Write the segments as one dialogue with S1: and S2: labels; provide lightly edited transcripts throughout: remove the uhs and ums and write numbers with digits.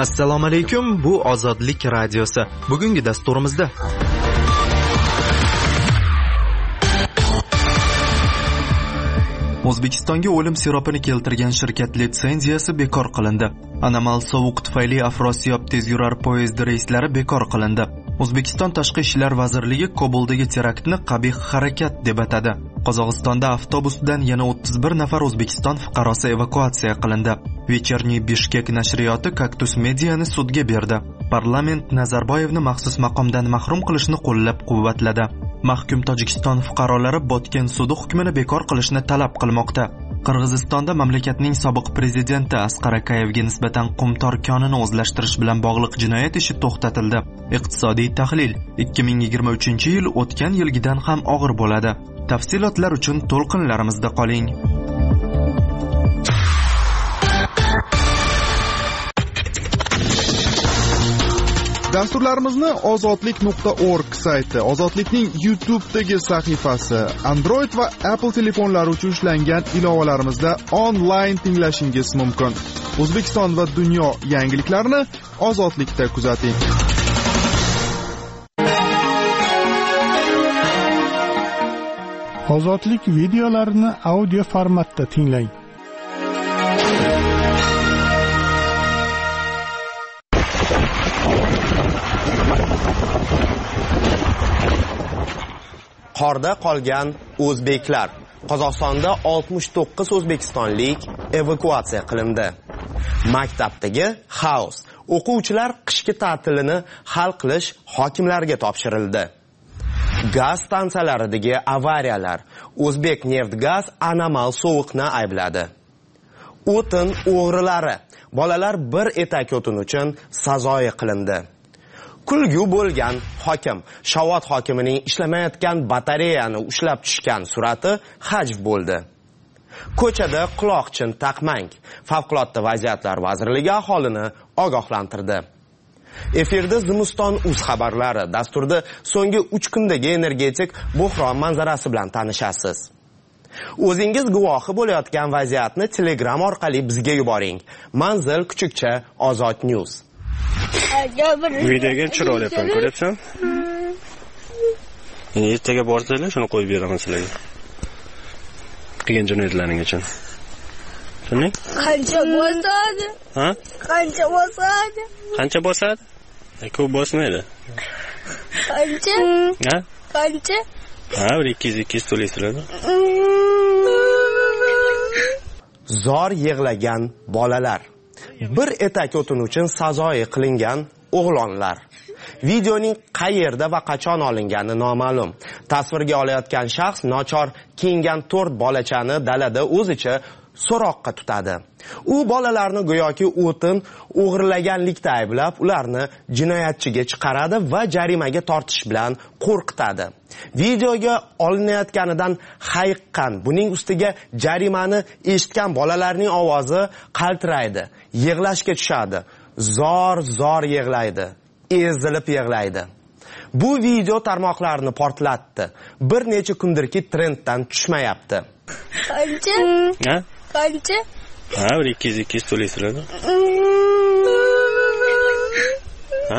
S1: Assalomu alaykum, bu Ozodlik radiosi. Bugungi dasturimizda O'zbekistonga o'lim siropini keltirgan shirkat litsenziyasi bekor qilindi. Anomal sovuq tufayli Afrosiyob tezyurar poyezd reyslari bekor qilindi. O'zbekiston Tashqi ishlar vazirligi Kobuldagi teraktni qabih harakat deb atadi. Qozog'istonda avtobusdan yana 31 nafar O'zbekiston fuqarosi evakuatsiya qilindi. Вечерний Bishkek nashriyoti Kaktus Mediani sudga berdi. Parlament Nazarboyevni maxsus maqomdan mahrum qilishni qo'llab-quvvatladi. Mahkum Tojikiston fuqarolari Botken sudi hukmini bekor qilishni talab qilmoqda. Qirg'izistonda mamlakatning sobiq prezidenti Asqar Akayevga nisbatan qumtor konini o'zlashtirish bilan bog'liq jinoyat ishi to'xtatildi. Iqtisodiy tahlil: 2023-yil o'tgan yilgidan ham og'ir bo'ladi. Tafsilotlar uchun to'lqinlarimizda qoling.
S2: Dasturlarimizni ozodlik.org sayti, Ozodlikning YouTube'dagi sahifasi, Android va Apple telefonlari uchun ishlangan ilovalarimizda onlayn tinglashingiz mumkin. O'zbekiston va dunyo yangiliklarini Ozodlikda kuzating.
S3: Ozodlik videolarini audio formatda tinglang.
S4: Qorda qolgan o'zbeklar. Qozog'istonda 69 o'zbekistonlik evakuatsiya qilindi. Maktabdagi xaos. O'quvchilar qishki ta'tilini hal qilish hokimlarga topshirildi. Gaz stansiyalaridagi avariyalar. O'zbek Neftgaz anomal sovuqni aybladi. O'tin o'g'rilari. Bolalar bir etak o'tin uchun sazoyi qilindi. Kulgu bo'lgan hokim, Shovot hokimining ishlamayotgan batareyani ushlab tushgan surati hajv bo'ldi. Ko'chada quloqchin taqmang. Favqulodda vaziyatlar vazirligi aholini ogohlantirdi. Efirda Zimiston.uz xabarlari. Dasturda so'nggi 3 kundagi energetik buhron manzarasi bilan tanishasiz. O'zingiz guvohi bo'layotgan vaziyatni Telegram orqali bizga yuboring. Manzil Kuchukcha Ozod News.
S5: Videoga tushira olyapman, ko'ryapsan? Endi ertaga borsanglar, shuni qo'yib beraman sizlarga. Qilgan jinoyatlaring uchun. Tushunding?
S6: Qancha bosadi?
S5: Ha?
S6: Qancha bosadi?
S5: Qancha bosadi? Ko'p bosmaydi.
S6: Qancha?
S5: Ha?
S6: Qancha?
S5: Ha, 200 to'laysizlar.
S4: Zor yig'lagan bolalar. Bir etak o'tin uchun sazoyi qilingan o'g'lonlar. Videoning qayerda va qachon olingani noma'lum. Tasvirga olayotgan shaxs nochor kiyingan 4 bolachani dalada o'zicha so'roqqa tutadi. U bolalarni go'yoki o'tin o'g'irlaganlikda ayblab, ularni jinoyatchiga chiqaradi va jarimaga tortish bilan qo'rqitadi. Videoga olinayotganidan hayiqqan, buning ustiga jarimani eshitgan bolalarning ovozi qaltiraydi, yig'lashga tushadi, zor yig'laydi, ezilib yig'laydi. Bu video tarmoqlarni portlatdi. Bir necha kundirki trenddan tushmayapti.
S6: Qancha?
S5: Ha?
S6: Qancha?
S5: Ha, 200 to'laysizlar. Ha?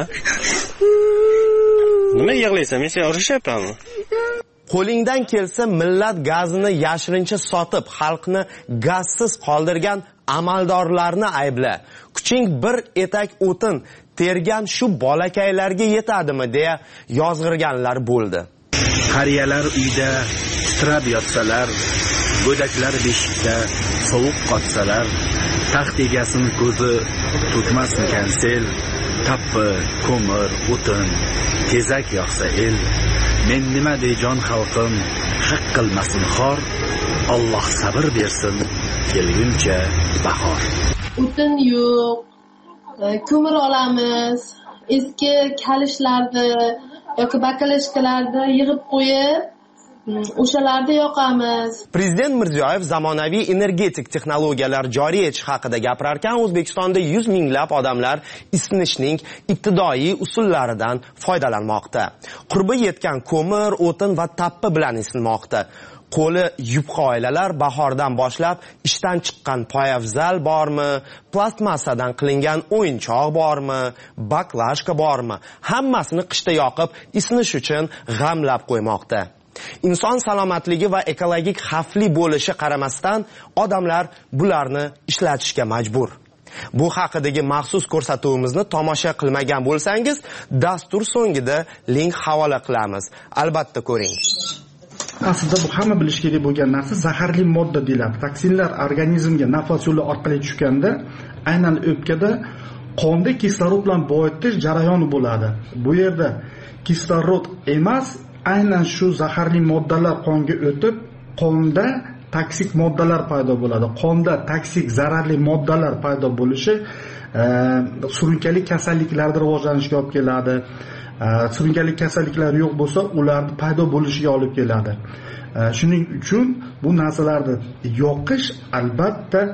S5: Nima yig'laysan? Men seni urishyapmanmi?
S4: Qo'lingdan kelsa millat gazini yashirincha sotib, xalqni gazsiz qoldirgan amaldorlarni aybla. Kuching bir etak o'tin tergan shu bolakaylarga yetadimi deya yozg'irganlar bo'ldi.
S7: Qariyalar uyda titrab yotsalar, go'daklar beshikda sovuq qotsalar, taxt egasini ko'zi to'kmasmikan sel, tappi, ko'mir, o'tin, tezak yoqsa el, men nima deyjon xalqim, haq qilmasin xor, Alloh sabr bersin, kelguncha bahor.
S8: O'tin yo'q, ko'mir olamiz, eski kalishlarni yoki bakalashkalarni yig'ib qo'yib, o'shalarni yoqamiz.
S4: Prezident Mirziyoyev zamonaviy energetik texnologiyalar joriy etish haqida gapirarkan, O'zbekistonda 100 minglab odamlar isinishning ibtidoiy usullaridan foydalanmoqda. Qurbi yetgan ko'mir, o'tin va tappi bilan isinmoqda. Qo'li yupqa oilalar bahordan boshlab ishdan chiqqan poyafzal bormi, plastmassadan qilingan o'yinchoq bormi, baklashka bormi, hammasini qishda yoqib, isinish uchun g'amlab qo'ymoqda. Inson salomatligi va ekologik xavfli bo'lishi qaramasdan odamlar bularni ishlatishga majbur. Bu haqidagi maxsus ko'rsatuvimizni tomosha qilmagan bo'lsangiz, dastur so'ngida link havola qilamiz. Albatta ko'ring.
S9: Aslida bu hamma bilish kerak bo'lgan narsa zaharli modda deyiladi. Toksinlar organizmga nafas yo'li orqali tushganda, aynan o'pkada qonda kislorod bilan boyitish jarayoni bo'ladi. Bu yerda kislorod emas, aynan shu zaharli moddalar qonga o'tib, qonda toksik moddalar paydo bo'ladi. Qonda toksik zararli moddalar paydo bo'lishi surunkali kasalliklarda rivojlanishga olib keladi. Surunkali kasalliklar yo'q bo'lsa, ularning paydo bo'lishiga olib keladi. Shuning uchun bu narsalarni yoqish albatta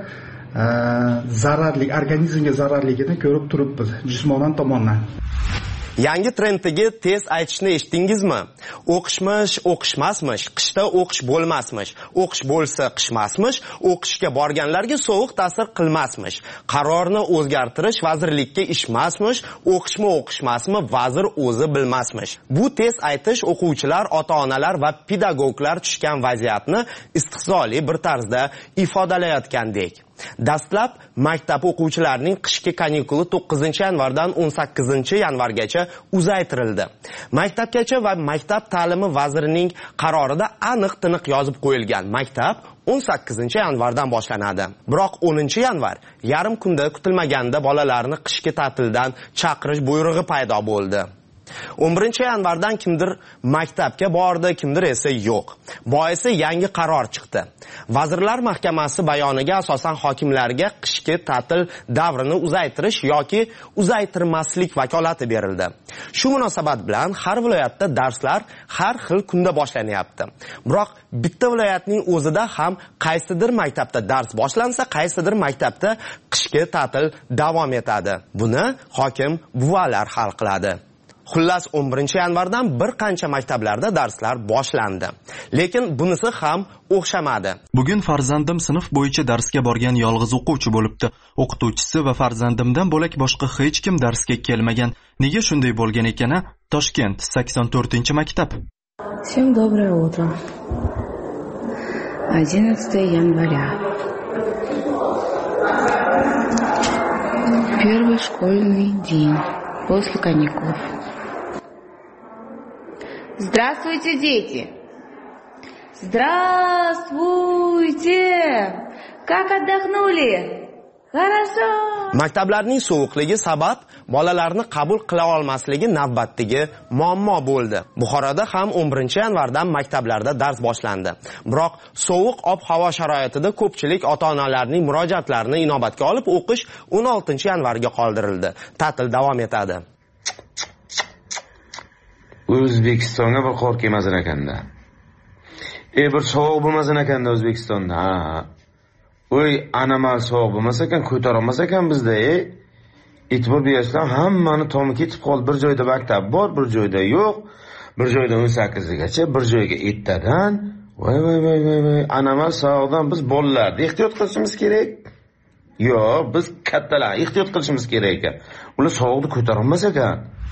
S9: zararli, organizmga zararligini ko'rib turibmiz jismonan tomondan.
S4: Yangi trenddagi tez aytishni eshitdingizmi? O'qishmish, o'qishmasmish, qishda o'qish bo'lmasmish, o'qish bo'lsa qishmasmish, o'qishga borganlarga sovuq ta'sir qilmasmish, qarorni o'zgartirish vazirlikka ishmasmish, o'qishmi o'qishmasmi vazir o'zi bilmasmish. Bu tez aytish o'quvchilar, ota-onalar va pedagoglar tushgan vaziyatni istihzoli bir tarzda ifodalayotgandek. Dastlab maktab o'quvchilarining qishki kanikuli 9-yanvardan 18-yanvargacha uzaytirildi. Maktabgacha va maktab ta'limi vazirining qarorida aniq-tiniq yozib qo'yilgan. Maktab 18-yanvardan boshlanadi. Biroq 10-yanvar yarim kunda kutilmaganda bolalarni qishki ta'tildan chaqirish buyrug'i paydo bo'ldi. 11-yanvardan kimdir maktabga bordi, kimdir esa yo'q. Boisi yangi qaror chiqdi. Vazirlar Mahkamasi bayoniga asosan hokimlarga qishki ta'til davrini uzaytirish yoki uzaytirmaslik vakolati berildi. Shu munosabat bilan har viloyatda darslar har xil kunda boshlanyapti. Biroq bitta viloyatning o'zida ham qaysidir maktabda dars boshlansa, qaysidir maktabda qishki ta'til davom etadi. Buni hokim buvalar hal qiladi. Xullas 11-yanvardan bir qancha maktablarda darslar boshlandi. Lekin bunisi ham o'xshamadi.
S1: Bugun farzandim sinf bo'yicha darsga borgan yolg'iz o'quvchi bo'libdi. O'qituvchisi va farzandimdan bo'lak boshqa hech kim darsga kelmagan. Nega shunday bo'lgan ekan? Toshkent 84-maktab.
S10: Всем доброе утро. 11 января. Первый школьный день после каникул. Здравствуйте, дети! Здравствуйте! Как отдохнули? Хорошо!
S4: Maktablarning sovuqligi sabab bolalarni qabul qila olmasligi navbatdagi muammo bo'ldi. Buxoroda ham 11-yanvardan maktablarda dars boshlandi. Biroq sovuq ob-havo sharoitida ko'pchilik ota-onalarning murojaatlarini inobatga olib o'qish 16-yanvarga qoldirildi. Ta'til davom etadi.
S11: O'zbekistonga bir qor kelmasin ekanda. Bir sovuq bo'lmasin ekanda O'zbekistonda. Oy, anomal sovuq bo'lmasa ekan, ko'tara olmas ekan bizda. E'tibor berishdan hammani tomi ketib qoldi. Bir joyda maktab bor, bir joyda yo'q. Bir joyda 18gacha, bir joyga 7dan. Voy, anomal sovuqdan biz bolalarni ehtiyot qilishimiz kerak. Yo'q, biz kattalar ehtiyot qilishimiz kerak ekan. Ular sovuqni ko'tara olmas ekan.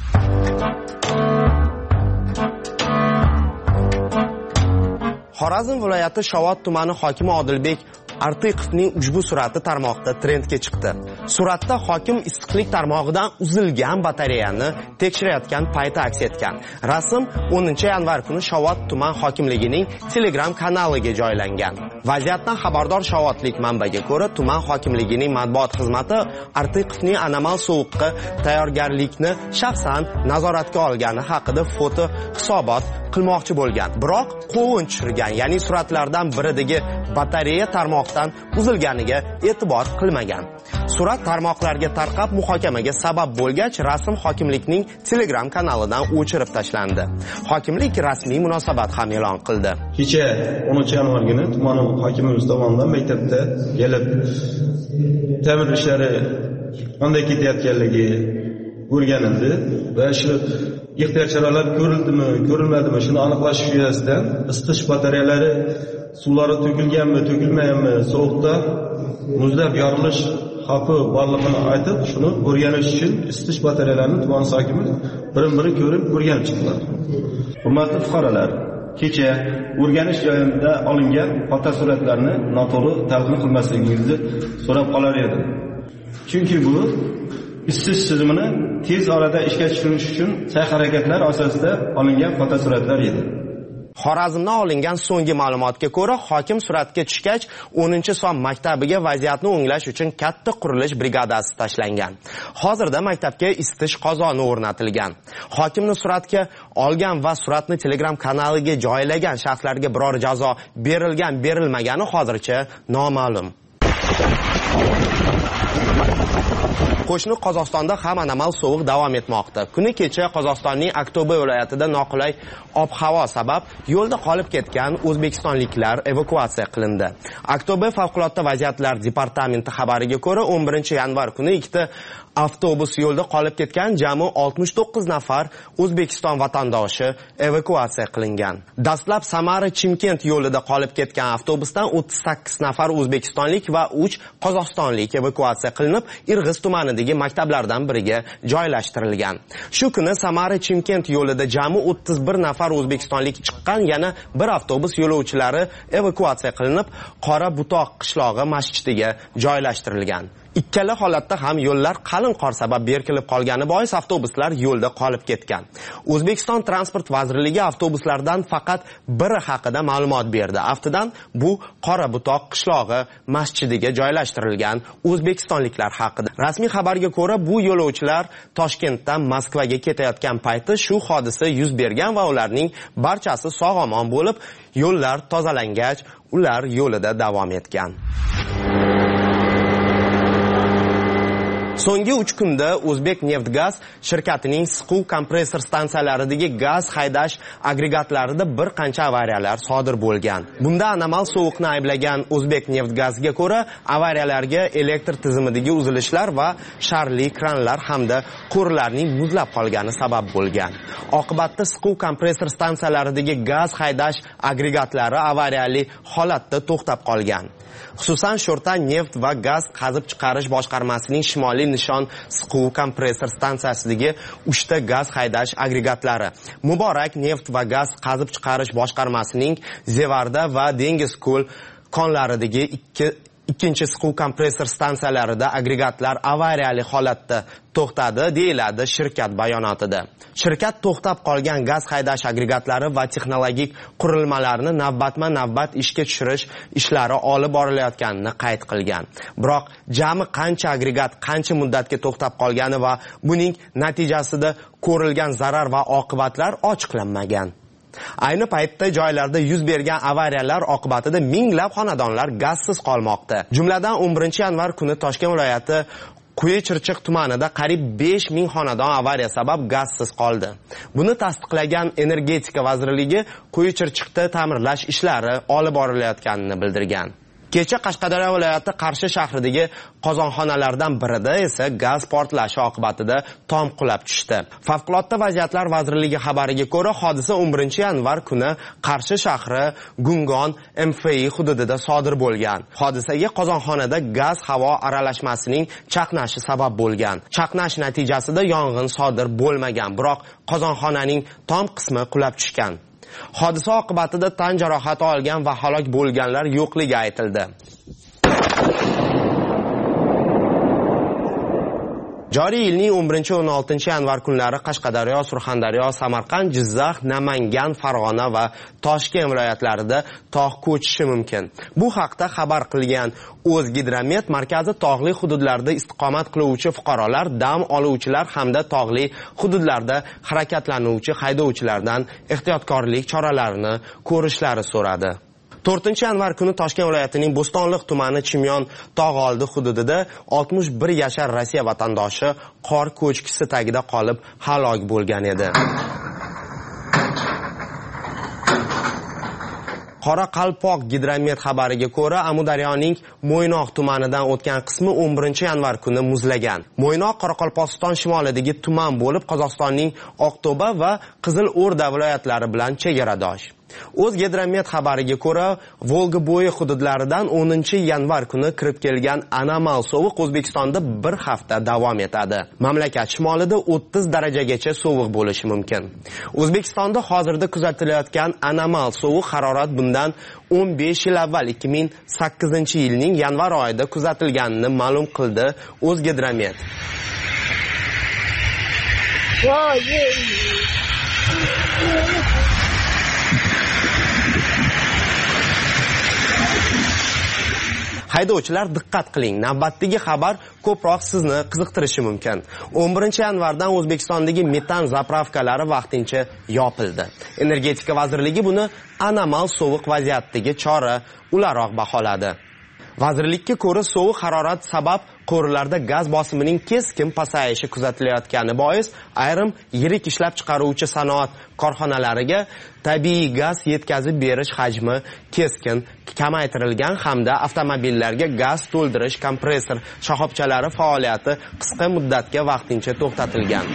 S4: Xorazm viloyati Shovot tumani hokimi Odilbek Artiqovning ushbu surati tarmoqda trendga chiqdi. Suratda hokim issiqlik tarmog'idan uzilgan batareyani tekshirayotgan payti aks etgan. Rasm 10-yanvar kuni Shovot tuman hokimligining Telegram kanaliga joylangan. Vaziyatdan xabardor shovotlik manbaga ko'ra, tuman hokimligining matbuot xizmati Artiqovning anomal sovuqqa tayyorgarlikni shaxsan nazoratga olgani haqida foto hisobot qilmoqchi bo'lgan. Biroq qovun tushirgan, ya'ni suratlardan biridagi batareya tarmoqdan uzilganiga e'tibor qilmagan. Surat tarmoqlarga tarqab muhokamaga sabab bo'lgach, rasm hokimlikning Telegram kanalidan o'chirib tashlandi. Hokimlik rasmiy munosabat ham e'lon qildi.
S12: Kecha 10-yanvar kuni tuman hokimimiz tomonidan maktabda kelib ta'mir ishlari qanday ketayotganligi, o'rganildi va shu ehtiyot choralar ko'rildimi, ko'rilmadimi shuni aniqlash yuzasidan isitish batareyalari suvlari to'kilganmi, to'kilmaganmi, sovuqda muzlab yorilish xavfi borligini aytib, shuni o'rganish uchun isitish batareyalarini tuman hokimi birin-biri ko'rib o'rganib chiqdilar. Hurmatli fuqarolar, kecha o'rganish joyida olingan fotosuratlarni noto'g'ri talqin qilmasligingizni so'rab qolar edim. Chunki bu isitish tizimini tez orada ishga tushirish uchun sa'y-harakatlar asosida olingan fotosuratlar edi.
S4: Xorazmdan olingan so'nggi ma'lumotga ko'ra, hokim suratga tushgach, 10-son maktabiga vaziyatni o'nglash uchun katta qurilish brigadasi tashlangan. Hozirda maktabga isitish qozoni o'rnatilgan. Hokimni suratga olgan va suratni Telegram kanaliga joylagan shaxslarga biror jazo berilmagani hozircha noma'lum. Qo'shni Qozog'istonda ham anomal sovuq davom etmoqda. Kuni kecha Qozog'istonning Akto'be viloyatida noqulay ob-havo sabab yo'lda qolib ketgan o'zbekistonliklar evakuatsiya qilindi. Akto'be favqulodda vaziyatlar departamenti xabariga ko'ra, 11-yanvar kuni ikkita avtobus yo'lda qolib ketgan, jami 69 nafar O'zbekiston vatandoshi evakuatsiya qilingan. Dastlab Samara-Chimkent yo'lida qolib ketgan avtobusdan 38 nafar o'zbekistonlik va 3 qozog'istonlik evakuatsiya qilinib, Irg'iz tumanidagi maktablardan biriga joylashtirilgan. Shu kuni Samara-Chimkent yo'lida jami 31 nafar o'zbekistonlik chiqqan, yana bir avtobus yo'lovchilari evakuatsiya qilinib, Qora Butoq qishlog'i masjidiga joylashtirilgan. Ikkala holatda ham yo'llar qalin qor sabab berkilib qolgani bois avtobuslar yo'lda qolib ketgan. O'zbekiston Transport vazirligi avtobuslardan faqat biri haqida ma'lumot berdi. Aftidan bu Qora Butoq qishlog'i masjidiga joylashtirilgan o'zbekistonliklar haqida. Rasmiy xabarga ko'ra, bu yo'lovchilar Toshkentdan Moskvaga ketayotgan payti shu hodisa yuz bergan va ularning barchasi sog'-omon bo'lib, yo'llar tozalangach, ular yo'lida davom etgan. So'nggi 3 kunda O'zbek Neftgaz shirkatining siquv kompressor stansiyalaridagi gaz haydash agregatlarida bir qancha avariyalar sodir bo'lgan. Bunda anomal sovuqni ayblagan O'zbek Neftgazga ko'ra, avariyalarga elektr tizimidagi uzilishlar va sharli kranlar hamda quvurlarning muzlab qolgani sabab bo'lgan. Oqibatda siquv kompressor stansiyalaridagi gaz haydash agregatlari avariyali holatda to'xtab qolgan. Xususan, Sho'rta neft va gaz qazib chiqarish boshqarmasining Shimoliy nishon siquv kompressor stansiyasidagi 3 ta gaz haydash agregatlari, Muborak neft va gaz qazib chiqarish boshqarmasining Zevarda va Dengizko'l konlaridagi ikkinchi siquv kompressor stansiyalarida agregatlar avariyali holatda to'xtadi, deyiladi shirkat bayonotida. Shirkat to'xtab qolgan gaz haydash agregatlari va texnologik qurilmalarni navbatma-navbat ishga tushirish ishlari olib borilayotganini qayd qilgan. Biroq jami qancha agregat qancha muddatga to'xtab qolgani va buning natijasida ko'rilgan zarar va oqibatlar ochiqlanmagan. Ayni paytda joylarda yuz bergan avariyalar oqibatida minglab xonadonlar gazsiz qolmoqda. Jumladan 11-yanvar kuni Toshkent viloyati Quyi-Chirchiq tumanida qariyb 5000 xonadon avariya sabab gazsiz qoldi. Buni tasdiqlagan Energetika vazirligi Quyi-Chirchiqda ta'mirlash ishlari olib borilayotganini bildirgan. Kecha Qashqadaryo viloyati Qarshi shahridagi qozonxonalardan birida esa gaz portlashi oqibatida tom qulab tushdi. Favqulodda vaziyatlar vazirligi xabariga ko'ra, hodisa 11-yanvar kuni Qarshi shahri Gungon MFI hududida sodir bo'lgan. Hodisaga qozonxonada gaz havo aralashmasining chaqnashi sabab bo'lgan. Chaqnash natijasida yong'in sodir bo'lmagan, biroq qozonxonaning tom qismi qulab tushgan. Hodisa oqibatida tan jarohati olgan va halok bo'lganlar yo'qligi aytildi. Joriy yilning 11-16-yanvar kunlari Qashqadaryo, Surxondaryo, Samarqand, Jizzax, Namangan, Farg'ona va Toshkent viloyatlarida tog' ko'chishi mumkin. Bu haqda xabar qilgan O'zgidromet markazi tog'li hududlarda istiqomat qiluvchi fuqarolar, dam oluvchilar hamda tog'li hududlarda harakatlanuvchi haydovchilardan ehtiyotkorlik choralarini ko'rishlari so'radi. 4-yanvar kuni Toshkent viloyatining Bo'stonliq tumani Chimyon tog'oldi hududida 61 yashar Rossiya vatandoshi qor ko'chkisi tagida qolib halok bo'lgan edi. Qoraqalpoq gidromet xabariga ko'ra, Amudaryoning Mo'ynoq tumanidan o'tgan qismi 11-yanvar kuni muzlagan. Mo'ynoq Qoraqalpog'iston shimolidagi tuman bo'lib, Qozog'istonning Oqto'ba va Qizilo'rda viloyatlari bilan chegaradosh. O'zgidromet xabariga ko'ra, Volga bo'yi hududlaridan 10-yanvar kuni kirib kelgan anomal sovuq O'zbekistonda bir hafta davom etadi. Mamlakat shimolida 30 darajagacha sovuq bo'lishi mumkin. O'zbekistonda hozirda kuzatilayotgan anomal sovuq harorat bundan 15 yil avval 2008-yilning yanvar oyida kuzatilganini ma'lum qildi O'zgidromet. Haydovchilar diqqat qiling, navbatdagi xabar ko'proq sizni qiziqtirishi mumkin. 11-yanvardan O'zbekistondagi metan zapravkalari vaqtincha yopildi. Energetika vazirligi buni anomal sovuq vaziyatdagi chora ularroq baholadi. Vazirlikka ko'ra, sovuq harorat sabab qo'riqlarda gaz bosimining keskin pasayishi kuzatilayotgani bois ayrim yirik ishlab chiqaruvchi sanoat korxonalariga tabiiy gaz yetkazib berish hajmi keskin kamaytirilgan hamda avtomobillarga gaz to'ldirish kompressor shoxobchalari faoliyati qisqa muddatga vaqtincha to'xtatilgan.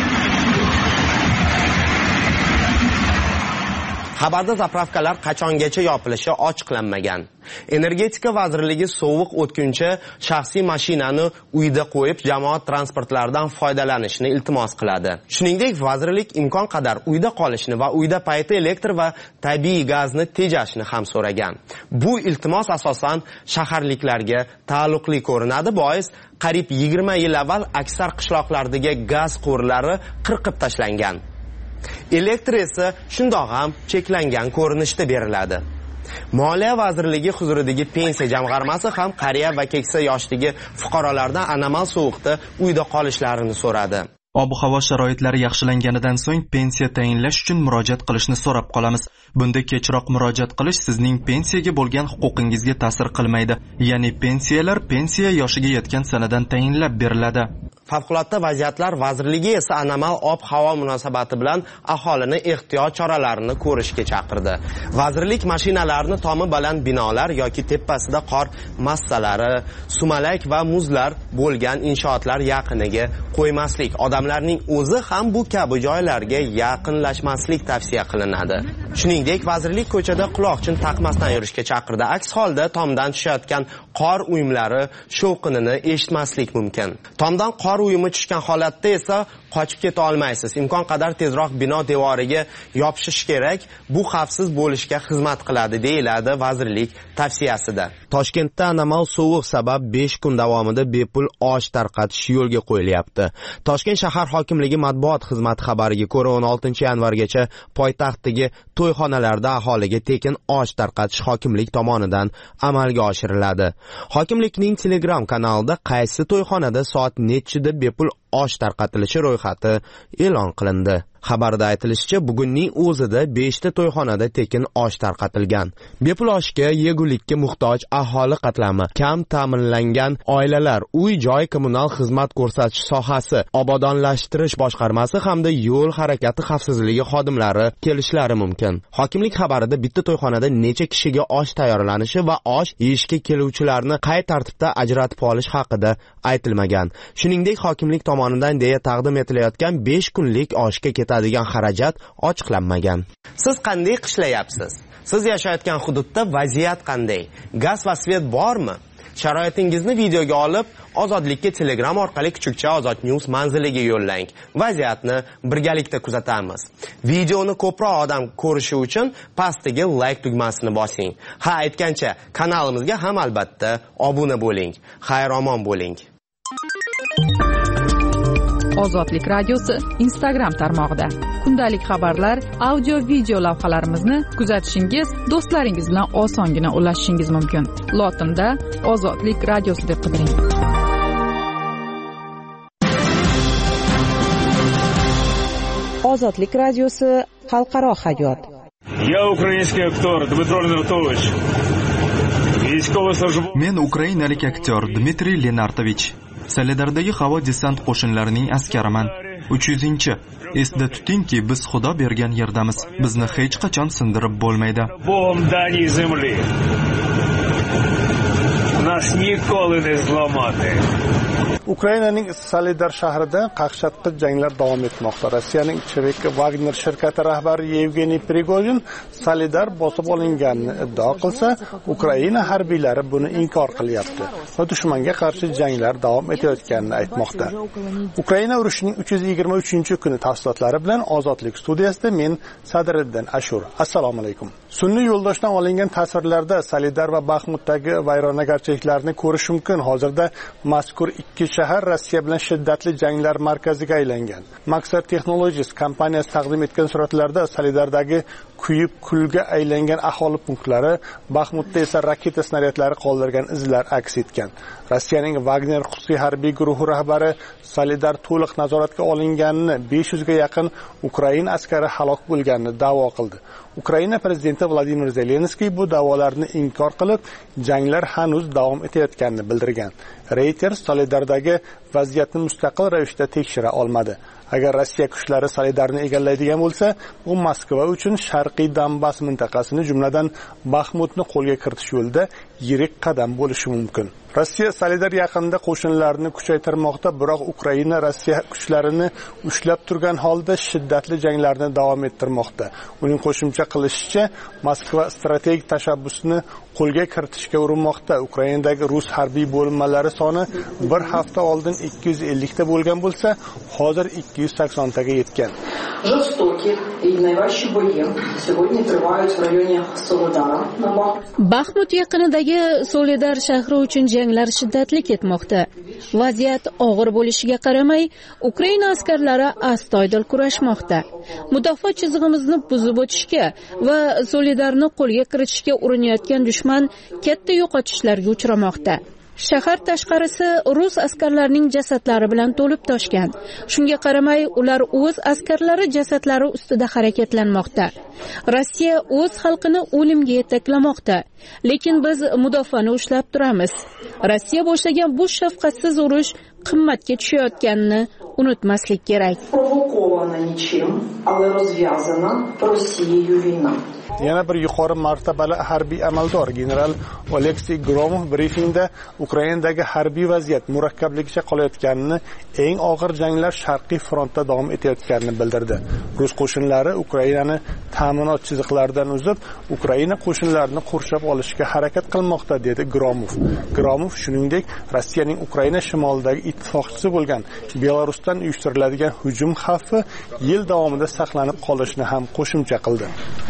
S4: Xabarda zapravkalar qachongacha yopilishi ochiqlanmagan. Energetika vazirligi sovuq o'tguncha shaxsiy mashinani uyda qo'yib, jamoat transportlaridan foydalanishni iltimos qiladi. Shuningdek, vazirlik imkon qadar uyda qolishni va uyda payti elektr va tabiiy gazni tejashni ham so'ragan. Bu iltimos asosan shaharliklarga taalluqli ko'rinadi, bois qariyb 20 yil avval aksar qishloqlardagi gaz quvurlari qirqib tashlangan. Elektr esa shundoq ham cheklangan ko'rinishda beriladi. Moliya vazirligi huzuridagi pensiya jamg'armasi ham qariya va keksa yoshdagi fuqarolardan anomal sovuqda uyda qolishlarini so'radi.
S1: Ob-havo sharoitlari yaxshilanganidan so'ng pensiya tayinlash uchun murojaat qilishni so'rab qolamiz. Bunda kechroq murojaat qilish sizning pensiyaga bo'lgan huquqingizga ta'sir qilmaydi. Ya'ni pensiyalar pensiya yoshiga yetgan sanadan tayinlab beriladi.
S4: Favqulodda vaziyatlar vazirligi esa anomal ob-havo munosabati bilan aholini ehtiyot choralarini ko'rishga chaqirdi. Vazirlik mashinalarni tomi baland binolar yoki tepasida qor massalari, sumalak va muzlar bo'lgan inshootlar yaqiniga qo'ymaslik, odamlarning o'zi ham bu kabi joylarga yaqinlashmaslik tavsiya qilinadi. Shuningdek, vazirlik ko'chada quloqchin taqmasdan yurishga chaqirdi. Aks holda tomdan tushayotgan qor uyumlari shovqinini eshitmaslik mumkin. Tomdan qor uyumi tushgan holatda esa qochib keta olmaysiz. Imkon qadar tezroq bino devoriga yopishish kerak. Bu xavfsiz bo'lishga xizmat qiladi, deyiladi vazirlik tavsiyasida. Toshkentda anomal sovuq sabab 5 kun davomida bepul osh tarqatish yo'lga qo'yilyapti. Toshkent shahar hokimligi matbuot xizmati xabariga ko'ra 16-yanvargacha poytaxtdagi to'yxonalarda aholiga tekin osh tarqatish hokimlik tomonidan amalga oshiriladi. Hokimlikning Telegram kanalida qaysi to'yxonada soat nechida bepul osh tarqatilishi ro'yxati e'lon qilindi. Xabarda aytilishicha, bugunning o'zida 5 ta to'yxonada tekin osh tarqatilgan. Bepul oshga yegulikka muhtoj aholi qatlami, kam ta'minlangan oilalar, uy-joy kommunal xizmat ko'rsatish sohasi, obodonlashtirish boshqarmasi hamda yo'l harakati xavfsizligi xodimlari kelishlari mumkin. Hokimlik xabarida bitta to'yxonada necha kishiga osh tayyorlanishi va osh yeyishga keluvchilarni qay tartibda ajratib olish haqida aytilmagan. Shuningdek, hokimlik tomonidan deya taqdim etilayotgan 5 kunlik oshga ketadigan xarajat ochiqlanmagan. Siz qanday qishlayapsiz? Siz yashayotgan hududda vaziyat qanday? Gaz va svet bormi? Sharoitingizni videoga olib, Ozodlikka Telegram orqali kuchukcha Ozod News manziliga yo'llang. Vaziyatni birgalikda kuzatamiz. Videoni ko'proq odam ko'rishi uchun pastdagi like tugmasini bosing. Ha, aytgancha, kanalimizga ham albatta obuna bo'ling. Xayr-omon bo'ling.
S13: Ozodlik radiosi Instagram tarmog'ida. Kundalik xabarlar, audio-video lavhalarimizni kuzatishingiz, do'stlaringiz bilan osongina ulashishingiz mumkin. Lotinda Ozodlik radiosi deb qidiring.
S14: Ozodlik radiosi xalqaro hayot.
S15: Я украинский актер Дмитрий Ленартович.
S1: Men ukrainalik aktyor Dmitriy Lenartovich. Soledardagi havo desant qo'shinlarining askariman. 300-chi. Esda tutingki, biz Xudo bergan yerdamiz. Bizni hech qachon sindirib bo'lmaydi.
S15: Богом даній землі. Нас ніколи не зламати.
S3: Ukrainaning Solidar shahrida qaqshatqich janglar davom etmoqda. Rossiyaning Chevik Wagner shirkati rahbari Yevgeniy Prigozhin Solidar bosib olinganini iddao qilsa, Ukraina harbiylari buni inkor qilyapti va dushmanga qarshi janglar davom etayotganini aytmoqda. Ukraina urushining 323-kuni tafsilotlari bilan Ozodlik studiyasida men Sadriddin Ashur. Assalomu alaykum. Sun'iy yo'ldoshdan olingan tasvirlarda Solidar va Baxmutdagi vayronagarchiliklarni ko'rish mumkin. Hozirda mazkur ikki shahar Rossiya bilan shiddatli janglar markaziga aylangan. Maxar Technologies kompaniyasi taqdim etgan suratlarda Solidardagi kuyib kulga aylangan aholi punktlari, Baxmutda esa raketa snaryadlari qoldirgan izlar aks etgan. Rossiyaning Wagner xususiy harbiy guruhi rahbari Solidar to'liq nazoratga olinganini, 500 ga yaqin Ukraina askari halok bo'lganini da'vo qildi. Ukraina prezidenti Vladimir Zelenskiy bu da'volarni inkor qilib, janglar hanuz davom etayotganini bildirgan. Reuters Solidardagi vaziyatni mustaqil ravishda tekshira olmadi. Agar Rossiya kuchlari Solidarni egallaydigan bo'lsa, bu Moskva uchun Sharqiy Donbass mintaqasini, jumladan Baxmutni qo'lga kiritish yo'lida yirik qadam bo'lishi mumkin. Rossiya Solidar yaqinida qo'shinlarini kuchaytirmoqda, biroq Ukraina Rossiya kuchlarini ushlab turgan holda shiddatli janglarni davom ettirmoqda. Uning qo'shimcha qilishicha, Moskva strategik tashabbusni qo'lga kiritishga urinmoqda. Ukrainadagi rus harbiy bo'linmalari soni bir hafta oldin 250 ta bo'lgan bo'lsa, hozir 280 taga yetgan.
S16: Жорстокі і найважчі бої сьогодні тривають в районі Солидара.
S17: Baxmut yaqinidagi Solidar shahri uchun janglar shiddatli ketmoqda. Vaziyat og'ir bo'lishiga qaramay, Ukraina askarlari astoydil kurashmoqda. Mudofaa chizig'imizni buzib o'tishga va Solidarni qo'lga kiritishga urinayotgan dushman katta yo'qotishlarga uchramoqda. Shahar tashqarisi rus askarlarining jasadlari bilan to'lib toshgan. Shunga qaramay, ular o'z askarlari jasadlari ustida harakatlanmoqda. Rossiya o'z xalqini o'limga yetaklamoqda. Lekin biz mudofaani ushlab turamiz. Rossiya boshlagan bu shafqatsiz urush qimmatga tushayotganini unutmaslik kerak.
S16: Провокована нічим, але розв'язана Росією війна.
S3: Yana bir yuqori martabali harbiy amaldor general Oleksiy Gromov brifingda Ukrainadagi harbiy vaziyat murakkabligicha qolayotganini, eng og'ir janglar Sharqiy frontda davom etayotganini bildirdi. Rus qo'shinlari Ukrainani ta'minot chiziqlaridan uzib, Ukraina qo'shinlarini qurshab olishga harakat qilmoqda, dedi Gromov. Gromov shuningdek, Rossiyaning Ukraina shimolidagi ittifoqchisi bo'lgan Belarusdan uyushtiriladigan hujum xavfi yil davomida saqlanib qolishini ham qo'shimcha qildi.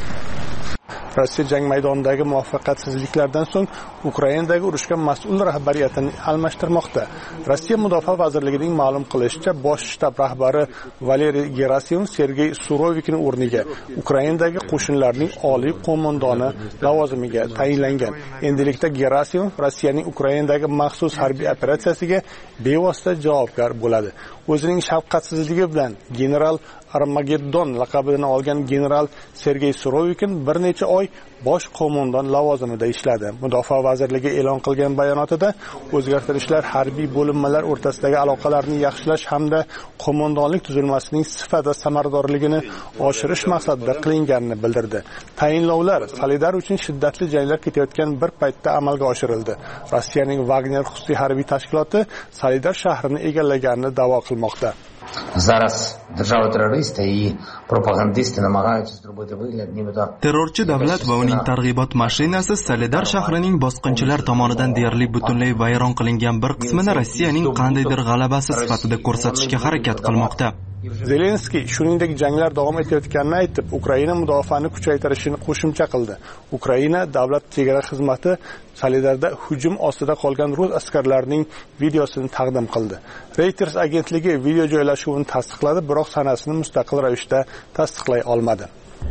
S3: Rossiya jang maydonidagi muvaffaqiyatsizliklardan so'ng Ukrainadagi urushga mas'ul rahbariyatini almashtirmoqda. Rossiya Mudofaa vazirligining ma'lum qilishicha, bosh shtab rahbari Valeriy Gerasimov Sergey Surovikning o'rniga Ukrainadagi qo'shinlarning oliy qo'mondoni lavozimiga tayinlangan. Endilikda Gerasimov Rossiyaning Ukrainadagi maxsus harbiy operatsiyasiga bevosita javobgar bo'ladi. O'zining shafqatsizligi bilan general Armageddon laqabini olgan general Sergey Surovikin bir necha oy bosh qo'mondon lavozimida ishladi. Mudofaa vazirligi e'lon qilgan bayonotida o'zgartirishlar harbiy bo'linmalar o'rtasidagi aloqalarni yaxshilash hamda qo'mondonlik tuzilmasining sifat va samaradorligini oshirish maqsadida qilinganini bildirdi. Tayinlovlar Solidar uchun shiddatli janglar ketayotgan bir paytda amalga oshirildi. Rossiyaning Wagner xususiy harbiy tashkiloti Solidar shahrini egallaganini da'vo qilmoqda.
S18: Зараз держава-терористи і пропагандисти намагаються зробити вигляд, нібито
S1: terrorchi davlat va uning targ'ibot mashinasi Solidar shahrining bosqinchilar tomonidan deyarli butunlay vayron qilingan bir qismini Rossiyaning qandaydir g'alabasi sifatida ko'rsatishga harakat qilmoqda.
S3: Zelenskiy shuningdek janglar davom etayotganini aytib, Ukraina mudofaani kuchaytirishini qo'shimcha qildi. Ukraina davlat chegara xizmati Solidarda hujum ostida qolgan rus askarlarining videosini taqdim qildi. Reuters agentligi video joylashuvini tasdiqladi, biroq sanasini mustaqil ravishda tasdiqlay olmadi.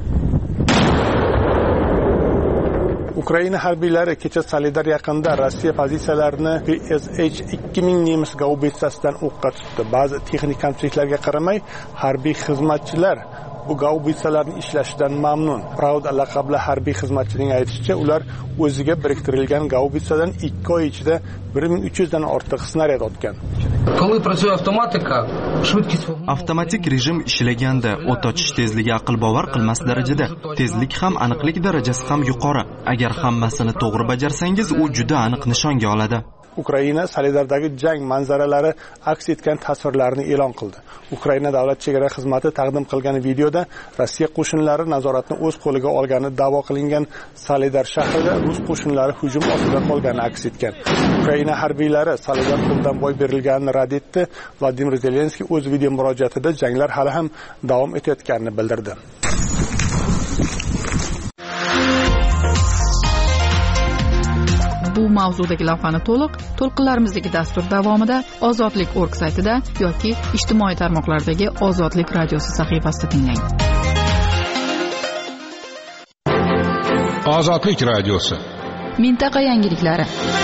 S3: Ukraina harbiylari kecha Solidar yaqinida Rossiya pozitsiyalarini PSH-2000 nemis gaubitsasidan o'qqa tutdi. Ba'zi texnik kamchiliklarga qaramay, harbiy xizmatchilar bu gaubitsalarning ishlashidan mamnun. Pravda laqabli harbiy xizmatchining aytishicha, ular o'ziga biriktirilgan gaubitsadan 2 oy ichida 1300 dan ortiq snaryad otgan.
S1: Avtomatik rejim ishlaganda o't ochish tezligi aql bovar qilmas darajada, tezlik ham aniqlik darajasi ham yuqori. Agar hammasini to'g'ri bajarsangiz, u juda aniq nishonga oladi.
S3: Ukraina Solidardagi jang manzaralari aks etgan tasvirlarni e'lon qildi. Ukraina davlat chegara xizmati taqdim qilgan videoda Rossiya qo'shinlari nazoratni o'z qo'liga olgani da'vo qilingan Solidar shahrida rus qo'shinlari hujum ostida qolgani aks etgan. Ukraina harbiylari Solidar qo'ldan boy berilganini rad etdi. Vladimir Zelenskiy o'z video murojaatida janglar hali ham davom etayotganini bildirdi.
S13: Bu mavzudagi lavhani to'lqinlarimizdagi dastur davomida ozodlik.org saytida yoki ijtimoiy tarmoqlardagi Ozodlik radiosi sahifasida tinglang.
S19: Ozodlik radiosi.
S13: Mintaqa yangiliklari.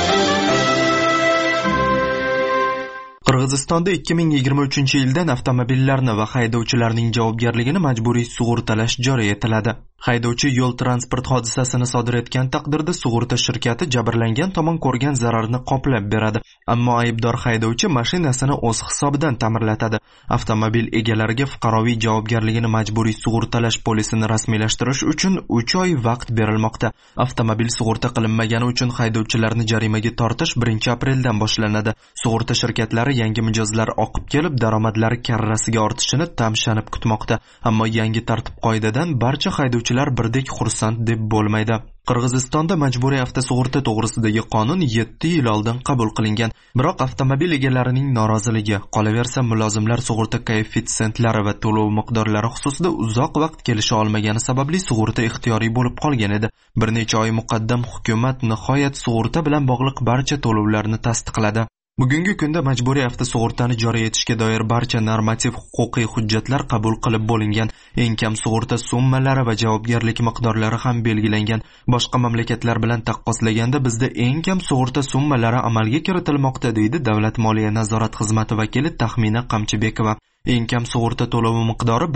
S1: Qirg'izistonda 2023-yildan avtomobillarni va haydovchilarning javobgarligini majburiy sug'urtalash joriy etiladi. Haydovchi yo'l transport hodisasini sodir etgan taqdirda sug'urta shirkati jabrlangan tomon ko'rgan zararni qoplab beradi. Ammo aybdor haydovchi mashinasini o'z hisobidan ta'mirlatadi. Avtomobil egalariga fuqaroviy javobgarligini majburiy sug'urtalash polisini rasmiylashtirish uchun 3 oy vaqt berilmoqda. Avtomobil sug'urta qilinmagani uchun haydovchilarni jarimaga tortish 1-apreldan boshlanadi. Sug'urta shirkatlari yangi mijozlar oqib kelib, daromadlari karrasiga ortishini tamshanib kutmoqda. Ammo yangi tartib-qoidadan barcha haydovchilar birdek xursand deb bo'lmaydi. Qirg'izistonda majburiy avtosug'urta to'g'risidagi qonun 7 yil oldin qabul qilingan. Biroq avtomobil egalarining noroziligi, qolaversa mulozimlar sug'urta koeffitsentlari va to'lov miqdorlari xususida uzoq vaqt kelisha olmagani sababli sug'urta ixtiyoriy bo'lib qolgan edi. Bir necha oy muqaddam hukumat nihoyat sug'urta bilan bog'liq barcha to'lovlarni tasdiqladi. Bugungi kunda majburiy avtosug'urtani joriy etishga doir barcha normativ huquqiy hujjatlar qabul qilib bo'lingan. Eng kam sug'urta summalari va javobgarlik miqdorlari ham belgilangan. Boshqa mamlakatlar bilan taqqoslaganda bizda eng kam sug'urta summalari amalga kiritilmoqda, deydi Davlat moliya nazorat xizmati vakili Taxmina Qamchibekova. Eng kam sug'urta to'lovi miqdori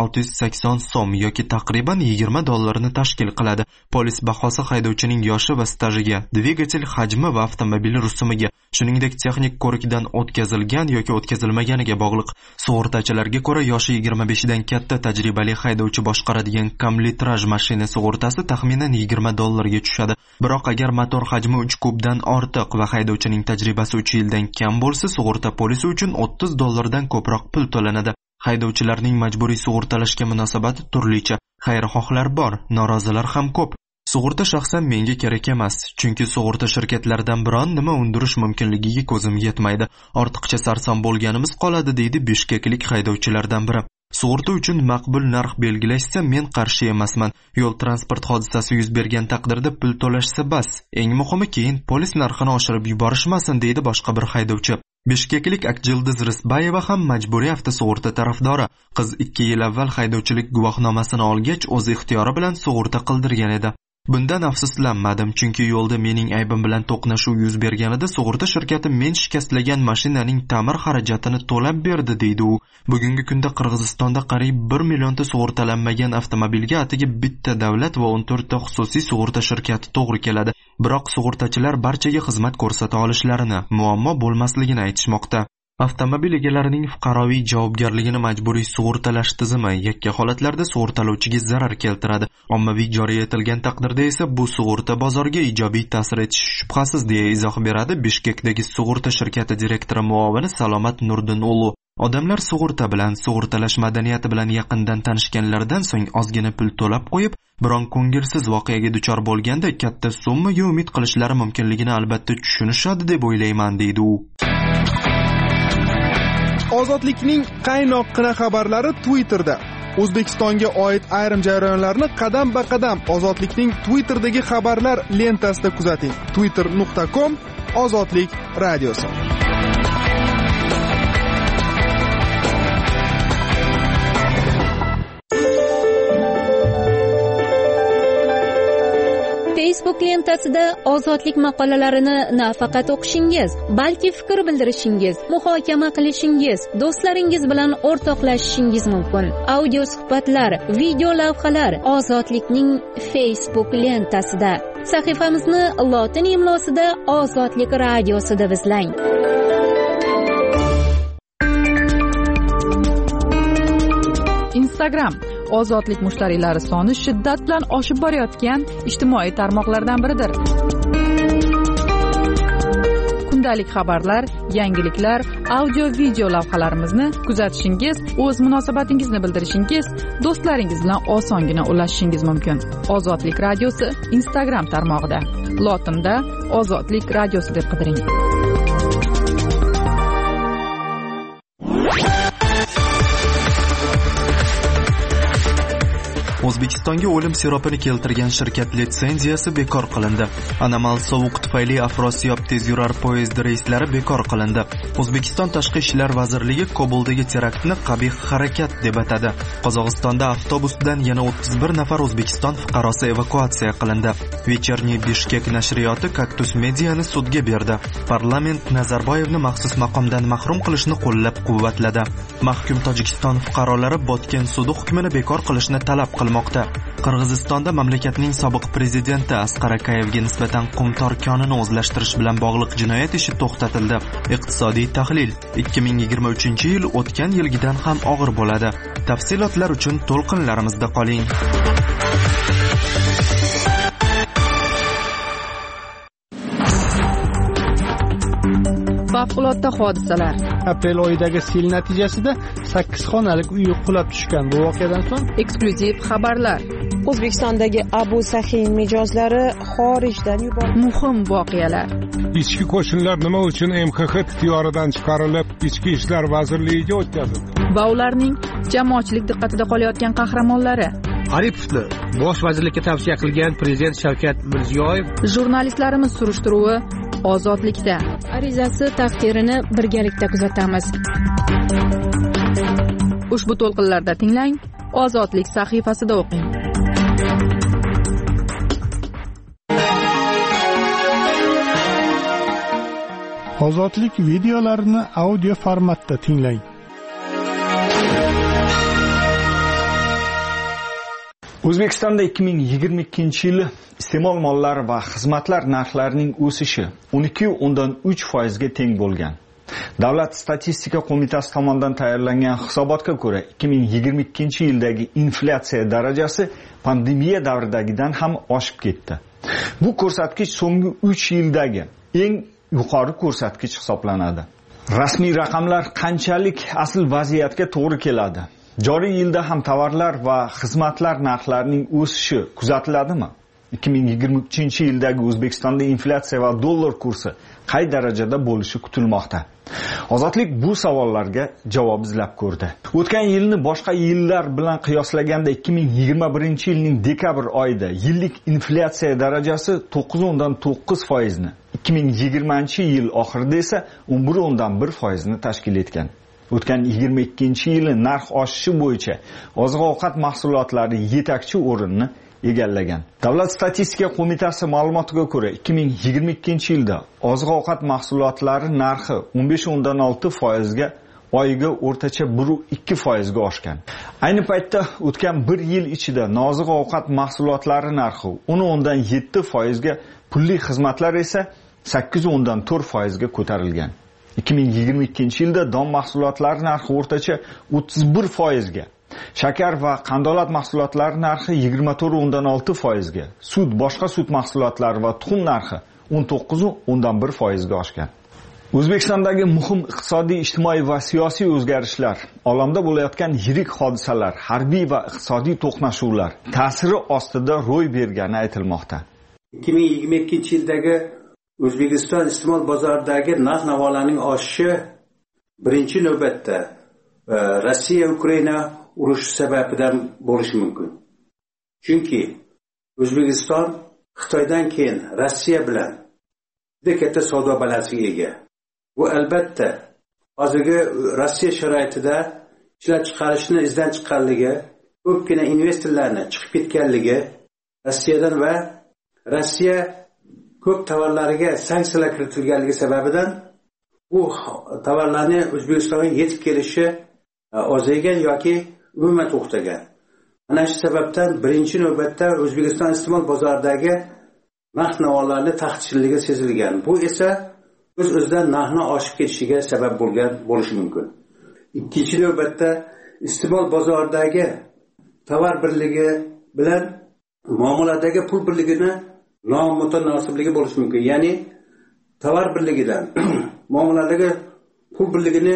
S1: 1680 so'm yoki taqriban $20 tashkil qiladi. Polis bahosi haydovchining yoshi va stajiga, dvigatel hajmi va avtomobil rusumiga, shuningdek texnik ko'rikdan o'tkazilgan yoki o'tkazilmaganiga bog'liq. Sug'urtachilarga ko'ra yoshi 25 dan katta tajribali haydovchi boshqaradigan kamlitraj mashina sug'urtasi taxminan $20 ga tushadi. Biroq agar motor hajmi 3 kubdan ortiq va haydovchining tajribasi 3 yildan kam bo'lsa, sug'urta polisi uchun $30 dan ko'proq pul to'lanadi. Haydovchilarning majburiy sug'urtalashga munosabati turlicha. Xayrixohlar bor, norozilar ham ko'p. Sug'urta shaxsan menga kerak emas, chunki sug'urta shirkatlaridan biron nima undirish mumkinligiga ko'zim yetmaydi. Ortiqcha sarson bo'lganimiz qoladi, deydi bishkeklik haydovchilardan biri. Sug'urta uchun maqbul narx belgilashsa men qarshi emasman. Yo'l transport hodisasi yuz bergan taqdirda pul to'lashsa bas. Eng muhimi keyin polis narxini oshirib yuborishmasin, deydi boshqa bir haydovchi. Bishkeklik Akjildiz Risbayeva ham majburiy avtosug'urta tarafdori. Qiz 2 yil avval haydovchilik guvohnomasini olgach, o'z ixtiyori bilan sug'urta qildirgan edi. Bundan afsuslanmadim, chunki yo'lda mening aybim bilan to'qnashuv yuz berganida sug'urta shirkati men shikastlagan mashinaning ta'mir xarajatini to'lab berdi, deydi u. Bugungi kunda Qirg'izistonda qariyb 1 millionta sug'urtalanmagan avtomobilga atigi bitta davlat va 14 ta xususiy sug'urta shirkati to'g'ri keladi. Biroq sug'urtachilar barchaga xizmat ko'rsata olishlarini, muammo bo'lmasligini aytishmoqda. Avtomobil egalarining fuqaroviy javobgarligini majburiy sug'urtalash tizimi yakka holatlarda sug'urtalovchiga zarar keltiradi. Ommaviy joriy etilgan taqdirda esa bu sug'urta bozoriga ijobiy ta'sir etishi shubhasiz, deya izoh beradi Bishkekdagi sug'urta shirkati direktori muovini Salomat Nurdinulu. Odamlar sug'urta bilan, sug'urtalash madaniyati bilan yaqindan tanishganlaridan so'ng ozgina pul to'lab qo'yib, biron ko'ngilsiz voqeaga duchor bo'lganda katta summaga umid qilishlari mumkinligini albatta tushunishadi deb o'ylayman, deydi u.
S2: Ozodlikning qaynoqqina xabarlari Twitterda. O'zbekistonga oid ayrim jarayonlarni qadam-ba-qadam Ozodlikning Twitterdagi xabarlar lentasida kuzating. twitter.com Ozodlik radiosi.
S17: Facebook lentasida ozodlik maqolalarini nafaqat o'qishingiz, balki fikr bildirishingiz, muhokama qilishingiz, do'stlaringiz bilan o'rtoqlashishingiz mumkin. Audio suhbatlar, video lavhalar ozodlikning Facebook lentasida. Sahifamizni lotin imlosida Ozodlik radiosida izlang.
S13: Instagram ozodlik mushtariylari soni shiddat bilan oshib borayotgan ijtimoiy tarmoqlardan biridir. Kundalik xabarlar, yangiliklar, audio video lavhalarimizni kuzatishingiz, o'z munosabatingizni bildirishingiz, do'stlaringiz bilan osongina ulashishingiz mumkin. Ozodlik radiosi Instagram tarmog'ida. Lotinda Ozodlik radiosi deb qidiring.
S1: O'zbekistonga o'lim siropini keltirgan shirkat litsenziyasi bekor qilindi. Anomal sovuq tufayli Afrosiyob tezyurar poyezd reyslari bekor qilindi. O'zbekiston Tashqi ishlar vazirligi Kobuldagi teraktni qabih harakat deb atadi. Qozog'istonda avtobusdan yana 31 nafar O'zbekiston fuqarosi evakuatsiya qilindi. Вечерний Bishkek nashriyoti Kaktus Mediani sudga berdi. Parlament Nazarboyevni maxsus maqomdan mahrum qilishni qo'llab-quvvatladi. Mahkum Tojikiston fuqarolari Botken sudi hukmini bekor qilishni talab qildi. Qirg'izistonda mamlakatning sobiq prezidenti Asqar Akayevga nisbatan Qumtor konini o'zlashtirish bilan bog'liq jinoyat ishi to'xtatildi. Iqtisodiy tahlil: 2023-yil o'tgan yilgidan ham og'ir bo'ladi. Tafsilotlar uchun to'lqinlarimizda qoling.
S13: Favqulodda hodisalar.
S3: Aprel oyidagi sel natijasida 8 xonalik uy qulab tushgan. Bu voqeadan so'ng
S13: eksklyuziv xabarlar.
S14: O'zbekistondagi Abu Sahin mijozlari xorijdan yuborildi.
S13: Muhim voqealar.
S19: Ichki qo'shinlar nima uchun MXX ixtiyoridan chiqarilib, Ichki ishlar vazirligiga o'tkazildi?
S13: Va ularning jamoatchilik diqqatida qolayotgan qahramonlari.
S20: Aripovni bosh vazirlikka tavsiya qilgan prezident Shavkat Mirziyoyev.
S13: Jurnalistlarimiz surishtiruvi Ozodlikda.
S17: Arizasi taqdirini birgalikda kuzatamiz.
S13: Ushbu to'lqinlarda tinglang, Ozodlik sahifasida o'qing.
S3: Ozodlik videolarini audio formatda tinglang.
S21: O'zbekistonda 2022-yili iste'mol mollari va xizmatlar narxlarining o'sishi 12.3% ga teng bo'lgan. Davlat statistika qo'mitasi tomonidan tayyorlangan hisobotga ko'ra, 2022-yildagi inflyatsiya darajasi pandemiya davridagidan ham oshib ketdi. Bu ko'rsatkich so'nggi 3 yildagi eng yuqori ko'rsatkich hisoblanadi. Rasmiy raqamlar qanchalik asl vaziyatga to'g'ri keladi? Joriy yilda ham tovarlar va xizmatlar narxlarining o'sishi kuzatiladimi? 2023-yildagi O'zbekistonda inflyatsiya va dollar kursi qay darajada bo'lishi kutilmoqda? Ozodlik bu savollarga javob izlab ko'rdi. O'tgan yilni boshqa yillar bilan qiyoslaganda 2021-yilning dekabr oyida yillik inflyatsiya darajasi 9.9% ni, 2020-yil oxirida esa 11.1% ni tashkil etgan. O'tgan 22-yili narx oshishi bo'yicha oziq-ovqat mahsulotlari yetakchi o'rinni egallagan. Davlat statistika qo'mitasi ma'lumotiga ko'ra, 2022-yilda oziq-ovqat mahsulotlari narxi 15.6% ga, oyiga o'rtacha 1.2% ga oshgan. Ayni paytda o'tgan 1 yil ichida oziq-ovqat mahsulotlari narxi 10.7% ga, pulli xizmatlar esa 8.4% ga ko'tarilgan. 2022-yilda don mahsulotlari narxi o'rtacha 31% ga, shakar va qandolat mahsulotlari narxi 24.6% ga, sut, boshqa sut mahsulotlari va tuxum narxi 19.1% ga oshgan. O'zbekistondagi muhim iqtisodiy, ijtimoiy va siyosiy o'zgarishlar, olamda bo'layotgan yirik hodisalar, harbiy va iqtisodiy to'qnashuvlar ta'siri ostida ro'y bergani aytilmoqda.
S22: 2022-yildagi O'zbekiston iste'mol bozoridagi narx-navolarning oshishi birinchi navbatda Rossiya-Ukraina urushi sababidan bo'lishi mumkin. Chunki O'zbekiston Xitoydan keyin Rossiya bilan juda katta savdo balansiga ega. Bu albatta hozirgi Rossiya sharoitida ishlab chiqarishni izdan chiqqanligi, ko'pgina investorlarni chiqib ketganligi Rossiyadan va Rossiya ko'p tovarlariga sanksiyalar kiritilganligi sababidan bu tovarlarni O'zbekistonga yetib kelishi ozaygan yoki umuman to'xtagan. Mana shu sababdan birinchi navbatda O'zbekiston iste'mol bozoridagi narx-navolarning taxtchiligi sezilgan. Bu esa o'z-o'zidan narxning oshib ketishiga sabab bo'lishi mumkin. Ikkinchi navbatda iste'mol bozoridagi tovar birligi bilan muomaladagi pul birligini nomutanosiblik bo'lishi mumkin. Ya'ni tovar birligidan muomaladagi pul birligini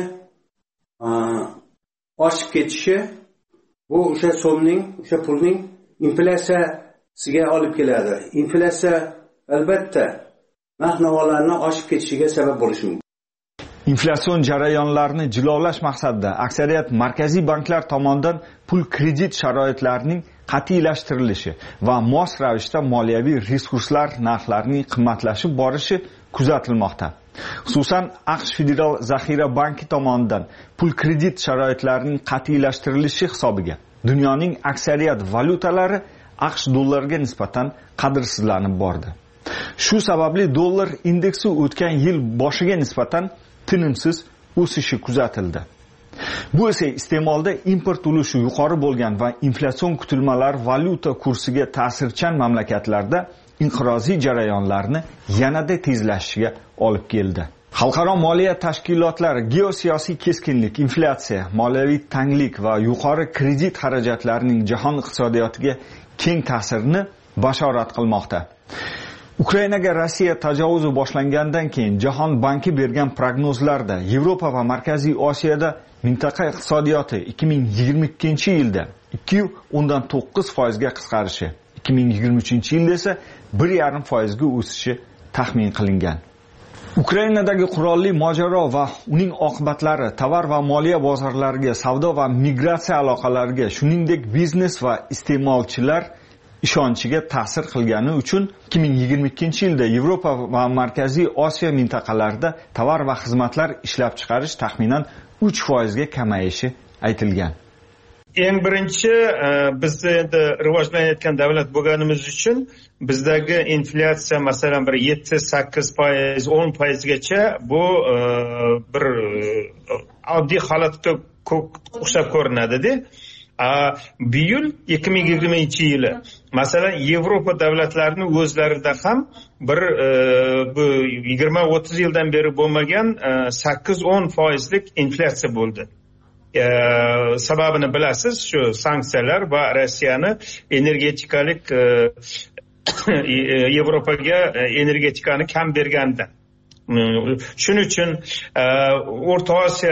S22: oshib ketishi bu o'sha so'mning, o'sha pulning inflyatsiyasiga olib keladi. Inflyatsiya albatta narx-navolarning oshib ketishiga sabab bo'lishi mumkin.
S21: Inflyatsion jarayonlarini jilovlash maqsadida aksariyat markaziy banklar tomonidan pul kredit sharoitlarining qat'iylashtirilishi va mos ravishda moliyaviy resurslar narxlarining qimmatlashib borishi kuzatilmoqda. Xususan, AQSh Federal zaxira banki tomonidan pul kredit sharoitlarining qat'iylashtirilishi hisobiga dunyoning aksariyat valyutalari AQSh dollariga nisbatan qadrsizlanib bordi. Shu sababli dollar indeksi o'tgan yil boshiga nisbatan tinimsiz o'sishi kuzatildi. Bu esa iste'molda import ulushi yuqori bo'lgan va inflyatsion kutilmalar valyuta kursiga ta'sirchan mamlakatlarda inqiroziy jarayonlarni yanada tezlashishiga olib keldi. Xalqaro moliya tashkilotlari geosiyosiy keskinlik, inflyatsiya, moliyaviy tanglik va yuqori kredit xarajatlarining jahon iqtisodiyotiga keng ta'sirini bashorat qilmoqda. Ukrainaga Rossiya tajovuzi boshlangandan keyin Jahon banki bergan prognozlarda Yevropa va Markaziy Osiyoda mintaqa iqtisodiyoti 2022-yilda 2.9% ga qisqarishi, 2023-yilda esa 1.5% ga o'sishi taxmin qilingan. Ukrainadagi qurolli mojaro va uning oqibatlari tovar va moliya bozorlariga, savdo va migratsiya aloqalariga, shuningdek biznes va iste'molchilar ishonchiga ta'sir qilgani uchun 2022-yilda Yevropa va Markaziy Osiyo mintaqalarida tovar va xizmatlar ishlab chiqarish taxminan 3% ga kamayishi aytilgan.
S5: Eng birinchi biz endi rivojlanayotgan davlat bo'lganimiz uchun bizdagi inflyatsiya masalan bir 7-8%, 10% gacha bu bir oddiy holatga o'xshab ko'rinadi-da. Bu yil 2020-yili masalan Yevropa davlatlarining o'zlarida ham bir bu 20-30 yildan beri bo'lmagan 8-10% lik inflyatsiya bo'ldi. Sababini bilasiz, shu sanksiyalar va Rossiyani energetikalik Yevropaga energetikani kam bergandan. Shuning uchun O'rta Osiyo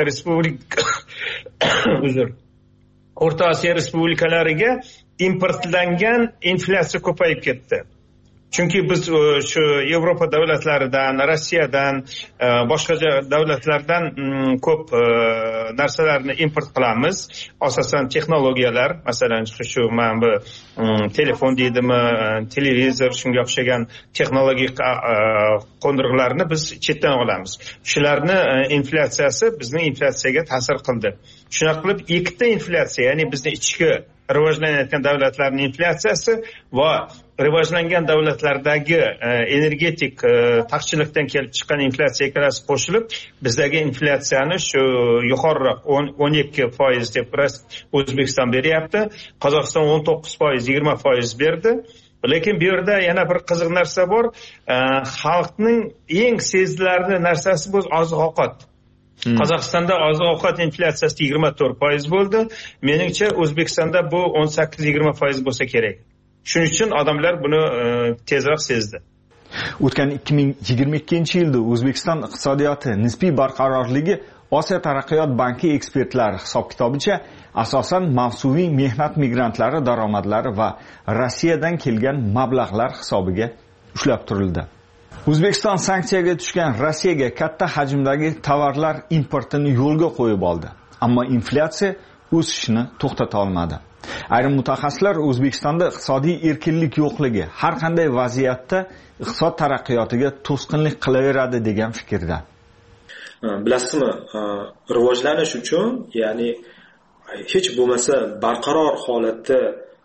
S5: O'rta Osiyo respublikalariga importlangan inflyatsiya ko'payib ketdi. Chunki biz shu Yevropa davlatlaridan, Rossiyadan, boshqa davlatlardan ko'p narsalarni import qilamiz. Asosan texnologiyalar, masalan shu mana bu telefon deydimi, televizor, shunga o'xshagan texnologik qo'ndirg'ularni biz chetdan olamiz. Shularni inflyatsiyasi bizning inflyatsiyaga ta'sir qildi. Shuna qilib ikkita inflyatsiya, ya'ni bizning ichki rivojlanayotgan davlatlarning inflyatsiyasi va rivojlangan davlatlardagi energetik taqchillikdan kelib chiqqan inflyatsiya ikkalasi qo'shilib bizdagi inflyatsiyani shu yuqoriroq 12% deb O'zbekiston beryapti. Qozog'iston 19%, 20% berdi. Lekin bu yerda yana bir qiziq narsa bor. Xalqning eng sezilarli narsasi bu oziq-ovqat. Qozog'istonda oziq-ovqat inflyatsiyasi 24% bo'ldi. Meningcha O'zbekistonda bu 18-20% bo'lsa kerak. Shuning uchun odamlar buni tezroq sezdi.
S21: O'tgan 2022-yilda O'zbekiston iqtisodiyoti nisbiy barqarorligi Osiyo taraqqiyot banki ekspertlari hisob-kitobicha asosan mavsumiy mehnat migrantlari daromadlari va Rossiyadan kelgan mablag'lar hisobiga ushlab turildi. O'zbekiston sanksiyaga tushgan Rossiyaga katta hajmdagi tovarlar importini yo'lga qo'yib oldi. Ammo inflyatsiya o'sishni to'xtata olmadi. Ayrim mutaxassislar O'zbekistonda iqtisodiy erkinlik yo'qligi har qanday vaziyatda iqtisod taraqqiyotiga to'sqinlik qilaveradi degan fikrda.
S6: Bilasizmi, rivojlanish uchun, ya'ni hech bo'lmasa barqaror holatda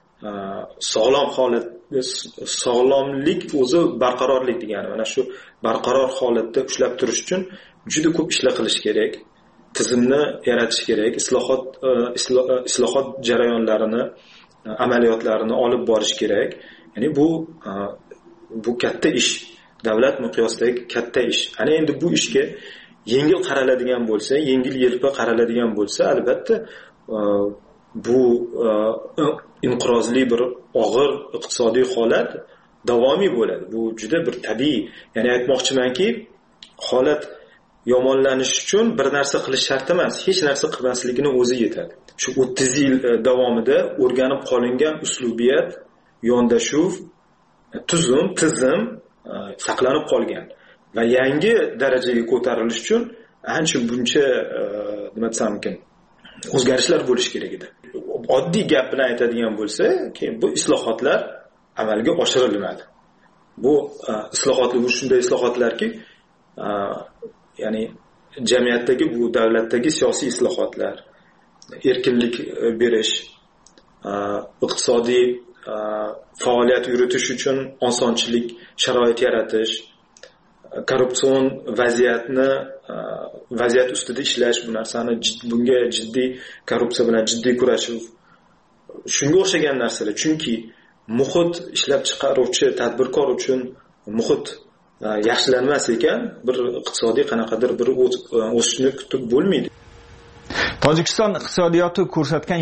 S6: sog'lomlik o'zi barqarorlik degani. Mana shu barqaror holatda ushlab turish uchun juda ko'p ishlar qilish kerak. Tizimni yaratish kerak, islohot jarayonlarini, amaliyotlarini olib borish kerak. Ya'ni bu katta ish, davlat miqyosidagi katta ish. Ana endi bu ishga yengil qaraladigan bo'lsa, yengil-yelpi qaraladigan bo'lsa, albatta bu inqirozli bir og'ir iqtisodiy holat davomiy bo'ladi. Bu juda bir tabiiy. Ya'ni aytmoqchimanki, holat yomonlanish uchun bir narsa qilish shart emas, hech narsa qilmasligini o'zi yetadi. Shu 30 yil davomida o'rganib qolingan uslubiyat, yondashuv, tizim saqlanib qolgan va yangi darajaga ko'tarilish uchun ancha buncha nima desam ekan, o'zgarishlar bo'lishi kerak edi. Oddiy gap bilan aytadigan bo'lsa, bu islohotlar amalga oshirilmadi. Bu islohotlar shunday islohotlarki, ya'ni jamiyatdagi, bu davlatdagi siyosiy islohotlar, erkinlik berish, iqtisodiy faoliyat yuritish uchun osonchilik sharoit yaratish, korrupsion vaziyat ustida ishlash, bu narsani bunga jiddiy korrupsiya bilan jiddiy kurashuv, shunga o'xshagan narsalar. Chunki muhit ishlab chiqaruvchi tadbirkor uchun muhit yaxshilanmas ekan, bir iqtisodiy qanaqadir bir o'sishni kutib bo'lmaydi.
S21: Tojikiston iqtisodiyoti ko'rsatgan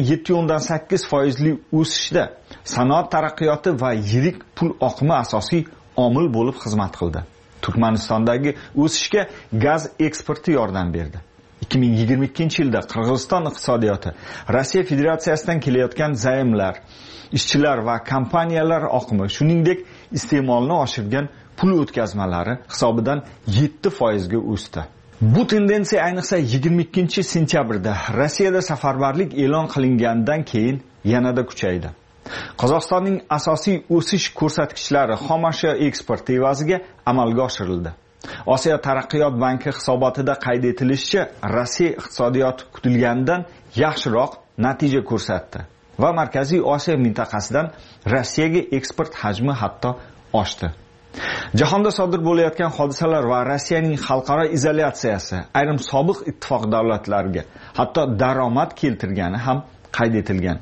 S21: 7.8% o'sishda sanoat taraqqiyoti va yirik pul oqimi asosiy omil bo'lib xizmat qildi. Turkmanistondagi o'sishga gaz eksporti yordam berdi. 2022-yilda Qirg'iziston iqtisodiyoti Rossiya Federatsiyasidan kelayotgan zaymlar, ishchilar va kompaniyalar oqimi, shuningdek iste'molni oshirgan pul o'tkazmalari hisobidan 7% ga o'sdi. Bu tendensiya ayniqsa 22-sentyabrda Rossiyada safarbarlik e'lon qilingandan keyin yanada kuchaydi. Qozog'istonning asosiy o'sish ko'rsatkichlari xomashyo eksporti evaziga amalga oshirildi. Osiyo taraqqiyot banki hisobotida qayd etilishicha, Rossiya iqtisodiyoti kutilganidan yaxshiroq natija ko'rsatdi va Markaziy Osiyo mintaqasidan Rossiyaga eksport hajmi hatto oshdi. Jahonda sodir bo'layotgan hodisalar va Rossiyaning xalqaro izolyatsiyasi ayrim sobiq ittifoq davlatlariga hatto daromad keltirgani ham qayd etilgan.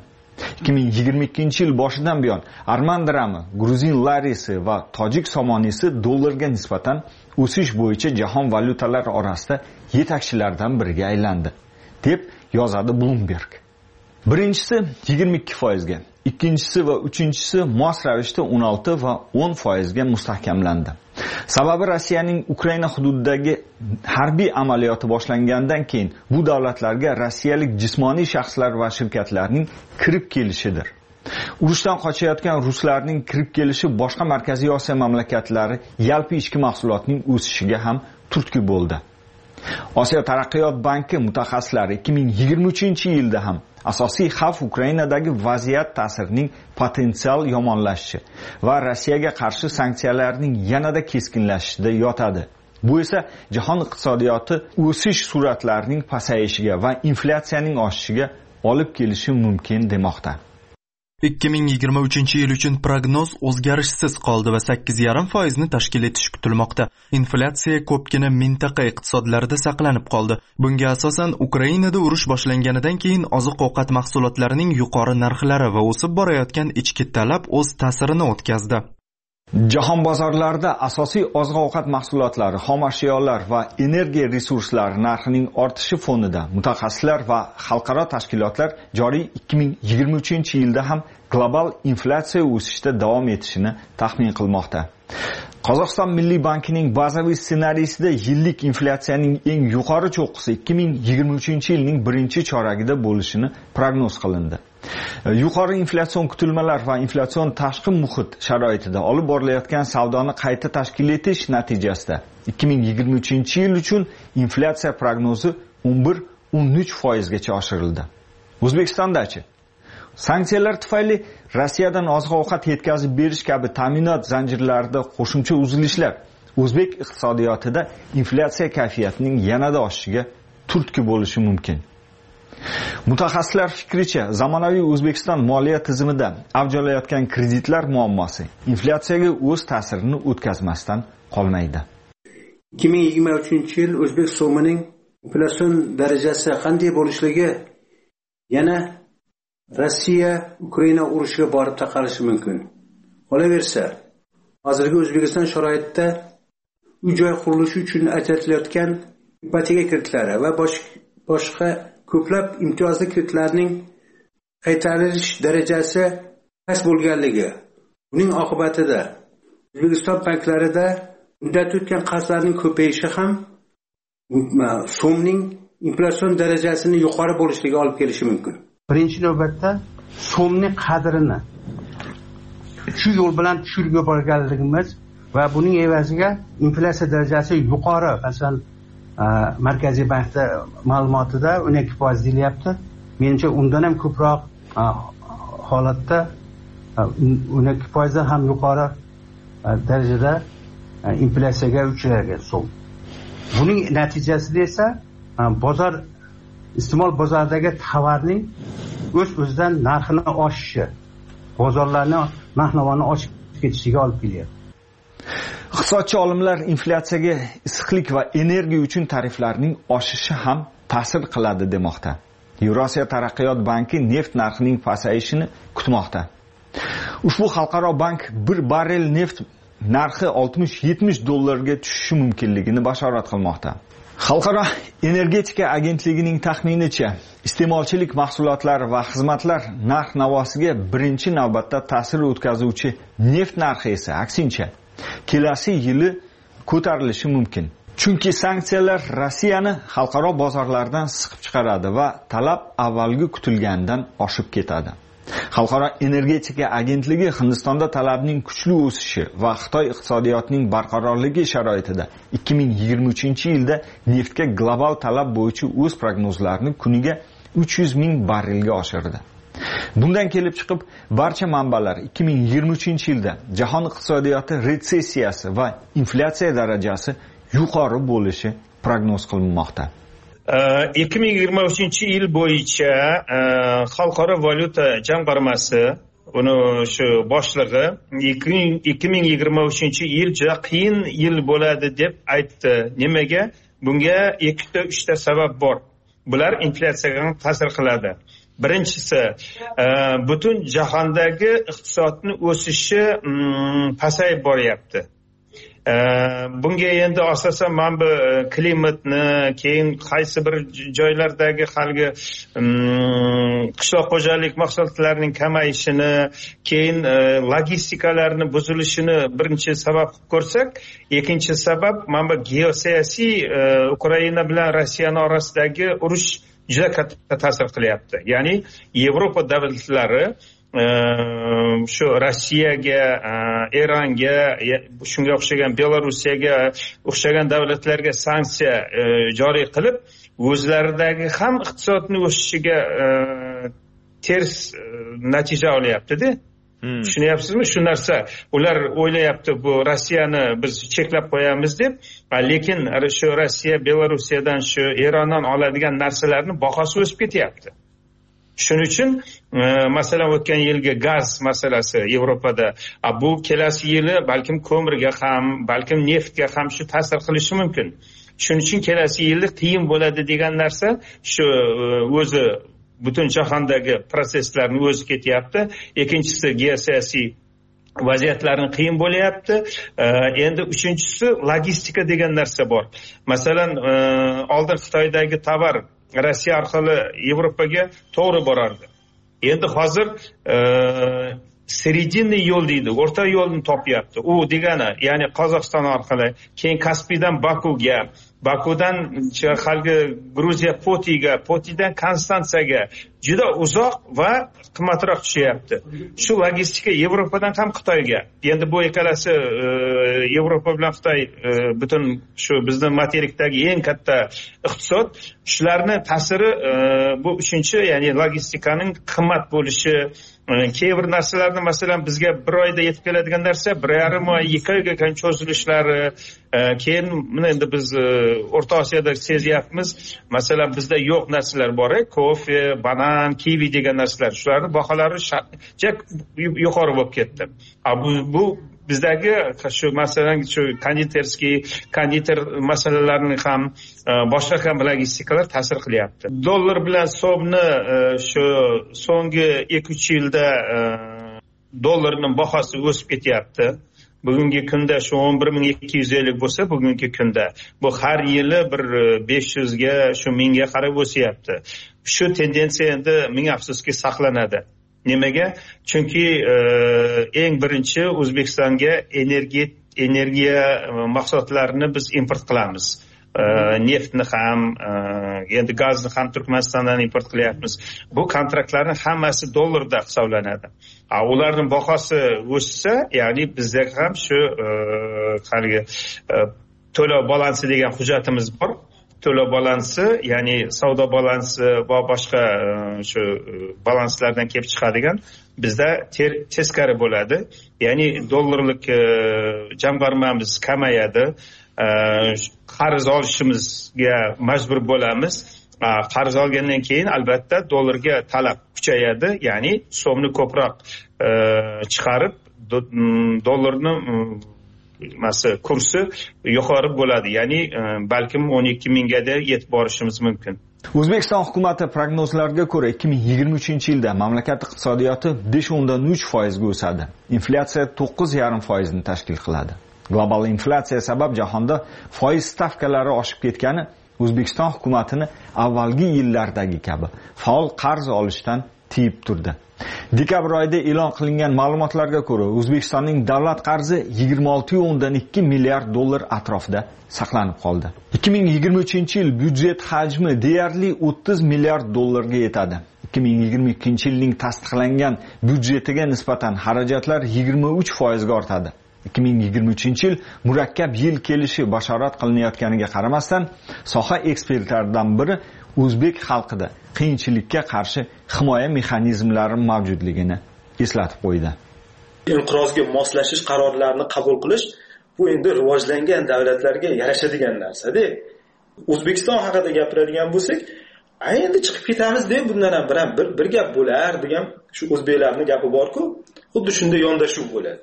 S21: 2022-yil boshidan buyon arman dirami, gruzin larisi va tojik somonisi dollarga nisbatan o'sish bo'yicha jahon valyutalari orasida yetakchilardan biriga aylandi, deb yozadi Bloomberg. Birinchisi 22% ga, ikkinchisi va uchinchisi mos ravishda 16 va 10% ga mustahkamlandi. Sababi Rossiyaning Ukraina hududidagi harbiy amaliyoti boshlangandan keyin bu davlatlarga rossiyalik jismoniy shaxslar va shirkatlarning kirib kelishidir. Urushdan qochayotgan ruslarning kirib kelishi boshqa Markaziy Osiyo mamlakatlari yalpi ichki mahsulotning o'sishiga ham turtki bo'ldi. Osiyo taraqqiyot banki mutaxassislari 2023-yilda ham asosiy xavf Ukrainadagi vaziyat ta'sirining potensial yomonlashishi va Rossiyaga qarshi sanksiyalarning yanada keskinlashishida yotadi. Bu esa jahon iqtisodiyoti o'sish sur'atlarining pasayishiga va inflyatsiyaning oshishiga olib kelishi mumkin demoqda.
S1: 2023 yil uchun prognoz o'zgarishsiz qoldi va 8,5% ni tashkil etishi kutilmoqda. Inflyatsiya ko'pgina mintaqa iqtisodlarida saqlanib qoldi. Bunga asosan Ukrainada urush boshlanganidan keyin oziq-ovqat mahsulotlarining yuqori narxlari va o'sib borayotgan ichki talab o'z ta'sirini o'tkazdi.
S21: Jahon bozorlarida asosiy oziq-ovqat mahsulotlari, xomashyolar va energiya resurslari narxining ortishi fonida mutaxassislar va xalqaro tashkilotlar joriy 2023-yilda ham global inflyatsiya o'sishda davom etishini taxmin qilmoqda. Qozog'iston Milliy bankining bazaviy ssenariysida yillik inflyatsiyaning eng yuqori cho'qqisi 2023-yilning birinchi choragida bo'lishini prognoz qilindi. Yuqori inflyatsion kutilmalar va inflyatsion tashqi muhit sharoitida olib borilayotgan savdoni qayta tashkil etish natijasida 2023-yil uchun inflyatsiya prognozi 11-13% gacha oshirildi. O'zbekistondachi sanksiyalar tufayli Rossiyadan oziq-ovqat yetkazib berish kabi ta'minot zanjirlarida qo'shimcha uzilishlar o'zbek iqtisodiyotida inflyatsiya kayfiyatining yanada oshishiga turtki bo'lishi mumkin. Mutaxassislar fikricha, zamonaviy O'zbekiston moliya tizimida avj olayotgan kreditlar muammosi inflyatsiyaga o'z ta'sirini o'tkazmasdan qolmaydi.
S22: 2023-yil O'zbek so'mining inflyatsion darajasi qanday bo'lishligi yana Rossiya Ukraina urushiga borib taqalishi mumkin. Qolaversa, hozirgi O'zbekiston sharoitida uy-joy qurilishi uchun ajratilayotgan ipoteka kreditlari va boshqa ko'plab imtiyozli kreditlarning qaytarish darajasi past bo'lganligi, buning oqibatida O'zbekiston banklarida muddat o'tgan qarzlarning ko'payishi ham so'mning inflyatsion darajasini yuqori bo'lishiga olib kelishi mumkin. Birinchi navbatda so'mning qadrini shu yo'l bilan tushirib yuborganligimiz va buning evaziga inflyatsiya darajasi yuqori, masalan Markaziy bankda ma'lumotida 12% deyilyapti. Menimcha undan ham ko'proq holatda 12% dan ham yuqori darajada inflyatsiyaga uchragan so'm. Buning natijasida esa bozor iste'mol bozoridagi tovarning o'z-o'zidan narxini oshishi, bozorlarning narx-navoni oshib ketishiga olib kelyapti.
S21: Iqtisodchi olimlar inflyatsiyaga issiqlik va energiya uchun tariflarning oshishi ham ta'sir qiladi demoqda. Yevrosiyo taraqqiyot banki neft narxining pasayishini kutmoqda. Ushbu xalqaro bank bir barrel neft narxi 60-70 dollarga tushishi mumkinligini bashorat qilmoqda. Xalqaro energetika agentligining taxminicha, iste'molchilik mahsulotlari va xizmatlar narx-navosiga birinchi navbatda ta'sir o'tkazuvchi neft narxi esa aksincha kelasi yili ko'tarilishi mumkin. Chunki sanksiyalar Rossiyani xalqaro bozorlardan siqib chiqaradi va talab avvalgi kutilgandan oshib ketadi. Xalqaro energetika agentligi Hindistonda talabning kuchli o'sishi va Xitoy iqtisodiyotining barqarorligi sharoitida 2023-yilda neftga global talab bo'yicha o'z prognozlarini kuniga 300 ming barrelga oshirdi. Bundan kelib chiqib, barcha manbalar 2023-yilda jahon iqtisodiyoti retsessiyasi va inflyatsiya darajasi yuqori bo'lishi prognoz qilinmoqda.
S5: 2023-yil bo'yicha xalqaro valyuta jamg'armasi uni shu boshlig'i 2023-yil juda qiyin yil bo'ladi deb aytdi. Nimaga? Bunga 2-3 ta sabab bor. Bular inflyatsiyaga ta'sir qiladi. Birinchisi, butun jahondagi iqtisodning o'sishi pasayib boryapti. Bunga endi asosan men bu klimatni, keyin qaysi bir joylardagi halgi qishloq xo'jalik mahsulotlarining kamayishini, keyin logistikalarning buzilishini birinchi sabab qilib ko'rsak, ikkinchi sabab men bu geosiyosiy Ukraina bilan Rossiya orasidagi urush juda katta ta'sir qilyapti. Ya'ni Yevropa davlatlari shu Rossiyaga, Eronga, shunga o'xshagan Belorussiyaga o'xshagan davlatlarga sanksiya joriy qilib, o'zlaridagi ham iqtisodning o'sishiga ters natija olyapti-da. Tushunyapsizmi? Shu narsa ular o'ylayapti, bu Rossiyani biz cheklab qo'yamiz deb, lekin shu Rossiya, Belorussiyadan, shu Erondan oladigan narsalarning bahosi o'sib ketyapti. Shuning uchun masalan o'tgan yilgi gaz masalasi Yevropada, bu kelasi yili balkim ko'mirga ham, balkim neftga ham shu ta'sir qilishi mumkin. Shuning uchun kelasi yilda qiyin bo'ladi degan narsa shu o'zi butun jahondagi proseslarni o'zi ketyapti. Ikkinchisi geosiyosiy vaziyatlarning qiyin bo'lyapti. Endi uchinchisi logistika degan narsa bor. Masalan, oldin Xitoydagi tovar Rossiya orqali Yevropaga to'g'ri borardi. Endi hozir seredinniy yo'l deydi, o'rta yo'lni topyapti. U degani, ya'ni Qozog'iston orqali, keyin Kaspiydan Bakuga, Bakudan halgi Gruziya Potiga, Potidan Konstantsiyaga juda uzoq va qimmatroq tushyapti. Shu logistika Yevropadan ham Xitoyga. Endi bu ikkalasi Yevropa bilan Xitoy butun shu bizning materikdagi eng katta iqtisod, shularning ta'siri bu uchinchi, ya'ni logistikaning qimmat bo'lishi, keyin bir narsalarni masalan bizga bir oyda yetib keladigan narsa 1,5 oy, 2 oyga cho'zilishlari, keyin mana endi biz O'rta Osiyoda sezyapmiz. Masalan, bizda yo'q narsalar bor, kofe, banan, kivi degan narsalar. Shularning baholari yuqori bo'lib ketdi. Bu bizdagi shu masalan shu konditer masalalarni ham boshqa ham logistikalar ta'sir qilyapti. Dollar bilan so'mni shu so'nggi 2-3 yilda dollarning bahosi o'sib ketyapti. bugungi kunda shu 11.250 bo'lsa, bugungi kunda bu har yili bir 500 ga, shu 1000 ga qarab o'syapti. Shu tendensiya endi ming afsuski saqlanadi. Nimaga? Chunki eng birinchi O'zbekistonga energiya mahsulotlarini biz import qilamiz. Neftni ham, endi gazni ham Turkmanistondan import qilyapmiz. Bu kontraktlarning hammasi dollarda hisoblanadi. Ularning bahosi o'ssa, ya'ni bizda ham shu haligi to'lov balansi degan hujjatimiz bor. To'lov balansi, ya'ni savdo balansi va boshqa shu balanslardan kelib chiqadigan bizda teskari bo'ladi. Ya'ni dollarlik jamg'armamiz kamayadi. Qarz olishimizga majbur bo'lamiz. Qarz olgandan keyin albatta dollarga talab kuchayadi, ya'ni so'mni ko'proq chiqarib dollarni kursi yuqori bo'ladi, ya'ni balkim 12 mingga yetib borishimiz mumkin.
S21: O'zbekiston hukumati prognozlariga ko'ra 2023-yilda mamlakat iqtisodiyoti 5.3% ga o'sadi. Inflyatsiya 9.5% ni tashkil qiladi. Global inflyatsiya sabab jahonda foiz stavkalari oshib ketgani O'zbekiston hukumatini avvalgi yillardagi kabi faol qarz olishdan tiyib turdi. Dekabr oyida e'lon qilingan ma'lumotlarga ko'ra, O'zbekistonning davlat qarzi 26.2 milliard dollar atrofida saqlanib qoldi. 2023-yil byudjet hajmi deyarli 30 milliard dollarga yetadi. 2022-yilning tasdiqlangan byudjetiga nisbatan xarajatlar 23% ga ortadi. 2023-yil murakkab yil kelishi bashorat qilinayotganiga qaramasdan, soha ekspertlaridan biri o'zbek xalqida qiyinchilikka qarshi himoya mexanizmlari mavjudligini eslatib qo'ydi.
S6: Inqirozga moslashish qarorlarini qabul qilish bu endi rivojlangan davlatlarga yarashadigan narsa-da. O'zbekiston haqida gapiradigan bo'lsak, endi chiqib ketamiz deb bundan ham bir gap bo'lar degan shu o'zbeklarning gapi bor-ku, xuddi shunday yondashuv bo'ladi.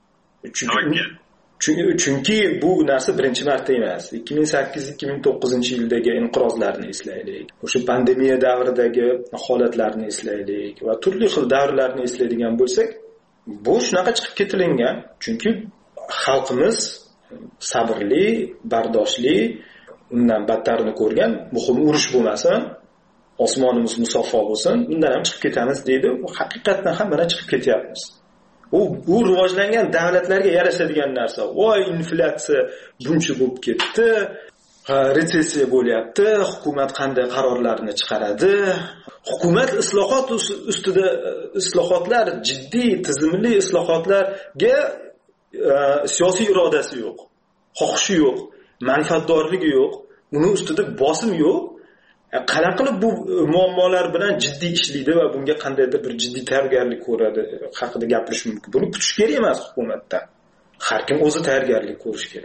S6: Chunki bu narsa birinchi marta emas. 2008-2009 inqirozlarni eslaylik. O'sha pandemiya davridagi holatlarni eslaylik va turli xil davrlarni eslaydigan bo'lsak, bu shunaqa chiqib ketilingan. Chunki xalqimiz sabrli, bardoshli, undan battarini ko'rgan, muhim urush bo'lmasin, osmonimiz musaffo bo'lsin, undan ham chiqib ketamiz deydi. Haqiqatan ham mana chiqib ketyapmiz. U rivojlangan davlatlarga yarashadigan narsa. Voy, inflyatsiya buncha bo'lib ketdi, retsessiya bo'lyapti, hukumat qanday qarorlarni chiqaradi? Hukumat islohot ustida islohotlar, jiddiy, tizimli islohotlarga siyosiy irodasi yo'q, xohishi yo'q, manfaatdorligi yo'q, uni ustida bosim yo'q. Qanaqa qilib bu muammolar bilan jiddiy ishlaydi va bunga qandaydir bir jiddiy tayyorgarlik ko'radi haqida gapirish mumkin. Buni kutish kerak emas hukumatdan. Har kim o'zi tayyorgarlik ko'rish kerak.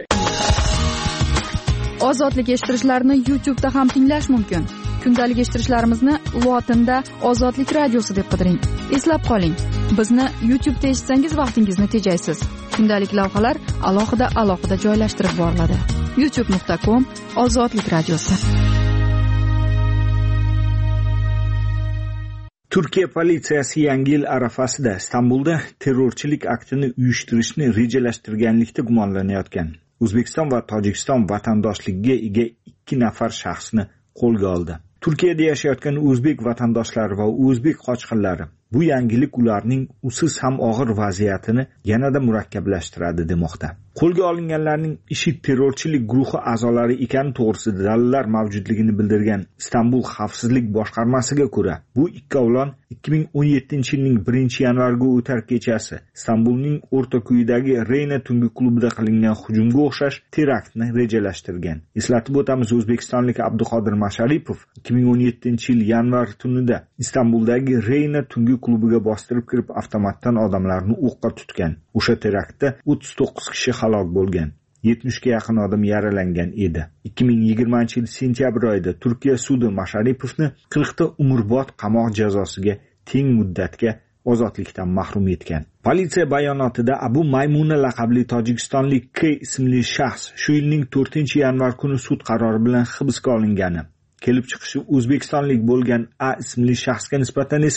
S13: Ozodlik eshittirishlarni YouTube da ham tinglash mumkin. Kundalik eshittirishlarimizni lotinda Ozodlik radiosi deb qidiring. Eslab qoling, bizni YouTube da eshitsangiz vaqtingizni tejaysiz. Kundalik lavhalar alohida joylashtirib boriladi. youtube.com/Ozodlik radiosi.
S21: Turkiya politsiyasi Yangi yil arafasida Istanbulda terrorchilik aktini uyushtirishni rejalashtirganlikda gumonlanayotgan O'zbekiston va Tojikiston vatandoshligiga ega 2 nafar shaxsni qo'lga oldi. Turkiyada yashayotgan o'zbek vatandoshlari va o'zbek qochqinlari bu yangilik ularning usiz ham og'ir vaziyatini yanada murakkablashtiradi demoqda. Qo'lga olinganlarning IShID terrorchilik guruhi a'zolari ekani to'g'risida dalillar mavjudligini bildirgan Istanbul xavfsizlik boshqarmasiga ko'ra, bu ikkovlon 2017-yilning 1-yanvarga o'tar kechasi Istanbulning o'rtakuyidagi Reyna tungi klubida qilingan hujumga o'xshash teraktni rejalashtirgan. Eslatib o'tamiz, o'zbekistonlik Abduqodir Masharipov 2017-yil yanvar tunida Istanbuldagi Reyna tungi klubiga bostirib kirib avtomatdan odamlarni o'qqa tutgan. O'sha teraktda 39 kishi halok bo'lgan. 70 ga yaqin odam yaralangan edi. 2020-yil sentyabr oyida Turkiya sudi Masharipovni 40 ta umrbod qamoq jazosiga teng muddatga ozodlikdan mahrum etgan. Politsiya bayonotida Abu Maymuna laqabli tojikistonlik K ismli shaxs shu yilning 4-yanvar kuni sud qarori bilan hibsga olingani, kelib chiqishi o'zbekistonlik bo'lgan A ismli shaxsga nisbatan esa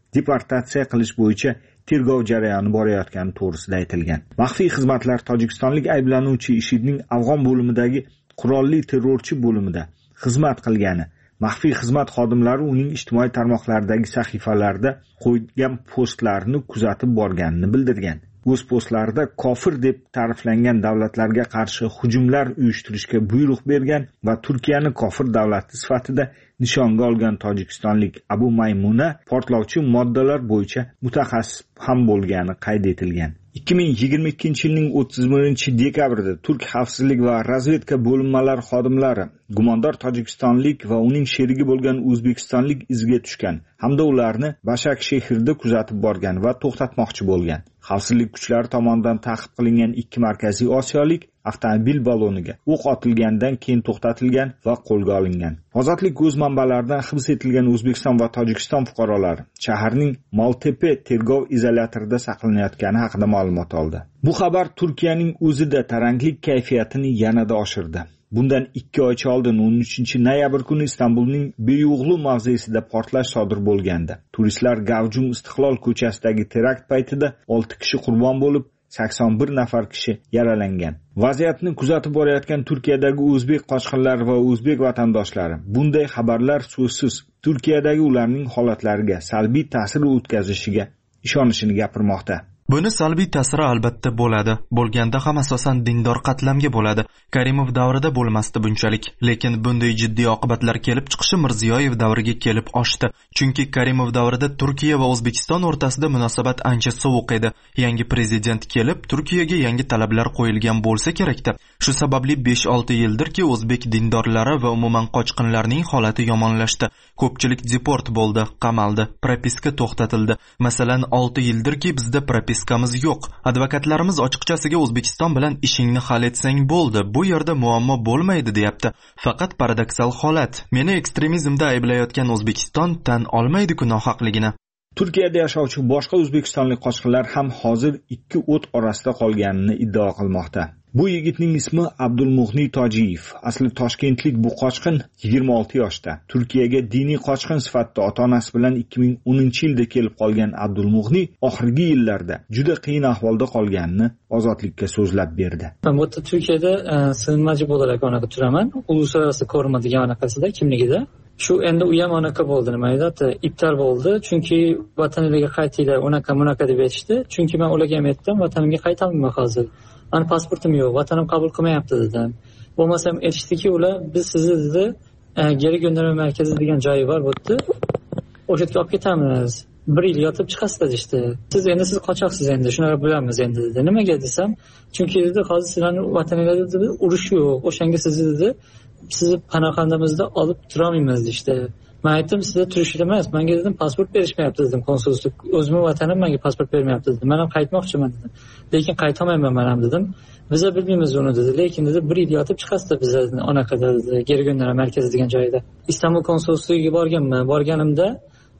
S21: deportatsiya qilish bo'yicha tergov jarayoni borayotgani to'g'risida aytilgan. Maxfiy xizmatlar tojikistonlik ayblanuvchi IShIDning Afg'on bo'limidagi qurolli terrorchi bo'limida xizmat qilgani, maxfiy xizmat xodimlari uning ijtimoiy tarmoqlardagi sahifalarida qo'ygan postlarini kuzatib borganini bildirgan. O'z postlarida kofir deb ta'riflangan davlatlarga qarshi hujumlar uyushtirishga buyruq bergan va Turkiyani kofir davlati sifatida nishonga olgan tojikistonlik Abu Maymuna portlovchi moddalar bo'yicha mutaxassis ham bo'lgani qayd etilgan. 2022-yilning 31-dekabrida Turk xavfsizlik va razvedka bo'linmalari xodimlari gumondor tojikistonlik va uning sherigi bo'lgan o'zbekistonlik izga tushgan hamda ularni Bashak shahrida kuzatib borgan va to'xtatmoqchi bo'lgan. Xavfsizlik kuchlari tomonidan ta'qib qilingan 2 markaziy osiyolik avtomobil baloniga o'q otilgandan keyin to'xtatilgan va qo'lga olingan. Ozodlik o'z manbalaridan hibs etilgan O'zbekiston va Tojikiston fuqarolari shaharning Maltepe tergov izolyatorida saqlanayotgani haqida ma'lumot oldi. Bu xabar Turkiyaning o'zida taranglik kayfiyatini yanada oshirdi. Bundan 2 oycha oldin 13-noyabr kuni Istanbulning Beyo'g'lu mavzesida portlash sodir bo'lgandi. Turistlar Gavjum Istiqlol ko'chasidagi terakt paytida 6 kishi qurbon bo'lib, 81 nafar kishi yaralangan. Vaziyatni kuzatib borayotgan Turkiyadagi o'zbek qochqinlari va o'zbek vatandoshlari bunday xabarlar so'zsiz Turkiyadagi ularning holatlariga salbiy ta'sir o'tkazishiga ishonishini gapirmoqda.
S1: Buni salbiy ta'siri albatta bo'ladi. Bo'lganda ham asosan dindor qatlamga bo'ladi. Karimov davrida bo'lmasdi bunchalik, lekin bunday jiddiy oqibatlar kelib chiqishi Mirziyoyev davriga kelib oshdi. Chunki Karimov davrida Turkiya va O'zbekiston o'rtasida munosabat ancha sovuq edi. Yangi prezident kelib, Turkiyaga yangi talablar qo'yilgan bo'lsa kerakda. Shu sababli 5-6 yildirki o'zbek dindorlari va umuman qochqinlarning holati yomonlashdi. Ko'pchilik deport bo'ldi, qamaldi, propiska to'xtatildi. Masalan, 6 yildirki bizda propiskamiz yo'q. Advokatlarimiz ochiqchasiga O'zbekiston bilan ishingni hal etsang bo'ldi, bu yerda muammo bo'lmaydi deyapti. Faqat paradoksal holat. Meni ekstremizmda ayblayotgan O'zbekiston tan olmaydi-ku nohaqligini.
S21: Turkiyada yashovchi boshqa o'zbekistonlik qochqinlar ham hozir 2 o't orasida qolganini iddao qilmoqda. Bu yigitning ismi Abdulmuhni Tojiyev. Asli toshkentlik bu qochqin 26 yoshda. Turkiyaga diniy qochqin sifatida ota-onasi bilan 2010-yilda kelib qolgan Abdulmuhni oxirgi yillarda juda qiyin ahvolda qolganini ozodlikka so'zlab berdi.
S7: Men bu Turkiyada sig'inmachi bo'laraq onaqa turaman. Uluslararası koruma degan anaqasida kimligida. Shu endi u ham anaqa bo'ldi, nima edi, ibtal bo'ldi. Chunki vataningizga qaytinglar, unaqa deb aytishdi. Chunki men ularga ham aytdim, vatanimga qaytaman hozir. Mani pasportim yo'q, vatanim qabul qilmayapti dedim. Bo'lmasam aytishdiki, ular biz sizni dedi, geri gönderme markazi degan joyi bor bu yerda. O'sha yerga olib ketamiz. 1 yil yotib chiqasiz dedi. Siz qochoqsiz endi, shunaqa bo'lamiz endi dedi. Nimaga desam, chunki dedi, hozir sizlarning vataningizda urush yo'q. O'shanga sizni dedi, sizni panoxonamizda olib turolmaymiz işte. Men aytdim, sizga turishda emas, menga dedim pasport berishmayapti dedim, konsullik. O'zimning vatanim menga pasport bermayapti dedim. Men ham qaytmoqchiman dedim. Lekin qaytolmayman men ham dedim. Biz bilmaymiz uni dedi. Lekin dedi 1 yil yotib chiqasiz bizlar onaqada dedi, geri gönderme markazi degan joyda. Istanbul konsulligiga borganman. Borganimda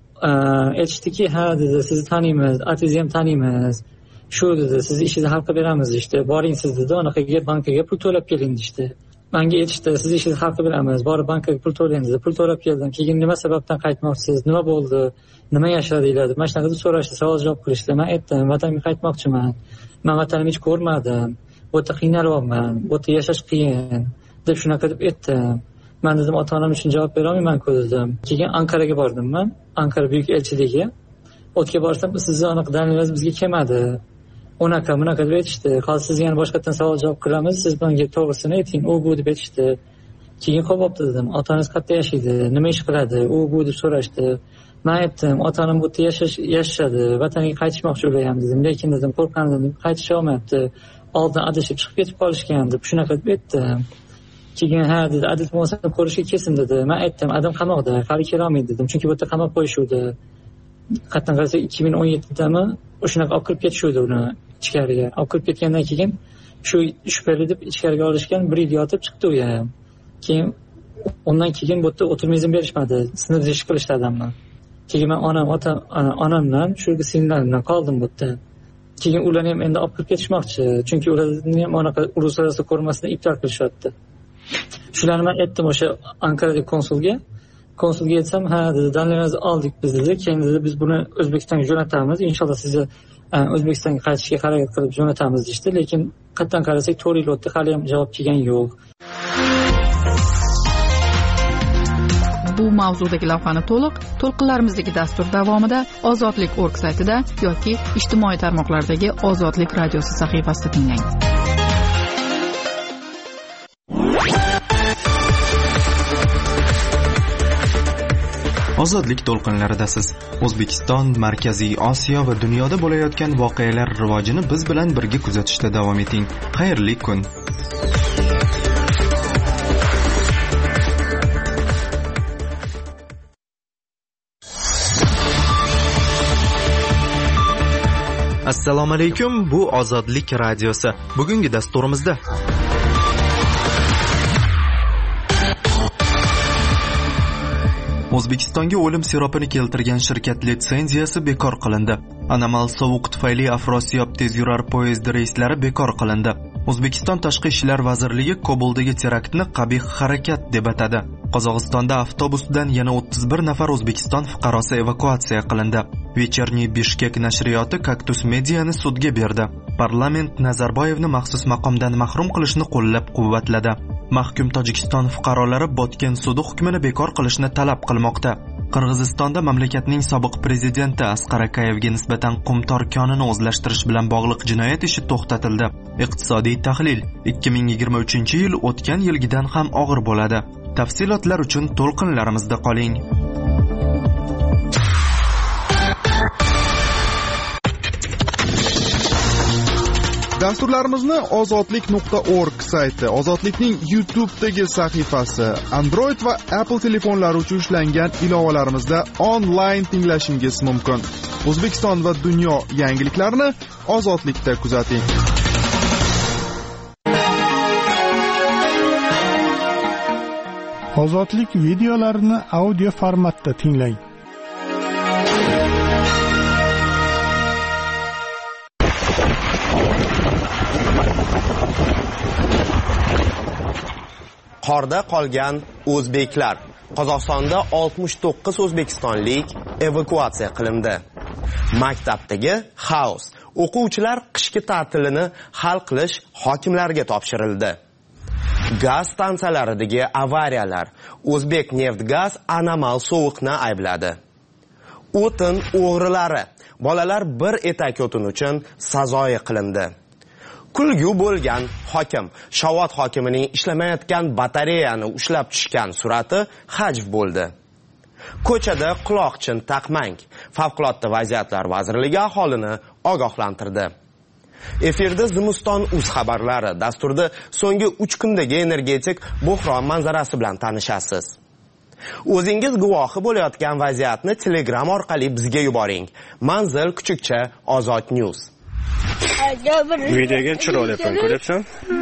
S7: aytishdiki, ha dedi, sizni taniymiz, atingizni ham taniymiz. Shu dedi, sizni ishingizni hal qilib beramiz işte. Boring siz dedi, onaqaga bankaga pul to'lab keling işte. Menga aytishdi, siz ishingizni hal qilib beramiz, borib bankaga pul to'lang dedi. Pul to'lab keldim. Keyin nima sababdan qaytmoqchisiz? Nima bo'ldi? Nima yashadinglar deb mana shunaqa so'rashdi, savol javob qilishdi. Men aytdim, vatanimga qaytmoqchiman. Men vatanimni hech ko'rmadim. Bu yerda qiynalyapman. Bu yerda yashash qiyin deb shunaqa deb aytdim. Men dedim, ota-onam uchun javob bera olmayman-ku dedim. Keyin Anqaraga bordim men. Anqara buyuk elchiligiga. O'tga borsam, sizni aniq dalillar bizga kelmadi. Unaqa deb aytishdi. Hozir sizga yana boshqatdan savol javob qilamiz, siz menga to'g'risini ayting, u bu deb aytishdi. Keyin qo'yibdi dedim, otangiz qayerda yashaydi, nima ish qiladi, u bu deb so'rashdi. Men aytdim, ota-onam bu yerda yashashadi, vataniga qaytishmoqchi ular dedim. Lekin dedim, qo'rqandim, qaytisha olmayapti. Oldin adashib chiqib ketib qolishgan deb shunaqa deb aytdim. Keyin ha dedi, adil bo'lsa ko'rishga kelsin dedi. Men aytdim, adam qamoqda, hali kela olmaydi dedim. Chunki bu yerda qamab qo'yishuvdi. Qatdan qarasa 2017dami o'shanaqa olib kirib ketishuvdi uni ichkariga. Olib kirib ketgandan keyin shu shubhali deb ichkariga olishgan, 1 yil yotib chiqdi u ham. Keyin undan keyin bu yerda o'tirmizm berishmadi. Sinf ish qilishdi odamni. Keyin men onamdan, shu singlarimdan qoldim bu yerda. Keyin ularni ham endi olib kirib ketishmoqchi. Chunki ularni ham anaqa uluslararası ko'rmasini ibtol qilishyapti. Shularni men aytdim o'sha Anqaradagi konsulga. konsulga aytsam, ha dedi, danlarimizni oldik biz dedi. Keyin dedi biz buni O'zbekistonga jo'natamiz. Inshaalloh sizni O'zbekistonga qaytishga harakat qilib jo'natamiz deydi. Lekin qayerdan qarasak 4 yil o'tdi, hali ham javob kelgan yo'q.
S13: Bu mavzudagi lavhani to'lqinlarimizdagi dastur davomida ozodlik.org saytida yoki ijtimoiy tarmoqlardagi Ozodlik radiosi sahifasida tinglang.
S1: Ozodlik to'lqinlaridasiz. O'zbekiston, Markaziy Osiyo va dunyoda bo'layotgan voqealar rivojini biz bilan birga kuzatishda davom eting. Xayrli kun. Assalomu alaykum, bu Ozodlik radiosi. Bugungi dasturimizda O'zbekistonga o'lim siropini keltirgan shirkat litsenziyasi bekor qilindi. Anomal sovuq tufayli Afrosiyob tezyurar poyezd reyslari bekor qilindi. O'zbekiston Tashqi ishlar vazirligi Kobuldagi teraktni qabih harakat deb atadi. Qozog'istonda avtobusdan yana 31 nafar O'zbekiston fuqarosi evakuatsiya qilindi. Вечерний Bishkek nashriyoti Kaktus Mediani sudga berdi. Parlament Nazarboyevni maxsus maqomdan mahrum qilishni qo'llab-quvvatladi. Mahkum Tojikiston fuqarolari Botken sudi hukmini bekor qilishni talab qilmoqda. Qirg'izistonda mamlakatning sobiq prezidenti Asqar Akayevga nisbatan qumtor konini o'zlashtirish bilan bog'liq jinoyat ishi to'xtatildi. Iqtisodiy tahlil: 2023-yil o'tgan yilgidan ham og'ir bo'ladi. Tafsilotlar uchun to'lqinlarimizda qoling.
S2: Dasturlarimizni ozodlik.org sayti, Ozodlikning YouTube'dagi sahifasi, Android va Apple telefonlari uchun ishlangan ilovalarimizda onlayn tinglashingiz mumkin. O'zbekiston va dunyo yangiliklarini Ozodlikda kuzating.
S3: Ozodlik videolarini audio formatda tinglang.
S4: Qorda qolgan o'zbeklar. Qozog'istonda 69 o'zbekistonlik evakuatsiya qilindi. Maktabdagi xaos. O'quvchilar qishki ta'tilini hal qilish hokimlarga topshirildi. Gaz stansiyalaridagi avariyalar. O'zbek Neftgaz anomal sovuqni aybladi. O'tin o'g'rilari. Bolalar bir etak o'tin uchun sazoyi qilindi. Kulgu bo'lgan hokim. Shovot hokimining ishlamayotgan batareyani ushlab tushgan surati hajv bo'ldi. Ko'chada quloqchin taqmang. Favqulodda vaziyatlar vazirligi aholini ogohlantirdi. Efirda Zimiston.uz xabarlari. Dasturda so'nggi 3 kundagi energetik buhron manzarasi bilan tanishasiz. O'zingiz guvohi bo'layotgan vaziyatni Telegram orqali bizga yuboring. Manzil Kuchukcha Ozod News.
S8: Videoga tushira olyapman, ko'ryapsan?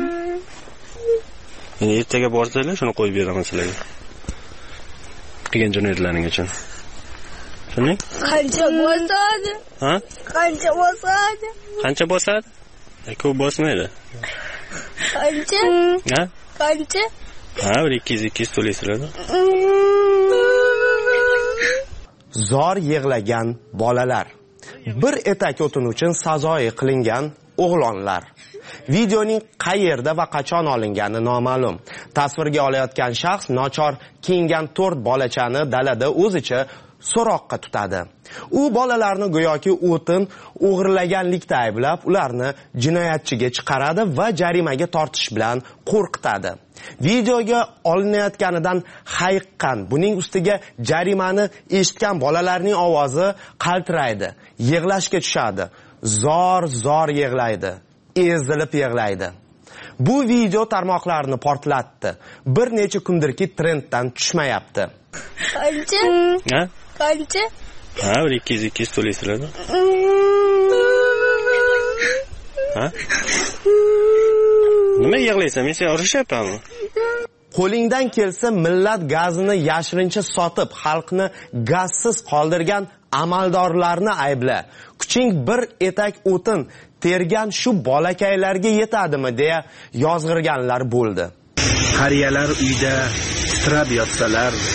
S8: Endi ertaga borsanglar, shuni qo'yib beraman sizlarga. Qilgan jinoyatlaring uchun. Tushunding?
S9: Qancha bosadi?
S8: Ha?
S9: Qancha bosadi?
S8: Qancha bosadi? Ko'p bosmaydi.
S9: Qancha?
S8: Ha?
S9: Qancha?
S8: Ha, 200 to'laysizlar.
S4: Zor yig'lagan bolalar. Bir etak o'tin uchun sazoyi qilingan o'g'lonlar. Videoning qayerda va qachon olingani noma'lum. Tasvirga olayotgan shaxs nochor kiyingan 4 bolachani dalada o'zicha so'roqqa tutadi. U bolalarni go'yoki o'tin o'g'irlaganlikda ayblab, ularni jinoyatchiga chiqaradi va jarimaga tortish bilan qo'rqitadi. Videoga olinayotganidan hayiqqan, buning ustiga jarimani eshitgan bolalarning ovozi qaltiraydi, yig'lashga tushadi, zor yig'laydi, ezilib yig'laydi. Bu video tarmoqlarni portlatdi. Bir necha kundirki trenddan tushmayapti.
S9: Qancha?
S8: Ha?
S9: Qancha?
S8: Ha, 200 to'laysizlar. Ha? Nima yig'laysan? Men seni urishyapmanmi?
S4: Qo'lingdan kelsa millat gazini yashirincha sotib, xalqni gazsiz qoldirgan amaldorlarni aybla. Kuching bir etak o'tin tergan shu bolakaylarga yetadimi deya yozg'irganlar bo'ldi.
S23: Qariyalar uyda titrab yotsalar,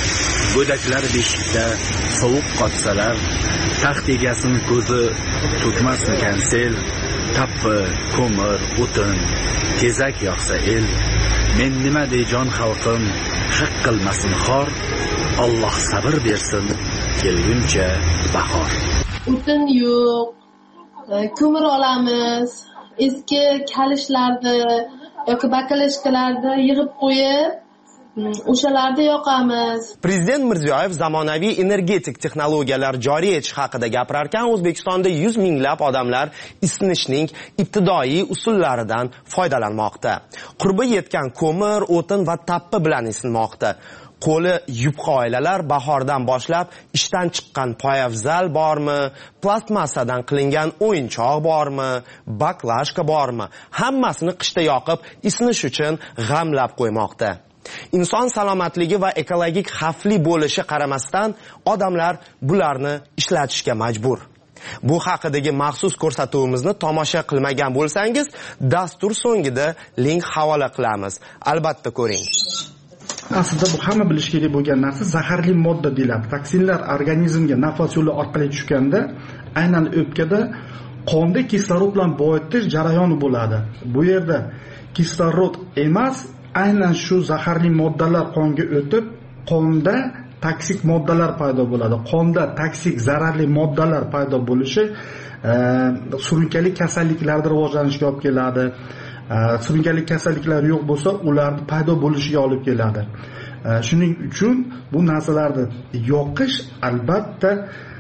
S10: go'daklar beshikda sovuq qotsalar, taxt egasini ko'zi to'kmasmikan sel, tappi, ko'mir, o'tin, tezak yoqsa el, men nima deyjon xalqim, haq qilmasin xor, Alloh sabr bersin, kelguncha bahor.
S11: O'tin yo'q, ko'mir olamiz, eski kalishlarni yoki bakalashkalarni yig'ib qo'yib, o'shalarda yoqamiz.
S4: Prezident Mirziyoyev zamonaviy energetik texnologiyalar joriy etish haqida gapirarkan, O'zbekistonda 100 minglab odamlar isinishning ibtidoiy usullaridan foydalanmoqda. Qurbi yetgan ko'mir, o'tin va tappi bilan isinmoqda. Qo'li yupqa oilalar bahordan boshlab ishdan chiqqan poyafzal bormi, plastmassadan qilingan o'yinchoq bormi, baklashka bormi, hammasini qishda yoqib isinish uchun g'amlab qo'ymoqda. Inson salomatligi va ekologik xavfli bo'lishi qaramasdan odamlar bularni ishlatishga majbur. Bu haqidagi maxsus ko'rsatuvimizni tomosha qilmagan bo'lsangiz, dastur so'ngida link havola qilamiz. Albatta ko'ring.
S23: Aslida bu hamma bilish kerak bo'lgan narsa zaharli modda deyiladi. Toksinlar organizmga nafas yo'li orqali tushganda, aynan o'pkada qonda kislorod bilan boyitish jarayoni bo'ladi. Bu yerda kislorod emas, aynan shu zaharli moddalar qonga o'tib, qonda toksik moddalar paydo bo'ladi. Qonda toksik zararli moddalar paydo bo'lishi surunkali kasalliklarda rivojlanishiga olib keladi. Surunkali kasalliklar yo'q bo'lsa, ularning paydo bo'lishiga olib keladi. Shuning uchun bu narsalarni yoqish albatta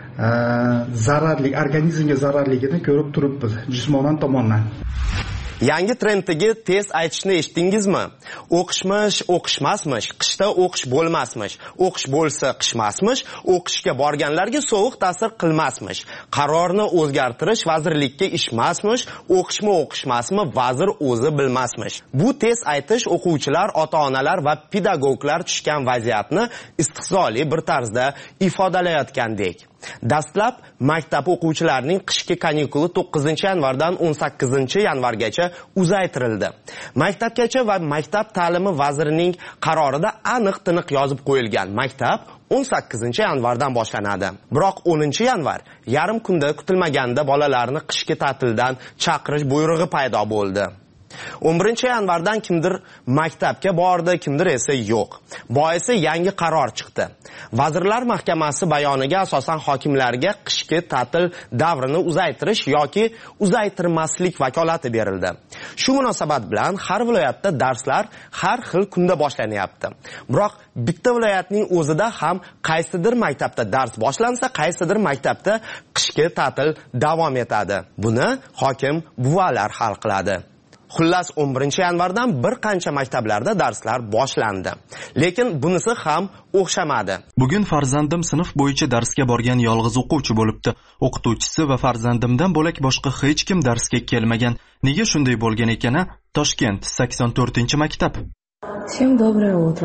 S23: zararli, organizmga zararligini ko'rib turibmiz jismonan tomondan.
S4: Yangi trenddagi tez aytishni eshitdingizmi? O'qishmish, o'qishmasmish, qishda o'qish bo'lmasmish, o'qish bo'lsa qishmasmish, o'qishga borganlarga sovuq ta'sir qilmasmish, qarorni o'zgartirish vazirlikka ishmasmish, o'qishmi o'qishmasmi vazir o'zi bilmasmish. Bu tez aytish o'quvchilar, ota-onalar va pedagoglar tushgan vaziyatni istihzoli bir tarzda ifodalayotgandek. Dastlab maktab o'quvchilarining qishki kanikuli 9-yanvardan 18-yanvargacha uzaytirildi. Maktabgacha va maktab ta'limi vazirining qarorida aniq-tiniq yozib qo'yilgan. Maktab 18-yanvardan boshlanadi. Biroq 10-yanvar yarim kunda kutilmaganda bolalarni qishki ta'tildan chaqirish buyrug'i paydo bo'ldi. 11-yanvardan kimdir maktabga bordi, kimdir esa yo'q. Boisi yangi qaror chiqdi. Vazirlar Mahkamasi bayoniga asosan hokimlarga qishki ta'til davrini uzaytirish yoki uzaytirmaslik vakolati berildi. Shu munosabat bilan har viloyatda darslar har xil kunda boshlanyapti. Biroq bitta viloyatning o'zida ham qaysidir maktabda dars boshlansa, qaysidir maktabda qishki ta'til davom etadi. Buni hokim buvalar hal qiladi. Xullas 11-yanvardan bir qancha maktablarda darslar boshlandi. Lekin bunisi ham o'xshamadi.
S1: Bugun farzandim sinf bo'yicha darsga borgan yolg'iz o'quvchi bo'libdi. O'qituvchisi va farzandimdan bo'lak boshqa hech kim darsga kelmagan. Nega shunday bo'lgan ekan? Toshkent 84-maktab.
S24: Всем доброе утро.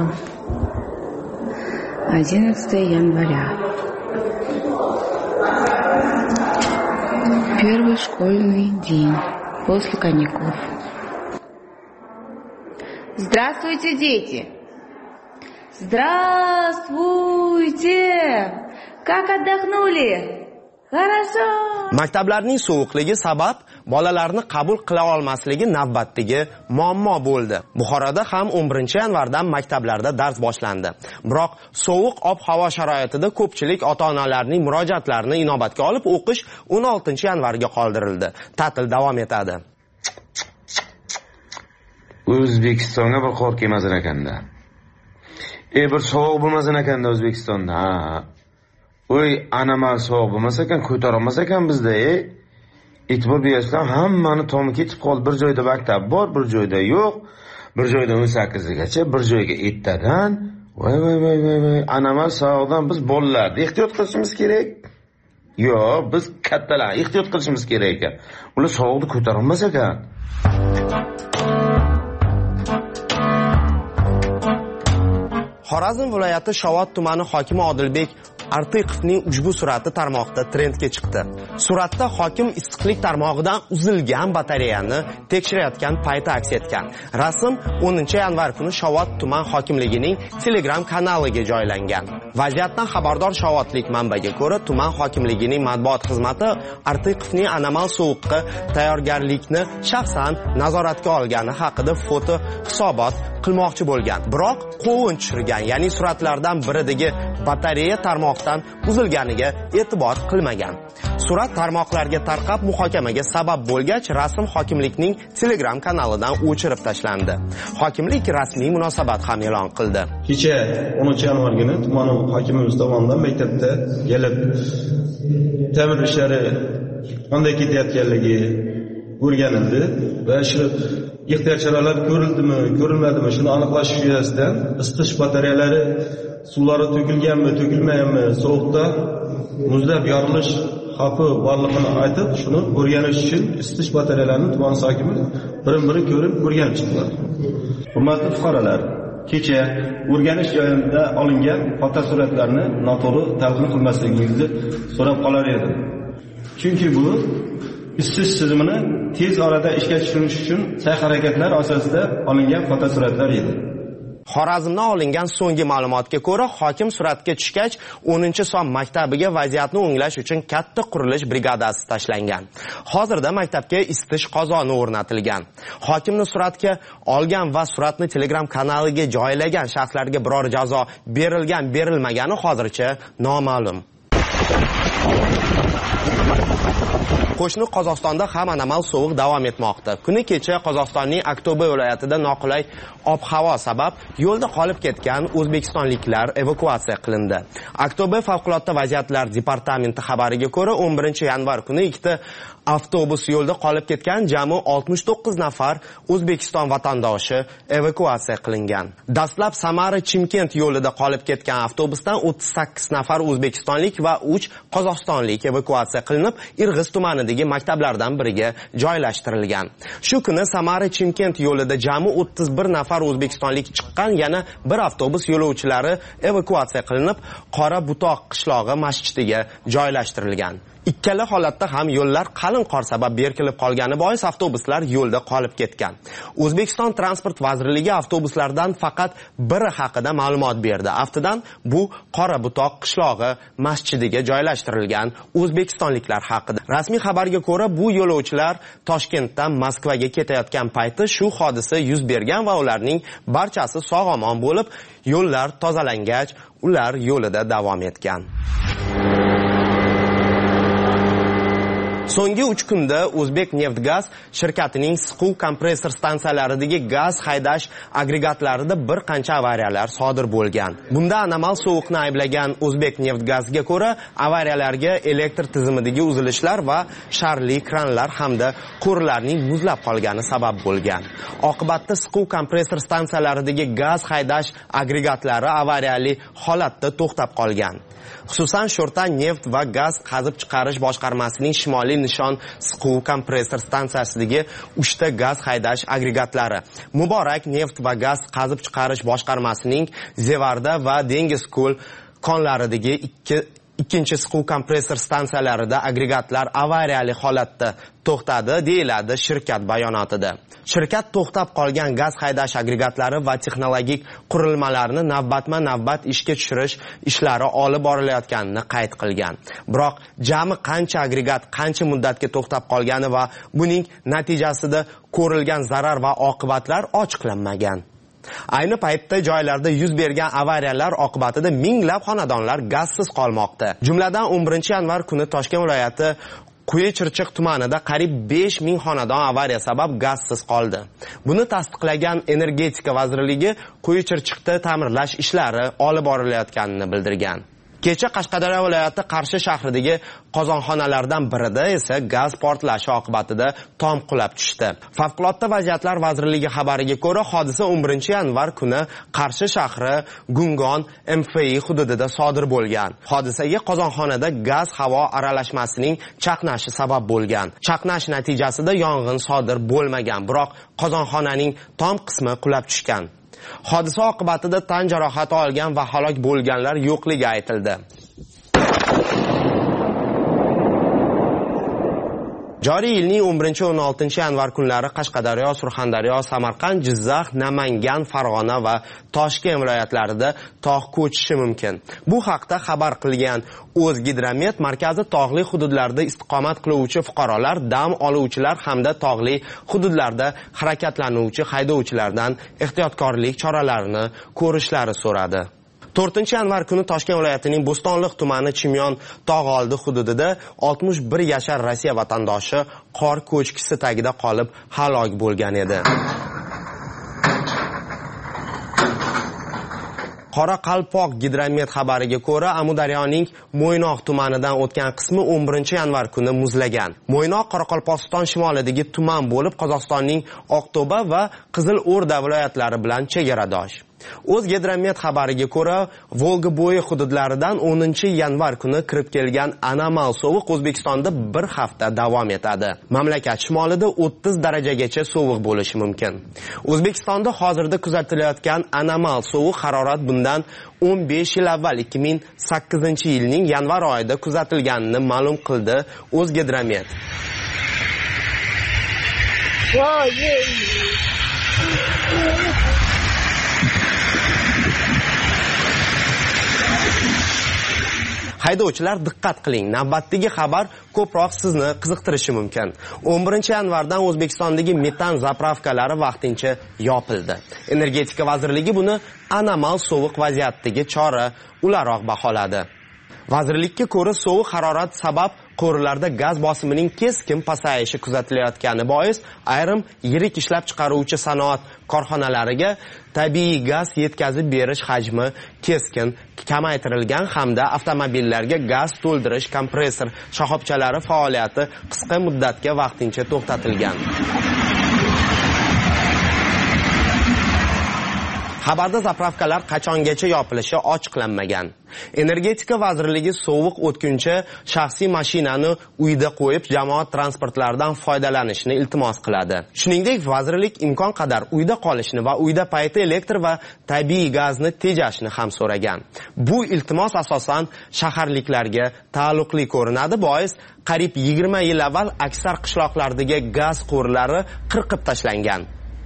S24: 11 января. Первый школьный день после каникул. Здравствуйте, дети! Здравствуйте! Как отдохнули? Хорошо!
S4: Maktablarning sovuqligi sabab bolalarni qabul qila olmasligi navbatdagi muammo bo'ldi. Buxoroda ham 11-yanvardan maktablarda dars boshlandi. Biroq sovuq ob-havo sharoitida ko'pchilik ota-onalarning murojaatlarini inobatga olib, o'qish 16-yanvarga qoldirildi. Ta'til davom etadi.
S25: O'zbekistonga bir qor kelmasin ekanda. Bir sovuq bo'lmasin ekanda O'zbekistonda. Voy, anamal sovuq bo'lmasa ekan, ko'tara olmasa ekan bizda, e'tibor bersam hammani tomi ketib qoldi. Bir joyda maktab bor, bir joyda yo'q. Bir joyda 18gacha, bir joyga 7dan. Voy, anamal sovuqdan biz bolalarni ehtiyot qilishimiz kerak. Yo'q, biz kattalar ehtiyot qilishimiz kerak ekan. Ular sovuqni ko'tara olmasa ekan.
S4: Xorazm viloyati Shovot tumani hokimi Odilbek Artiqovning ushbu surati tarmoqda trendga chiqdi. Suratda hokim issiqlik tarmog'idan uzilgan batareyani tekshirayotgan payti aks etgan. Rasm 10-yanvar kuni Shovot tuman hokimligining Telegram kanaliga joylangan. Vaziyatdan xabardor Shovotlik manbaga ko'ra, tuman hokimligining matbuot xizmati Artiqovning anomal sovuqqa tayyorgarlikni shaxsan nazoratga olgani haqida foto hisobot qilmoqchi bo'lgan. Biroq qovun tushirgan, ya'ni suratlardan biridagi batareya tarmoqdan uzilganiga e'tibor qilmagan. Surat tarmoqlarga tarqab muhokamaga sabab bo'lgach, rasm hokimlikning Telegram kanalidan o'chirib tashlandi. Hokimlik rasmiy munosabat ham e'lon qildi.
S12: Kecha 10-yanvar kuni tuman hokimimiz tomonidan maktabda kelib ta'mir ishlari qanday ketayotganligi o'rganildi va shu ehtiyot choralari ko'rildimi, ko'rilmadimi, shuni aniqlash yuzasidan isitish batareyalari suvlari to'kilganmi, to'kilmaganmi, sovuqda muzlab yorilish xavfi borligini aytib, shuni o'rganish uchun isitish batareyalarini tuman hokimi birin-biri ko'rib o'rganib chiqdilar.
S14: Hurmatli fuqarolar, kecha o'rganish joyida olingan fotosuratlarni noto'g'ri talqin qilmasligingizni so'rab qolar edim. Chunki bu isitish tizimini tez orada ishga tushirish uchun sa'y-harakatlar asosida olingan fotosuratlar edi.
S4: Xorazmdan olingan so'nggi ma'lumotga ko'ra, hokim suratga tushgach, 10-son maktabiga vaziyatni o'nglash uchun katta qurilish brigadasi tashlangan. Hozirda maktabga isitish qozoni o'rnatilgan. Hokimni suratga olgan va suratni Telegram kanaliga joylagan shaxslarga biror jazo berilmagani hozircha noma'lum. Qo'shni Qozog'istonda ham anomal sovuq davom etmoqda. Kuni kecha Qozog'istonning Aktobe viloyatida noqulay ob-havo sabab yo'lda qolib ketgan o'zbekistonliklar evakuatsiya qilindi. Aktobe favqulodda vaziyatlar departamenti xabariga ko'ra, 11-yanvar kuni ikkita avtobus yo'lda qolib ketgan, jami 69 nafar O'zbekiston vatandoshi evakuatsiya qilingan. Dastlab Samara-Chimkent yo'lida qolib ketgan avtobusdan 38 nafar o'zbekistonlik va 3 qozog'istonlik evakuatsiya qilinib, Irg'iz tumanidagi maktablardan biriga joylashtirilgan. Shu kuni Samara-Chimkent yo'lida jami 31 nafar o'zbekistonlik chiqqan, yana bir avtobus yo'lovchilari evakuatsiya qilinib, Qora Butoq qishlog'i masjidiga joylashtirilgan. Ikkala holatda ham yo'llar qalin qor sabab berkilib qolgani bois avtobuslar yo'lda qolib ketgan. O'zbekiston Transport vazirligi avtobuslardan faqat biri haqida ma'lumot berdi. Aftidan bu Qora Butoq qishlog'i masjidiga joylashtirilgan o'zbekistonliklar haqida. Rasmiy xabarga ko'ra, bu yo'lovchilar Toshkentdan Moskvaga ketayotgan payti shu hodisa yuz bergan va ularning barchasi sog'-omon bo'lib, yo'llar tozalangach, ular yo'lida davom etgan. So'nggi 3 kunda O'zbekneftgaz shirkatining siquv kompressor stansiyalaridagi gaz haydash agregatlarida bir qancha avariyalar sodir bo'lgan. Bunda anomal sovuqni ayblagan O'zbekneftgazga ko'ra, avariyalarga elektr tizimidagi uzilishlar va sharli kranlar hamda quvurlarning muzlab qolgani sabab bo'lgan. Oqibatda siquv kompressor stansiyalaridagi gaz haydash agregatlari avariyali holatda to'xtab qolgan. Xususan, Sho'rtan neft va gaz qazib chiqarish boshqarmasining Shimoliy nishon siquv kompressor stansiyasidagi 3 ta gaz haydash agregatlari, Muborak neft va gaz qazib chiqarish boshqarmasining Zevarda va Dengizko'l konlaridagi ikkinchi siquv kompressor stansiyalarida agregatlar avariyali holatda to'xtadi, deyiladi shirkat bayonotida. Shirkat to'xtab qolgan gaz haydash agregatlari va texnologik qurilmalarni navbatma-navbat ishga tushirish ishlari olib borilayotganini qayd qilgan. Biroq jami qancha agregat qancha muddatga to'xtab qolgani va buning natijasida ko'rilgan zarar va oqibatlar ochiqlanmagan. Ayni paytda joylarda yuz bergan avariyalar oqibatida minglab xonadonlar gazsiz qolmoqda. Jumladan 11-yanvar kuni Toshkent viloyati Quyi-Chirchiq tumanida qariyb 5000 xonadon avariya sabab gazsiz qoldi. Buni tasdiqlagan Energetika vazirligi Quyi-Chirchiqda ta'mirlash ishlari olib borilayotganini bildirgan. Kecha Qashqadaryo viloyati Qarshi shahridagi qozonxonalardan birida esa gaz portlashi oqibatida tom qulab tushdi. Favqulodda vaziyatlar vazirligi xabariga ko'ra, hodisa 11-yanvar kuni Qarshi shahri Gungon MFI hududida sodir bo'lgan. Hodisaga qozonxonada gaz havo aralashmasining chaqnashi sabab bo'lgan. Chaqnash natijasida yong'in sodir bo'lmagan, biroq qozonxonaning tom qismi qulab tushgan. Hodisa oqibatida tan jarohati olgan va halok bo'lganlar yo'qligi aytildi. Joriy yilning 11-16 yanvar kunlari Qashqadaryo, Surxondaryo, Samarqand, Jizzax, Namangan, Farg'ona va Toshkent viloyatlarida tog' ko'chishi mumkin. Bu haqda xabar qilgan O'zgidromet markazi tog'li hududlarda istiqomat qiluvchi fuqarolar, dam oluvchilar hamda tog'li hududlarda harakatlanuvchi haydovchilardan ehtiyotkorlik choralarini ko'rishlari so'radi. 4-yanvar kuni Toshkent viloyatining Bo'stonliq tumani Chimyon tog'oldi hududida 61 yashar Rossiya vatandoshi qor ko'chkisi tagida qolib halok bo'lgan edi. Qoraqalpoq Gidromet xabariga ko'ra, Amudaryoning Mo'ynoq tumanidan o'tgan qismi 11-yanvar kuni muzlagan. Mo'ynoq Qoraqalpog'iston shimolidagi tuman bo'lib, Qozog'istonning Oqto'ba va Qizilo'rda viloyatlari bilan chegaradosh. O'zgidromet xabariga ko'ra, Volgabo'yi hududlaridan 10-yanvar kuni kirib kelgan anomal sovuq O'zbekistonda bir hafta davom etadi. Mamlakat shimolida 30 darajagacha sovuq bo'lishi mumkin. O'zbekistonda hozirda kuzatilayotgan anomal sovuq harorat bundan 15 yil avval 2008-yilning yanvar oyida kuzatilganini ma'lum qildi O'zgidromet. Haydovchilar diqqat qiling, navbatdagi xabar ko'proq sizni qiziqtirishi mumkin. 11-yanvardan O'zbekistondagi metan zapravkalari vaqtincha yopildi. Energetika vazirligi buni anomal sovuq vaziyatdagi chora o'laroq baholadi. Vazirlikka ko'ra, sovuq harorat sabab qo'riqlarda gaz bosimining keskin pasayishi kuzatilayotgani bois ayrim yirik ishlab chiqaruvchi sanoat korxonalariga tabiiy gaz yetkazib berish hajmi keskin kamaytirilgan hamda avtomobillarga gaz to'ldirish kompressor shoxobchalari faoliyati qisqa muddatga vaqtincha to'xtatilgan. Xabarda zapravkalar qachongacha yopilishi ochiqlanmagan. Energetika vazirligi sovuq o'tguncha shaxsiy mashinani uyda qo'yib, jamoat transportlaridan foydalanishni iltimos qiladi. Shuningdek, vazirlik imkon qadar uyda qolishni va uyda payti elektr va tabiiy gazni tejashni ham so'ragan. Bu iltimos asosan shaharliklarga taalluqli ko'rinadi, bois qariyb 20 yil avval aksar qishloqlardagi gaz quvurlari qirqib tashlangan.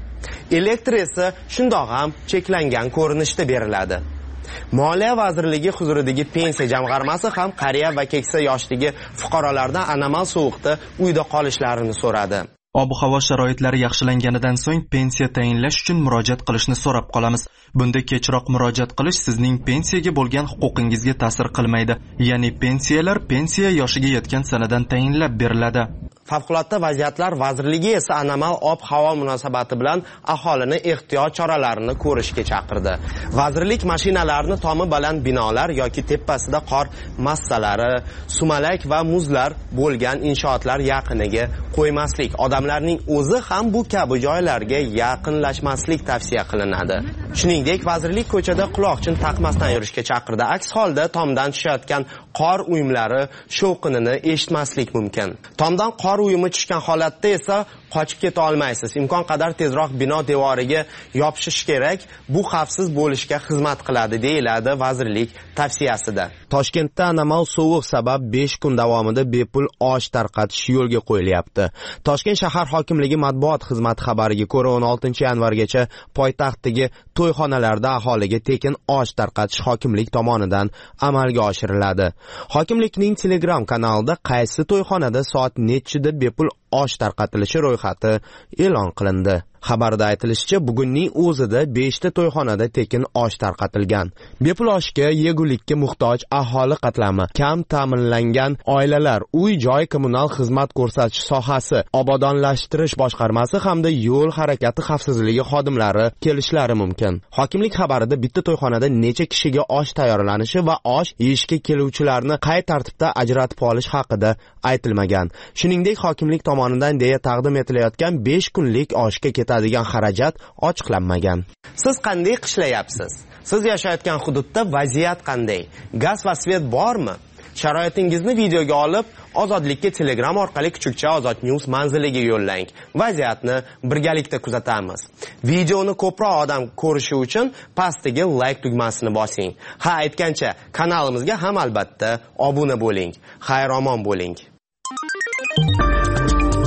S4: Elektr esa shundoq ham cheklangan ko'rinishda beriladi. Moliya vazirligi huzuridagi pensiya jamg'armasi ham qariya va keksa yoshdagi fuqarolardan anomal sovuqda uyda qolishlarini so'radi.
S1: Ob-havo sharoitlari yaxshilanganidan so'ng pensiya tayinlash uchun murojaat qilishni so'rab qolamiz. Bunda kechroq murojaat qilish sizning pensiyaga bo'lgan huquqingizga ta'sir qilmaydi. Ya'ni pensiya yoshiga yetgan sanadan tayinlab beriladi.
S4: Favqulodda vaziyatlar vazirligi esa anomal ob-havo munosabati bilan aholini ehtiyot choralarini ko'rishga chaqirdi. Vazirlik mashinalarini tomi baland binolar yoki tepasida qor massalari, sumalak va muzlar bo'lgan inshootlar yaqiniga qo'ymaslik, odamlarning o'zi ham bu kabi joylarga yaqinlashmaslik tavsiya qilinadi. Shuningdek, vazirlik ko'chada quloqchin taqmasdan yurishga chaqirdi. Aks holda tomdan tushayotgan qor uyumlari shovqinini eshitmaslik mumkin. Tomdan qor uyumi tushgan holatda esa qochib keta olmaysiz. Imkon qadar tezroq bino devoriga yopishish kerak. Bu xavfsiz bo'lishga xizmat qiladi, deyiladi vazirlik tavsiyasida. Toshkentda anomal sovuq sabab 5 kun davomida bepul osh tarqatish yo'lga qo'yilyapti. Toshkent shahar hokimligi matbuot xizmati xabariga ko'ra 16-yanvargacha poytaxtdagi to'yxonalarda aholiga tekin osh tarqatish hokimlik tomonidan amalga oshiriladi. Hokimlikning Telegram kanalida qaysi to'yxonada soat nechida bepul osh tarqatilishi ro'yxati e'lon qilindi. Xabarda aytilishicha, bugunning o'zida 5 ta to'yxonada tekin osh tarqatilgan. Bepul oshga yegulikka muhtoj aholi qatlami, kam ta'minlangan oilalar, uy-joy kommunal xizmat ko'rsatish sohasi, obodonlashtirish boshqarmasi hamda yo'l harakati xavfsizligi xodimlari kelishlari mumkin. Hokimlik xabarida bitta to'yxonada necha kishiga osh tayyorlanishi va osh yeyishga keluvchilarni qay tartibda ajratib olish haqida aytilmagan. Shuningdek, hokimlik tomonidan deya taqdim etilayotgan 5 kunlik oshga ketadigan xarajat ochiqlanmagan. Siz qanday qishlayapsiz? Siz yashayotgan hududda vaziyat qanday? Gaz va svet bormi? Sharoitingizni videoga olib, Ozodlikka Telegram orqali kuchukcha Ozod News manziliga yo'llang. Vaziyatni birgalikda kuzatamiz. Videoni ko'proq odam ko'rishi uchun pastdagi like tugmasini bosing. Ha, aytgancha, kanalimizga ham albatta obuna bo'ling. Xayr-omon bo'ling.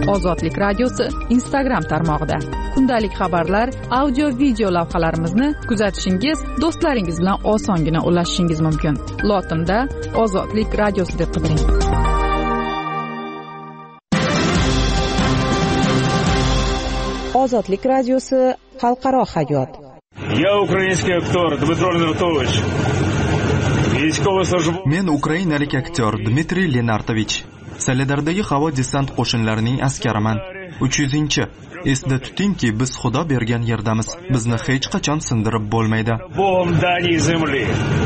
S13: Ozodlik radiosi Instagram tarmog'ida. Kundalik xabarlar, audio video lavhalarimizni kuzatishingiz, do'stlaringiz bilan osongina ulashishingiz mumkin. Lotinda Ozodlik radiosi deb qidiring.
S15: Ozodlik radiosi xalqaro hayot.
S16: Я украинский актер Дмитрий Ленартович.
S1: Men ukrainalik aktyor Dmitriy Lenartovich. Soledardagi havo desant qo'shinlarining askariman. 300-chi. Esda tutingki, biz Xudo bergan yerdamiz. Bizni hech qachon sindirib bo'lmaydi.
S16: Богом даній землі.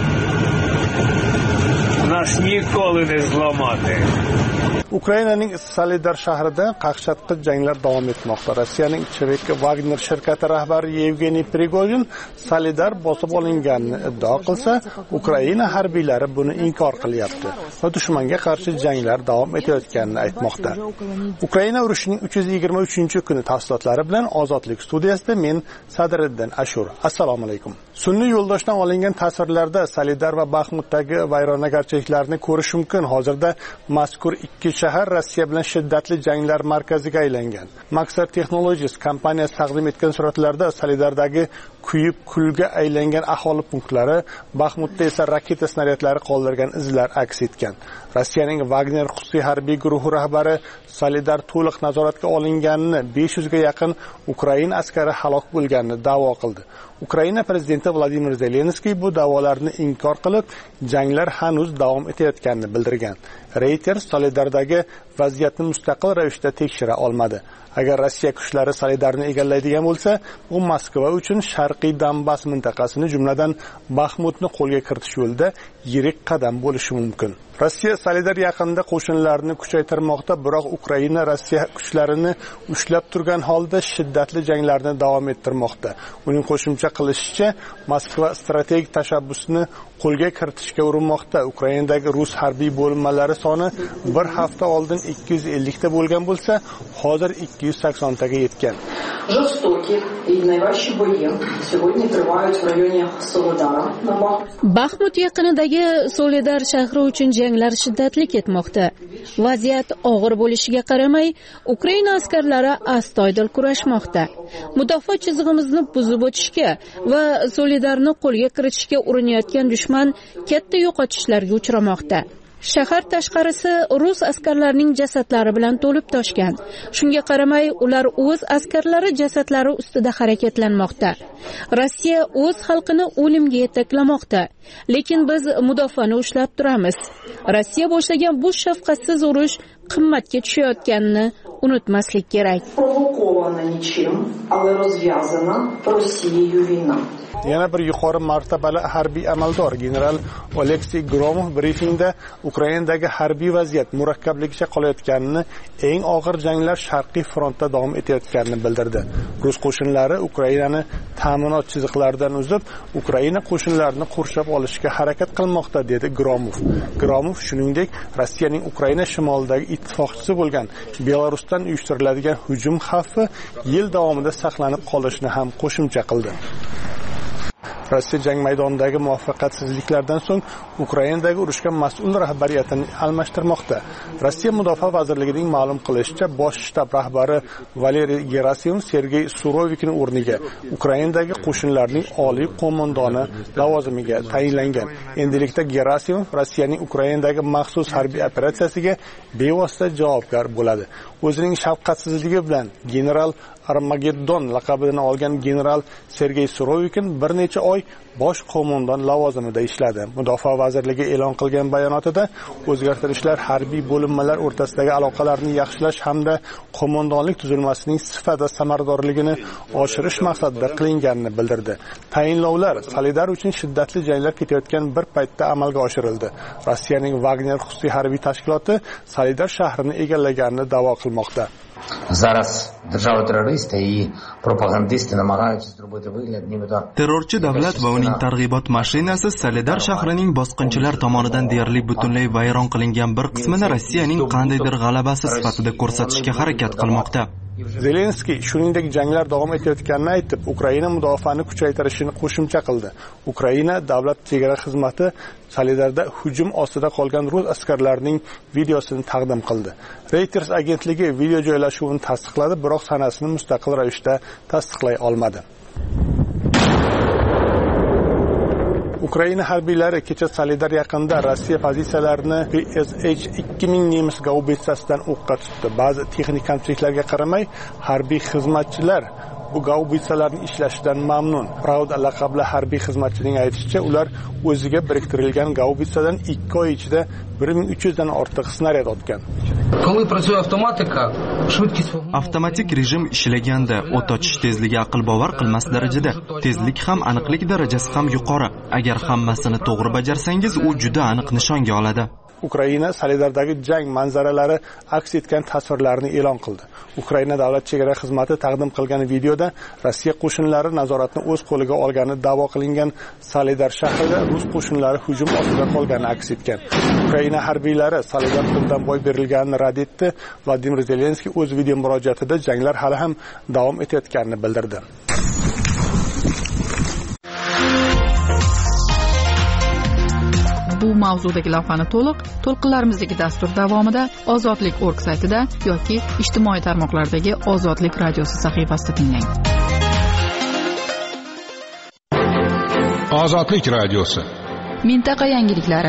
S16: Нас nikoли не зламати.
S3: Ukrainaning Soledar shahrida qaqshatqich janglar davom etmoqda. Rossiyaning Chevik Wagner shirkati rahbari Yevgeniy Prigozhin Soledar bosib olinganini iddao qilsa, Ukraina harbiylari buni inkor qilyapti va dushmanga qarshi janglar davom etayotganini aytmoqda. Ukraina urushining 323-kuni tafsilotlari bilan Ozodlik studiyasida men Sadriddin Ashur. Assalomu alaykum. Sun'iy yo'ldoshdan olingan tasvirlarda Soledar va Baxmutdagi vayronagarchiliklarni ko'rish mumkin. Hozirda mazkur ikki shahar Rossiya bilan shiddatli janglar markaziga aylangan. Maxar Technologies kompaniyasi taqdim etgan suratlarda Soledardagi kuyib kulga aylangan aholi punktlari, Baxmutda esa raketa snaryadlari qoldirgan izlar aks etgan. Rossiyaning Wagner xususiy harbiy guruhi rahbari Soledar to'liq nazoratga olinganini, 500 ga yaqin Ukraina askari halok bo'lganini da'vo qildi. Ukraina prezidenti Vladimir Zelenskiy bu da'volarni inkor qilib, janglar hanuz davom etayotganini bildirgan. Reuters Soledardagi vaziyatni mustaqil ravishda tekshira olmadi. Agar Rossiya kuchlari Soledarni egallaydigan bo'lsa, u Moskva uchun Sharqiy Donbass mintaqasini, jumladan Baxmutni qo'lga kiritish yo'lida yirik qadam bo'lishi mumkin. Rossiya Soledar yaqinida qo'shinlarini kuchaytirmoqda, biroq Ukraina Rossiya kuchlarini ushlab turgan holda shiddatli janglarni davom ettirmoqda. Uning qo'shimcha qilishicha, Moskva strategik tashabbusni qo'lga kiritishga urinmoqda. Ukrainadagi rus harbiy bo'linmalari soni bir hafta oldin 250 ta bo'lgan bo'lsa, hozir 280 taga yetgan.
S17: Baxmut yaqinidagi Soledar shahri uchun janglar shiddatli ketmoqda. Vaziyat og'ir bo'lishiga qaramay, Ukraina askarlari astoydil kurashmoqda. Mudofaa chizig'imizni buzib o'tishga va Soledarni qo'lga kiritishga urinayotgan dushman katta yo'qotishlarga uchramoqda. Shahar tashqarisi rus askarlarining jasadlari bilan to'lib toshgan. Shunga qaramay, ular o'z askarlari jasadlari ustida harakatlanmoqda. Rossiya o'z xalqini o'limga yetaklamoqda. Lekin biz mudofaani ushlab turamiz. Rossiya boshlagan bu shafqatsiz urush qimmatga tushayotganini unutmaslik kerak.
S3: Yana bir yuqori martabali harbiy amaldor general Oleksiy Gromov brifingda Ukrainadagi harbiy vaziyat murakkabligicha qolayotganini, eng og'ir janglar Sharqiy frontda davom etayotganini bildirdi. Rus qo'shinlari Ukrainani ta'minot chiziqlaridan uzib, Ukraina qo'shinlarini qurshab olishga harakat qilmoqda, dedi Gromov. Gromov shuningdek, Rossiyaning Ukraina shimolidagi ittifoqchisi bo'lgan Belarusdan uyushtiriladigan hujum xavfi yil davomida saqlanib qolishini ham qo'shimcha qildi. Rossiya jang maydonidagi muvaffaqiyatsizliklardan so'ng Ukrainadagi urushga mas'ul rahbariyatini almashtirmoqda. Rossiya Mudofaa vazirligining ma'lum qilishicha, bosh shtab rahbari Valeriy Gerasimov Sergey Surovikning o'rniga Ukrainadagi qo'shinlarning oliy qo'mondoni lavozimiga tayinlangan. Endilikda Gerasimov Rossiyaning Ukrainadagi maxsus harbiy operatsiyasiga bevosita javobgar bo'ladi. O'zining shafqatsizligi bilan general Armageddon laqabini olgan general Sergey Surovikin bir necha oy bosh qo'mondon lavozimida ishladi. Mudofaa vazirligi e'lon qilgan bayonotida o'zgartirishlar harbiy bo'linmalar o'rtasidagi aloqalarni yaxshilash hamda qo'mondonlik tuzilmasining sifat va samaradorligini oshirish maqsadida qilinganini bildirdi. Tayinlovlar Soledar uchun shiddatli janglar ketayotgan bir paytda amalga oshirildi. Rossiyaning Wagner xususiy harbiy tashkiloti Soledar shahrini egallaganini da'vo qilmoqda.
S18: Зараз держава-терористи і пропагандисти намагаються зробити вигляд, нібито
S1: terrorchi davlat va uning targ'ibot mashinasi Soledar shahrining bosqinchilar tomonidan deyarli butunlay vayron qilingan bir qismini Rossiyaning qandaydir g'alabasi sifatida ko'rsatishga harakat qilmoqda.
S3: Zelenskiy shuningdek janglar davom etayotganini aytib, Ukraina mudofaani kuchaytirishini qo'shimcha qildi. Ukraina davlat chegara xizmati Solidarda hujum ostida qolgan rus askarlarining videosini taqdim qildi. Reuters agentligi video joylashuvini tasdiqladi, biroq sanasini mustaqil ravishda tasdiqlay olmadi. Ukraina harbiylari kecha Solidar yaqinida Rossiya pozitsiyalarini PSH-2000 nemis gaubitsasidan o'qqa tutdi. Ba'zi texnik kamchiliklarga qaramay, harbiy xizmatchilar bu gaubitsalarning ishlashidan mamnun. Pravda laqabli harbiy xizmatchining aytishicha, ular o'ziga biriktirilgan gaubitsadan 2 oy ichida 1300 dan ortiq snaryad otgan.
S1: Avtomatik rejim ishlaganda o't ochish tezligi aql bovar qilmas darajada, tezlik ham aniqlik darajasi ham yuqori. Agar hammasini to'g'ri bajarsangiz, u juda aniq nishonga oladi.
S3: Ukraina Solidardagi jang manzaralari aks etgan tasvirlarni e'lon qildi. Ukraina davlat chegara xizmati taqdim qilgan videoda Rossiya qo'shinlari nazoratni o'z qo'liga olgani da'vo qilingan Solidar shahrida rus qo'shinlari hujum ostida qolgani aks etgan. Ukraina harbiylari Solidar qo'ldan boy berilganini rad etdi. Vladimir Zelenskiy o'z video murojaatida janglar hali ham davom etayotganini bildirdi.
S13: Bu mavzudagi lavhani to'lqinlarimizdagi dastur davomida ozodlik.org saytida yoki ijtimoiy tarmoqlardagi Ozodlik radiosi sahifasida tinglang.
S5: Ozodlik radiosi.
S13: Mintaqa yangiliklari.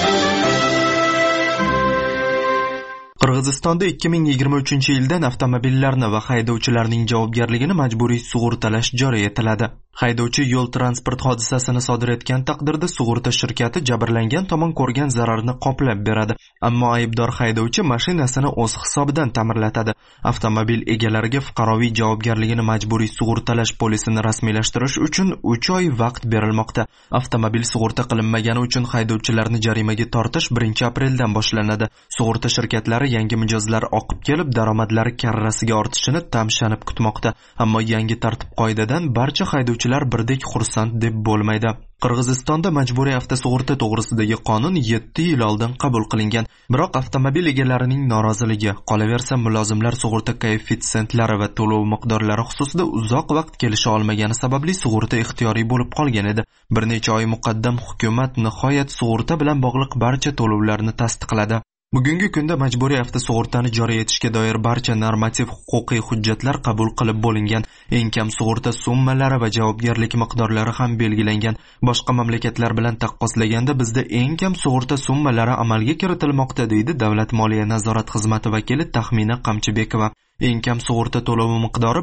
S1: Qirg'izistonda 2023-yildan avtomobillarni va haydovchilarning javobgarligini majburiy sug'urtalash joriy etiladi. Haydovchi yo'l transport hodisasini sodir etgan taqdirda sug'urta shirkati jabrlangan tomon ko'rgan zararni qoplab beradi. Ammo aybdor haydovchi mashinasini o'z hisobidan ta'mirlatadi. Avtomobil egalariga fuqaroviy javobgarligini majburiy sug'urtalash polisini rasmiylashtirish uchun 3 oy vaqt berilmoqda. Avtomobil sug'urta qilinmagani uchun haydovchilarni jarimaga tortish 1-apreldan boshlanadi. Sug'urta shirkatlari yangi mijozlar oqib kelib, daromadlari karrasiga ortishini tamshanib kutmoqda. Ammo yangi tartib-qoidadan barcha haydovchilar birdek xursand deb bo'lmaydi. Qirg'izistonda majburiy avtosug'urta to'g'risidagi qonun 7 yil oldin qabul qilingan. Biroq avtomobil egalarining noroziligi, qolaversa mulozimlar sug'urta koeffitsentlari va to'lov miqdorlari xususida uzoq vaqt kelisha olmagani sababli sug'urta ixtiyoriy bo'lib qolgan edi. Bir necha oy muqaddam hukumat nihoyat sug'urta bilan bog'liq barcha to'lovlarni tasdiqladi. Bugungi kunda majburiy avtosug'urtani joriy etishga doir barcha normativ huquqiy hujjatlar qabul qilib bo'lingan. Eng kam sug'urta summalari va javobgarlik miqdorlari ham belgilangan. Boshqa mamlakatlar bilan taqqoslaganda bizda eng kam sug'urta summalari amalga kiritilmoqda, deydi Davlat moliya nazorat xizmati vakili Taxmina Qamchibekova. Eng kam sug'urta to'lovi miqdori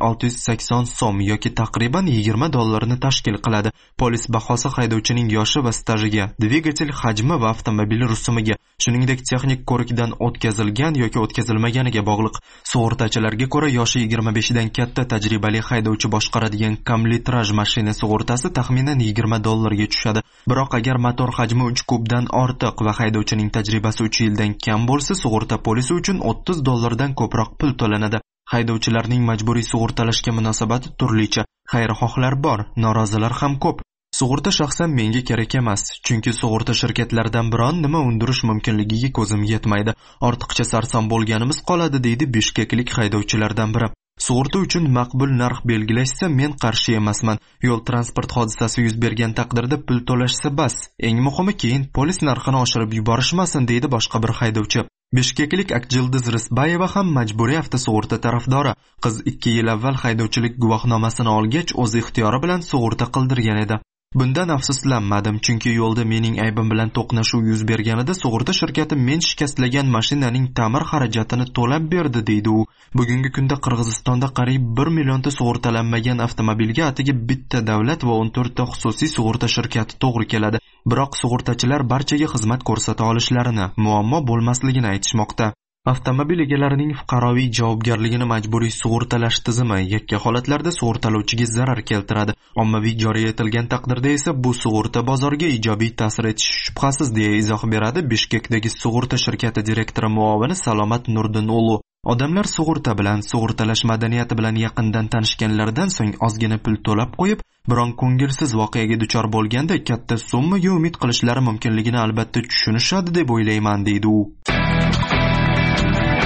S1: 1680 so'm yoki taqriban $20 tashkil qiladi. Polis bahosi haydovchining yoshi va stajiga, dvigatel hajmi va avtomobil rusumiga, shuningdek texnik ko'rikdan o'tkazilgan yoki o'tkazilmaganiga bog'liq. Sug'urtachilarga ko'ra, yoshi 25 dan katta tajribali haydovchi boshqaradigan kamlitraj mashina sug'urtasi taxminan $20 ga tushadi. Biroq agar motor hajmi 3 kubdan ortiq va haydovchining tajribasi 3 yildan kam bo'lsa, sug'urta polisi uchun $30 dan ko'proq pul to'lanadi. Haydovchilarning majburiy sug'urtalashga munosabati turlicha. Xayrixohlar bor, norozilar ham ko'p. Sug'urta shaxsan menga kerak emas, chunki sug'urta shirkatlaridan biron nima undirish mumkinligiga ko'zim yetmaydi. Ortiqcha sarson bo'lganimiz qoladi, deydi bishkeklik haydovchilardan biri. Sug'urta uchun maqbul narx belgilashsa men qarshi emasman. Yo'l transport hodisasi yuz bergan taqdirda pul to'lashsa bas. Eng muhimi keyin polis narxini oshirib yuborishmasin, deydi boshqa bir haydovchi. Bishkeklik Akjildiz Risbayeva ham majburiy avtosug'urta tarafdori. Qiz 2 yil avval haydovchilik guvohnomasini olgach, o'z ixtiyori bilan sug'urta qildirgan edi. Bundan afsuslanmadim, chunki yo'lda mening aybim bilan to'qnashuv yuz berganida sug'urta shirkati men shikastlagan mashinaning ta'mir xarajatini to'lab berdi, deydi u. Bugungi kunda Qirg'izistonda qariyb 1 millionta sug'urtalanmagan avtomobilga atigi bitta davlat va 14 ta xususiy sug'urta shirkati to'g'ri keladi. Biroq sug'urtachilar barchaga xizmat ko'rsata olishlarini, muammo bo'lmasligini aytishmoqda. Avtomobil egalarining fuqaroviy javobgarligini majburiy sug'urtalash tizimi yakka holatlarda sug'urtalovchiga zarar keltiradi. Ommaviy joriy etilgan taqdirda esa bu sug'urta bozoriga ijobiy ta'sir etishi shubhasiz, deya izoh beradi Bishkekdagi sug'urta shirkati direktori muovini Salomat Nurdinulu. Odamlar sug'urta bilan, sug'urtalash madaniyati bilan yaqindan tanishganlaridan so'ng ozgina pul to'lab qo'yib, biron ko'ngilsiz voqeaga duchor bo'lganda katta summaga umid qilishlari mumkinligini albatta tushunishadi deb o'ylayman, deydi u.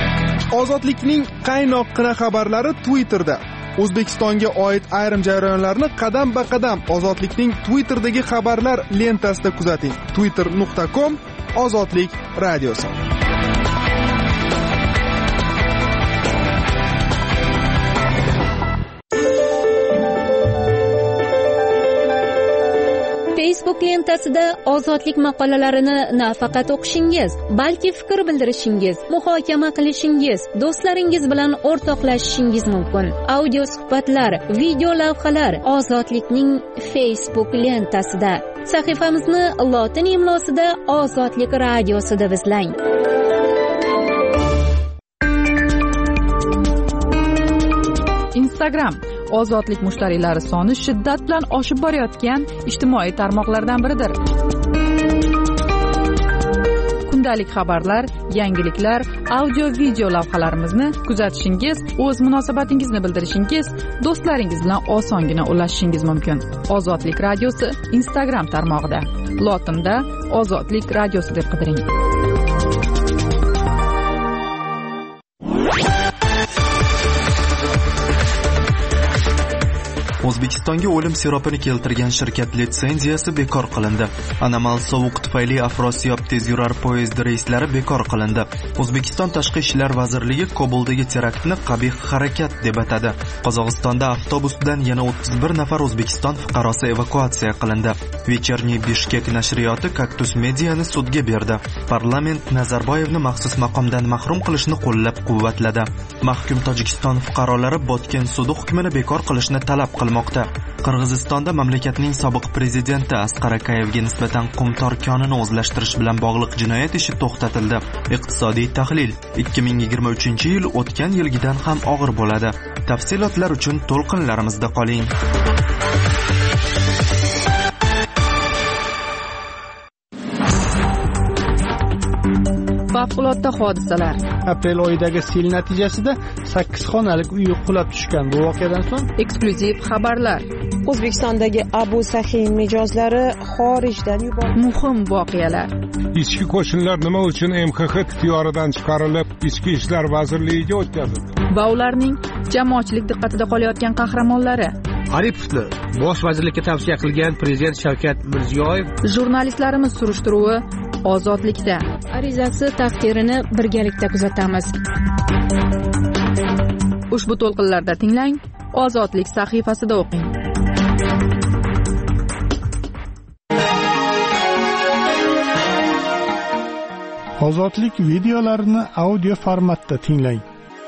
S2: Ozodlikning qaynoqqina xabarlari Twitterda. O'zbekistonga oid ayrim jarayonlarni qadam-ba-qadam Ozodlikning Twitterdagi xabarlar lentasida kuzating. twitter.com/ozodlik radiosi.
S17: Facebook lentasida ozodlik maqolalarini nafaqat o'qishingiz, balki fikr bildirishingiz, muhokama qilishingiz, do'stlaringiz bilan o'rtoqlashishingiz mumkin. Audio suhbatlar, video lavhalar ozodlikning Facebook lentasida. Sahifamizni lotin imlosida Ozodlik radiosida izlang.
S13: Instagram ozodlik mushtariylari soni shiddat bilan oshib borayotgan ijtimoiy tarmoqlardan biridir. Kundalik xabarlar, yangiliklar, audio video lavhalarimizni kuzatishingiz, o'z munosabatingizni bildirishingiz, do'stlaringiz bilan osongina ulashishingiz mumkin. Ozodlik radiosi Instagram tarmog'ida. Lotinda Ozodlik radiosi deb qidiring.
S1: O'zbekistonga o'lim siropini keltirgan shirkat litsenziyasi bekor qilindi. Anomal sovuq tufayli Afrosiyab tezyurar poyezd reyslari bekor qilindi. O'zbekiston Tashqi ishlar vazirligi Kobuldagi teraktni qabih harakat deb atadi. Qozog'istonda avtobusdan yana 31 nafar O'zbekiston fuqarosi evakuatsiya qilindi. Вечерний Bishkek nashriyoti Kaktus Mediani sudga berdi. Parlament Nazarboyevni maxsus maqomdan mahrum qilishni qo'llab-quvvatladi. Mahkum Tojikiston fuqarolari Botken sudi hukmini bekor qilishni talab qilmoqda. Qirg'izistonda mamlakatning sobiq prezidenti Asqar Akayevga nisbatan qumtor konini o'zlashtirish bilan bog'liq jinoyat ishi to'xtatildi. Iqtisodiy tahlil: 2023-yil o'tgan yilgidan ham og'ir bo'ladi. Tafsilotlar uchun to'lqinlarimizda qoling.
S13: Favqulodda hodisalar.
S3: Aprel oyidagi sel natijasida 8 xonalik uy qulab tushgan. Bu voqeadan so'ng
S13: eksklyuziv xabarlar.
S15: O'zbekistondagi Abu Sahin mijozlari xorijdan yuborildi.
S13: Muhim voqealar.
S5: Ichki qo'shinlar nima uchun MXX ixtiyoridan chiqarilib, Ichki ishlar vazirligiga o'tkazildi?
S13: Va ularning jamoatchilik diqqatida qolayotgan qahramonlari.
S6: Aripovni bosh vazirlikka tavsiya qilgan prezident Shavkat Mirziyoyev.
S13: Jurnalistlarimiz surishtiruvi Ozodlikda.
S17: Arizasi taqdirini birgalikda kuzatamiz.
S13: Ushbu to'lqinlarda tinglang, Ozodlik sahifasida o'qing.
S3: Ozodlik videolarini audio formatda tinglang.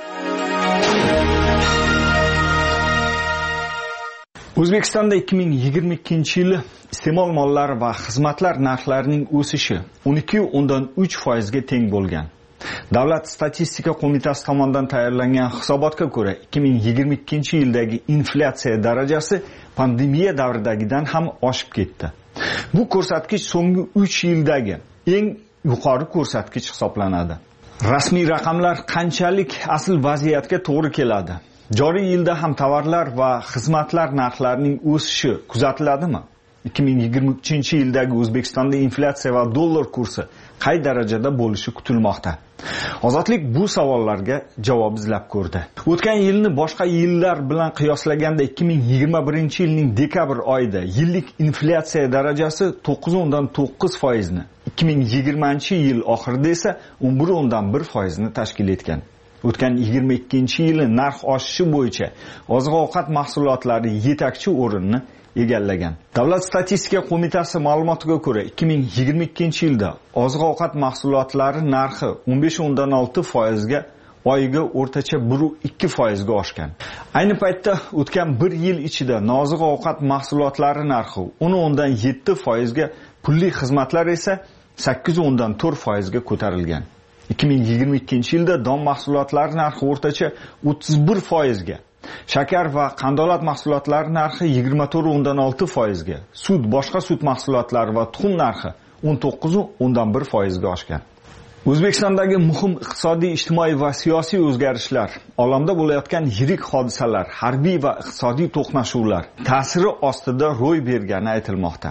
S21: O'zbekistonda 2022-yili iste'mol mollari va xizmatlar narxlarining o'sishi 12.3% ga teng bo'lgan. Davlat statistika qo'mitasi tomonidan tayyorlangan hisobotga ko'ra, 2022-yildagi inflyatsiya darajasi pandemiya davridagidan ham oshib ketdi. Bu ko'rsatkich so'nggi 3 yildagi eng yuqori ko'rsatkich hisoblanadi. Rasmiy raqamlar qanchalik asl vaziyatga to'g'ri keladi? Joriy yilda ham tovarlar va xizmatlar narxlarining o'sishi kuzatiladimi? 2023-yildagi O'zbekistonda inflyatsiya va dollar kursi qay darajada bo'lishi kutilmoqda? Ozodlik bu savollarga javob izlab ko'rdi. O'tgan yilni boshqa yillar bilan qiyoslaganda 2021-yilning dekabr oyida yillik inflyatsiya darajasi 9.9% ni, 2020-yil oxirida esa 11.1% ni tashkil etgan. O'tgan 22-yili narx oshishi bo'yicha oziq-ovqat mahsulotlari yetakchi o'rinni egallagan. Davlat statistika qo'mitasi ma'lumotiga ko'ra, 2022-yilda oziq-ovqat mahsulotlari narxi 15.6% ga, oyiga o'rtacha 1.2% ga oshgan. Ayni paytda o'tgan bir yil ichida oziq-ovqat mahsulotlari narxi 10.7% ga, pulli xizmatlar esa 8.4% ga ko'tarilgan. 2022-yilda don mahsulotlari narxi o'rtacha 31% ga, shakar va qandolat mahsulotlari narxi 24.6% ga, sut, boshqa sut mahsulotlari va tuxum narxi 19.1% ga oshgan. O'zbekistondagi muhim iqtisodiy, ijtimoiy va siyosiy o'zgarishlar, olamda bo'layotgan yirik hodisalar, harbiy va iqtisodiy to'qnashuvlar ta'siri ostida ro'y bergani aytilmoqda.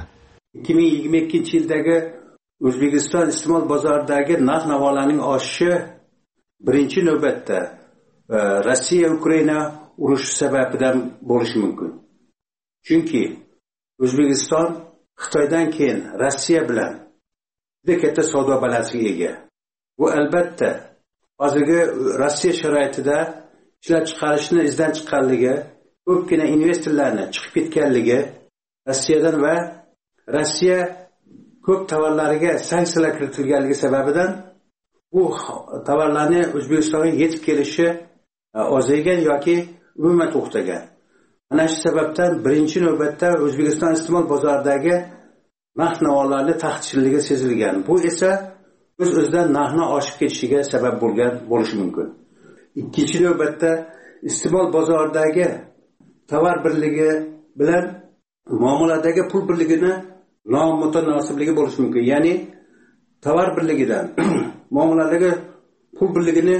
S19: 2022-yildagi O'zbekiston iste'mol bozoridagi narx-navolarning oshishi
S7: birinchi navbatda Rossiya Ukraina urushi sababidan bo'lishi mumkin. Chunki O'zbekiston Xitoydan keyin Rossiya bilan juda katta savdo balansiga ega. Bu albatta hozirgi Rossiya sharoitida ishlab chiqarishni izdan chiqqanligi, ko'pgina investorlarni chiqib ketganligi Rossiyadan va Rossiya ko'p tovarlariga sanksiyalar kiritilganligi sababidan bu tovarlarni O'zbekistonga yetib kelishi ozaygan yoki umuman to'xtagan. Mana shu sababdan birinchi navbatda O'zbekiston iste'mol bozoridagi narx-navolarning taxtchiligi sezilgan. Bu esa o'z-o'zidan narxni oshib ketishiga sabab bo'lishi mumkin. Ikkinchi navbatda iste'mol bozoridagi tovar birligi bilan muomaladagi pul birligini nomutanosiblik bo'lishi mumkin. Ya'ni tovar birligidan muomaladagi pul birligini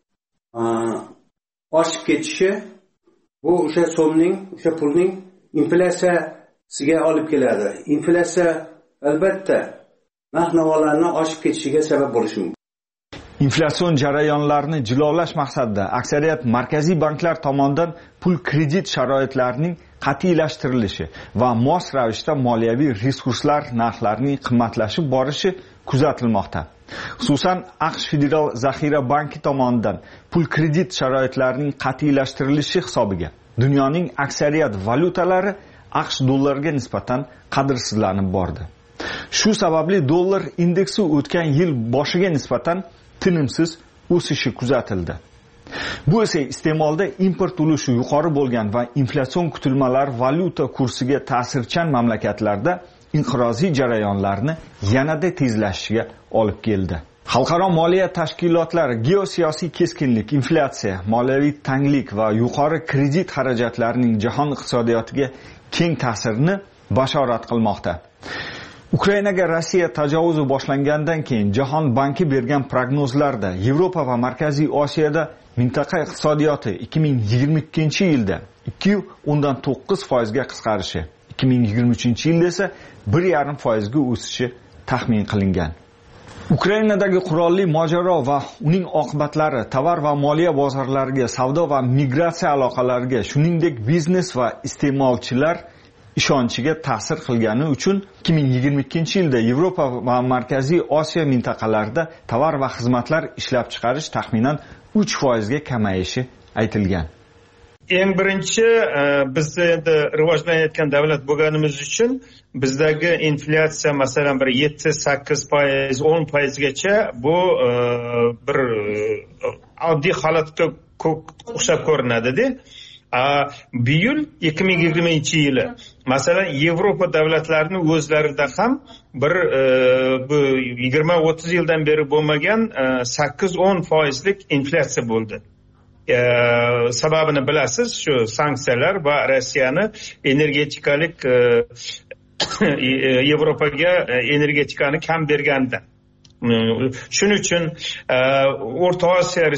S7: oshib ketishi bu o'sha so'mning, o'sha pulning inflyatsiyasiga olib keladi. Inflyatsiya albatta narx-navolarning oshib ketishiga sabab bo'lishi mumkin.
S21: Inflyatsion jarayonlarini jilolash maqsadida aksariyat markaziy banklar tomonidan pul kredit sharoitlarining qat'iylashtirilishi va mos ravishda moliyaviy resurslar narxlarining qimmatlashib borishi kuzatilmoqda. Xususan, AQSh Federal zaxira banki tomonidan pul kredit sharoitlarining qat'iylashtirilishi hisobiga dunyoning aksariyat valyutalari AQSh dollariga nisbatan qadrsizlanib bordi. Shu sababli dollar indeksi o'tgan yil boshiga nisbatan tinimsiz o'sishi kuzatildi. Bu esa iste'molda import ulushi yuqori bo'lgan va inflyatsion kutilmalar valyuta kursiga ta'sirchan mamlakatlarda inqiroziy jarayonlarni yanada tezlashishiga olib keldi. Xalqaro moliya tashkilotlari geosiyosiy keskinlik, inflyatsiya, moliyaviy tanglik va yuqori kredit xarajatlarining jahon iqtisodiyotiga keng ta'sirini bashorat qilmoqda. Ukrainaga Rossiya tajovuzi boshlangandan keyin Jahon banki bergan prognozlarda Yevropa va Markaziy Osiyoda mintaqa iqtisodiyoti 2022-yilda 2.9% ga qisqarishi, 2023-yilda esa 1.5% ga o'sishi taxmin qilingan. Ukrainadagi qurolli mojaro va uning oqibatlari tovar va moliya bozorlariga, savdo va migratsiya aloqalariga, shuningdek biznes va iste'molchilar ishonchiga ta'sir qilgani uchun 2022-yilda Yevropa va Markaziy Osiyo mintaqalarida tovar va xizmatlar ishlab chiqarish taxminan 3% ga kamayishi aytilgan.
S9: Eng birinchi biz endi rivojlanayotgan davlat bo'lganimiz uchun bizdagi inflyatsiya masalan bir 7-8%, 10% gacha bu bir oddiy holatga o'xshab ko'rinadi-da. Bu yil 2020-yili masalan Yevropa davlatlarining o'zlarida ham bir bu 20-30 yildan beri bo'lmagan 8-10%lik inflyatsiya bo'ldi. Sababini bilasiz, shu sanksiyalar va Rossiyani energetikalik Yevropaga energetikani kam berganda. Shuning uchun O'rta Osiyo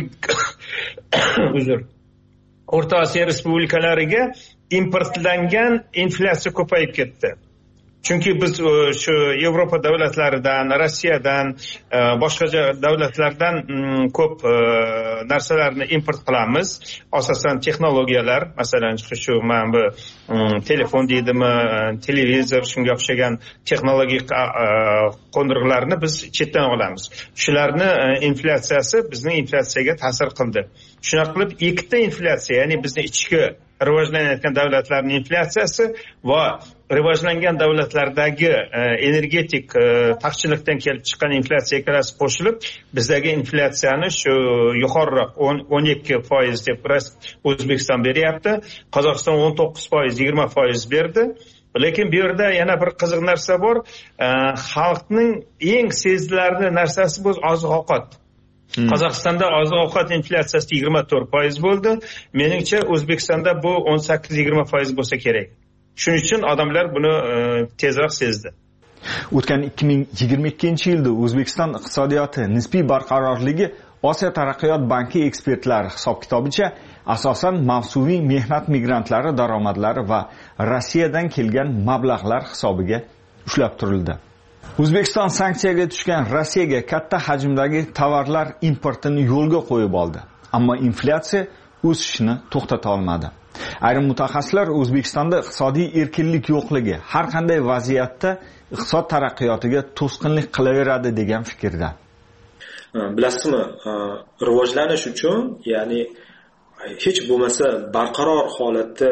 S9: O'rta Osiyo respublikalariga importlangan inflyatsiya ko'payib ketdi. Chunki biz shu Yevropa davlatlaridan, Rossiyadan, boshqa davlatlardan ko'p narsalarni import qilamiz. Asosan texnologiyalar, masalan, shu mana bu telefon deydimi, televizor, shunga o'xshagan texnologik qo'ndirg'ularni biz chetdan olamiz. Shularni inflyatsiyasi bizning inflyatsiyaga ta'sir qildi. Shuna qilib ikkita inflyatsiya, ya'ni bizning ichki rivojlanayotgan davlatlarning inflyatsiyasi va rivojlangan davlatlardagi energetik taqchillikdan kelib chiqqan inflyatsiya ikkalasi qo'shilib bizdagi inflyatsiyani shu yuqoriroq 12% deb O'zbekiston beryapti. Qozog'iston 19%, 20% berdi. Lekin bu yerda yana bir qiziq narsa bor. Xalqning eng sezilarli narsasi bu oziq-ovqat. Qozog'istonda oziq-ovqat inflyatsiyasi 24% bo'ldi. Meningcha O'zbekistonda bu 18-20% bo'lsa kerak. Shuning uchun odamlar buni tezroq sezdi.
S21: O'tgan 2022-yilda O'zbekiston iqtisodiyoti nisbiy barqarorligi Osiyo taraqqiyot banki ekspertlari hisob-kitobicha asosan mavsumiy mehnat migrantlari daromadlari va Rossiyadan kelgan mablag'lar hisobiga ushlab turildi. O'zbekiston sanksiyaga tushgan Rossiyaga katta hajmdagi tovarlar importini yo'lga qo'yib oldi. Ammo inflyatsiya o'sishni to'xtata olmadi. Ayrim mutaxassislar O'zbekistonda iqtisodiy erkinlik yo'qligi har qanday vaziyatda iqtisod taraqqiyotiga to'sqinlik qilaveradi degan fikrda.
S8: Bilasizmi, rivojlanish uchun, ya'ni hech bo'lmasa barqaror holatda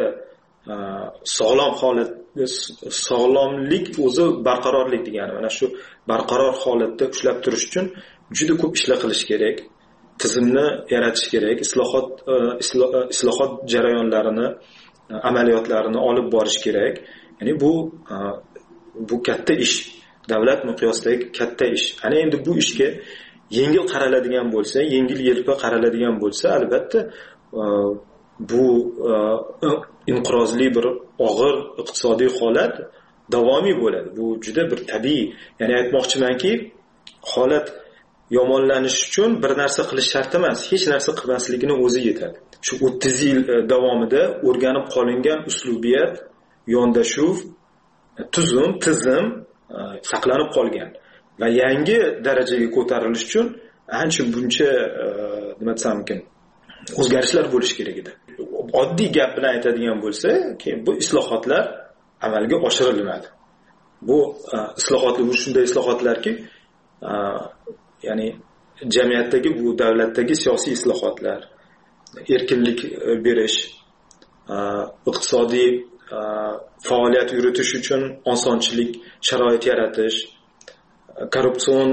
S8: sog'lomlik o'zi barqarorlik degani. Mana shu barqaror holatda ushlab turish uchun juda ko'p ishlar qilish kerak. Tizimni yaratish kerak, islohot jarayonlarini, amaliyotlarini olib borish kerak. Ya'ni bu katta ish, davlat miqyosidagi katta ish. Ana endi bu ishga yengil qaraladigan bo'lsa, yengil-yelpi qaraladigan bo'lsa, albatta bu inqirozli bir og'ir iqtisodiy holat davomiy bo'ladi. Bu juda bir tabiiy. Ya'ni aytmoqchimanki, holat yomonlanish uchun bir narsa qilish shart emas, hech narsa qilmasligini o'zi yetadi. Shu 30 yil davomida o'rganib qolingan uslubiyat, yondashuv, tizim saqlanib qolgan va yangi darajaga ko'tarilish uchun ancha buncha nima desam mumkin, o'zgarishlar bo'lishi kerak edi. Oddiy gap bilan aytadigan bo'lsa, bu islohotlar amalga oshirilmadi. Bu islohotlar shunday islohotlarki, ya'ni jamiyatdagi, bu davlatdagi siyosiy islohotlar, erkinlik berish, iqtisodiy faoliyat yuritish uchun osonchilik sharoit yaratish, korrupsion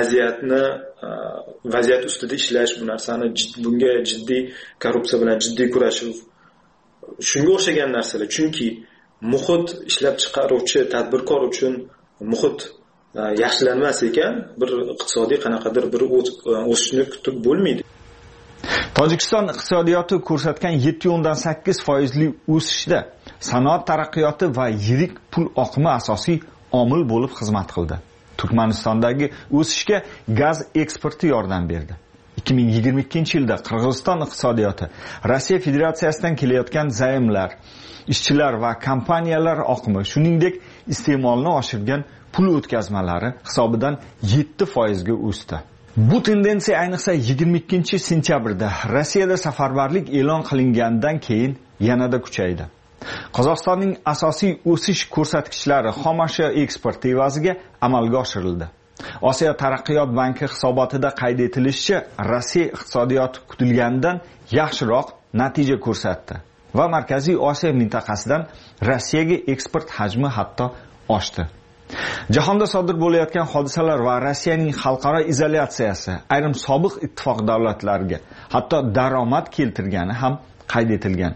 S8: vaziyat ustida ishlash, bu narsani bunga jiddiy korrupsiya bilan jiddiy kurashuv, shunga o'xshagan narsalar. Chunki muhit ishlab chiqaruvchi tadbirkor uchun muhit yaxshilanmas ekan, bir iqtisodiy qanaqadir bir o'sishni kutib bo'lmaydi.
S21: Tojikiston iqtisodiyoti ko'rsatgan 7.8% o'sishda sanoat taraqqiyoti va yirik pul oqimi asosiy omil bo'lib xizmat qildi. Turkmanistondagi o'sishga gaz eksporti yordam berdi. 2022-yilda Qirg'iziston iqtisodiyoti Rossiya Federatsiyasidan kelayotgan zaymlar, ishchilar va kompaniyalar oqimi, shuningdek iste'molni oshirgan pul o'tkazmalari hisobidan 7% ga o'sdi. Bu tendensiya ayniqsa 22-sentyabrda Rossiyada safarbarlik e'lon qilingandan keyin yanada kuchaydi. Qozog'istonning asosiy o'sish ko'rsatkichlari xom ashyo eksporti evaziga amalga oshirildi. Osiyo taraqqiyot banki hisobotida qayd etilishicha, Rossiya iqtisodiyoti kutilgandan yaxshiroq natija ko'rsatdi va Markaziy Osiyo mintaqasidan Rossiyaga eksport hajmi hatto oshdi. Jahonda sodir bo'layotgan hodisalar va Rossiyaning xalqaro izolyatsiyasi ayrim sobiq ittifoq davlatlariga hatto daromad keltirgani ham qayd etilgan.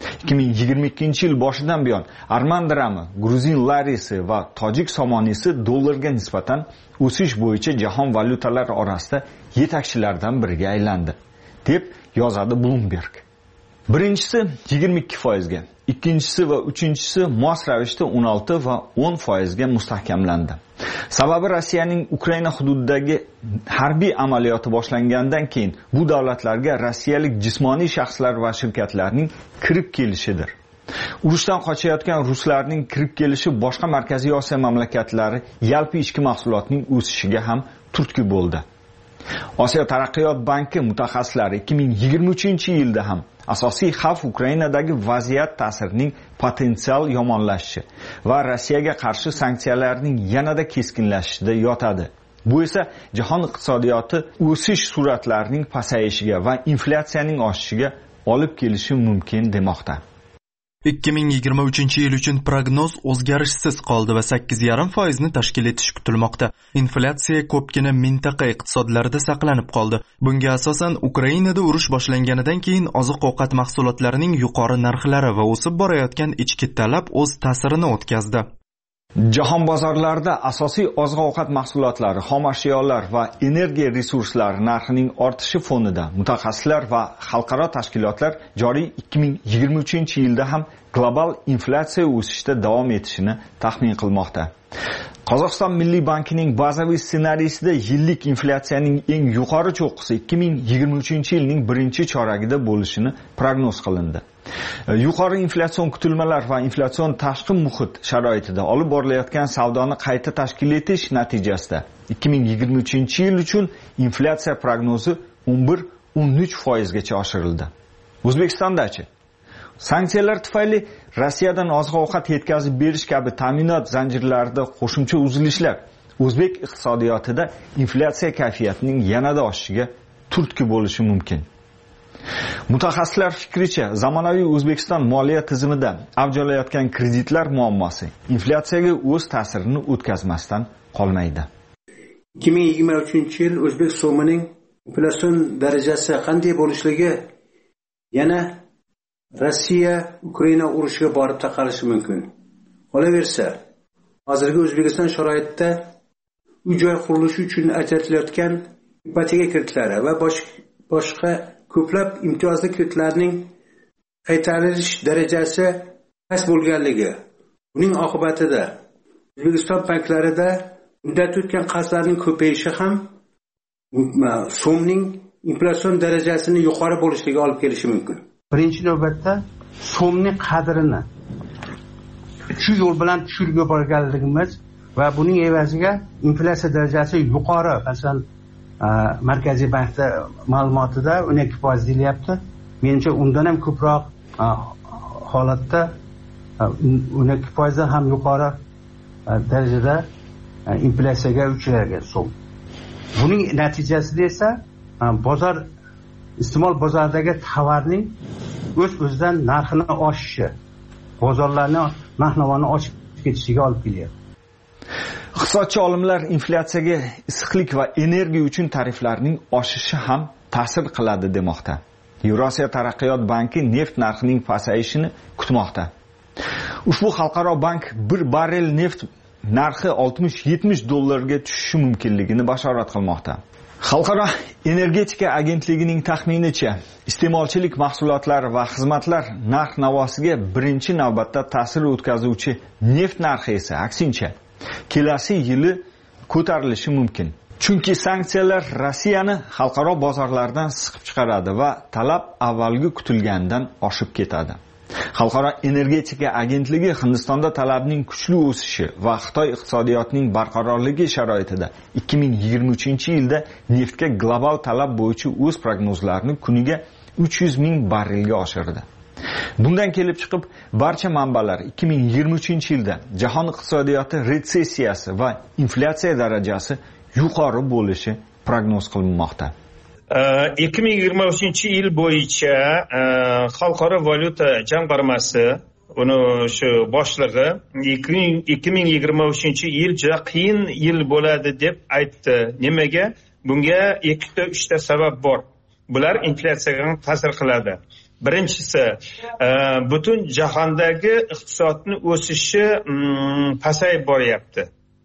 S21: 2022-yil boshidan buyon arman dirami, gruzin larisi va tojik somonisi dollarga nisbatan o'sish bo'yicha jahon valyutalari orasida yetakchilardan biriga aylandi, deb yozadi Bloomberg. Birinchisi 22% ga, ikkinchisi va uchinchisi mos ravishda 16 va 10% ga mustahkamlandi. Sababi Rossiyaning Ukraina hududidagi harbiy amaliyoti boshlangandan keyin bu davlatlarga rossiyalik jismoniy shaxslar va shirkatlarning kirib kelishidir. Urushdan qochayotgan ruslarning kirib kelishi boshqa Markaziy Osiyo mamlakatlari yalpi ichki mahsulotning o'sishiga ham turtki bo'ldi. Osiyo taraqqiyot banki mutaxassislari 2023-yilda ham asosiy xavf Ukrainadagi vaziyat ta'sirining potensial yomonlashishi va Rossiyaga qarshi sanksiyalarning yanada keskinlashishida yotadi. Bu esa jahon iqtisodiyoti o'sish sur'atlarining pasayishiga va inflyatsiyaning oshishiga olib kelishi mumkin demoqda.
S1: 2023-yil uchun prognoz o'zgarishsiz qoldi va 8,5% ni tashkil etishi kutilmoqda. Inflyatsiya ko'pgina mintaqa iqtisodlarida saqlanib qoldi. Bunga asosan Ukrainada urush boshlanganidan keyin oziq-ovqat mahsulotlarining yuqori narxlari va o'sib borayotgan ichki talab o'z ta'sirini o'tkazdi.
S21: Jahon bozorlarida asosiy oziq-ovqat mahsulotlari, xom ashyolar va energiya resurslari narxining ortishi fonida mutaxassislar va xalqaro tashkilotlar joriy 2023-yilda ham global inflyatsiya o'sishda davom etishini taxmin qilmoqda. Qozog'iston Milliy bankining bazaviy ssenariysida yillik inflyatsiyaning eng yuqori cho'qqisi 2023-yilning birinchi choragida bo'lishini prognoz qilindi. Yuqori inflyatsion kutilmalar va inflyatsion tashqi muhit sharoitida olib borilayotgan savdoni qayta tashkil etish natijasida 2023-yil uchun inflyatsiya prognozi 11-13% gacha oshirildi. O'zbekistondachi sanksiyalar tufayli Rossiyadan oziq-ovqat yetkazib berish kabi ta'minot zanjirlarida qo'shimcha uzilishlar o'zbek iqtisodiyotida inflyatsiya kayfiyatining yanada oshishiga turtki bo'lishi mumkin. Mutaxassislar fikricha, zamonaviy O'zbekiston moliya tizimida avj olayotgan kreditlar muammosi inflyatsiyaga o'z ta'sirini o'tkazmasdan qolmaydi.
S7: 2023-yil O'zbek so'mining inflyatsion darajasi qanday bo'lishligi yana Rossiya Ukraina urushiga borib taqalishi mumkin. Qolaversa, hozirgi O'zbekiston sharoitida uy-joy qurilishi uchun ajratilayotgan ipoteka kreditlari va boshqa ko'plab imtiyozli kreditlarning qaytarilish darajasi past bo'lganligi, buning oqibatida O'zbekiston banklarida muddatli o'tgan qarzlarning ko'payishi ham so'mning inflyatsion darajasini yuqori bo'lishiga olib kelishi mumkin.
S10: Birinchi navbatda so'mning qadrini shu yo'l bilan tushirib yuborganligimiz va buning evaziga inflyatsiya darajasi yuqori, masalan Markaziy bankda ma'lumotida 12% deyilyapti. Menimcha undan ham ko'proq holatda 12% dan ham yuqori darajada inflyatsiyaga uchragan so'm. Buning natijasida esa bozor iste'mol bozoridagi tovarning o'z-o'zidan narxini oshishi, bozorlarning narx-navoni oshib ketishiga olib kelyapti.
S21: Iqtisodchi olimlar inflyatsiyaga issiqlik va energiya uchun tariflarning oshishi ham ta'sir qiladi demoqda. Yevrosiyo taraqqiyot banki neft narxining pasayishini kutmoqda. Ushbu xalqaro bank bir barrel neft narxi 60-70 dollarga tushishi mumkinligini bashorat qilmoqda. Xalqaro energetika agentligining taxminicha, iste'molchilik mahsulotlari va xizmatlar narx-navosiga birinchi navbatda ta'sir o'tkazuvchi neft narxi esa aksincha kelasi yili ko'tarilishi mumkin. Chunki sanksiyalar Rossiyani xalqaro bozorlardan siqib chiqaradi va talab avvalgi kutilgandan oshib ketadi. Xalqaro energetika agentligi Hindistonda talabning kuchli o'sishi va Xitoy iqtisodiyotining barqarorligi sharoitida 2023-yilda neftga global talab bo'yicha o'z prognozlarini kuniga 300 ming barrelga oshirdi. Bundan kelib chiqib, barcha manbalar 2023-yilda jahon iqtisodiyoti retsessiyasi va inflyatsiya darajasi yuqori bo'lishi prognoz qilinmoqda.
S9: 2023-yil bo'yicha Xalqaro valyuta jamg'armasi uni shu boshlig'i 2023-yil juda qiyin yil bo'ladi deb aytdi. Nimaga? Bunga 2-3 ta sabab bor. Bular inflyatsiyaga ta'sir qiladi. Birinchisi, butun jahondagi iqtisodning o'sishi pasayib boryapti.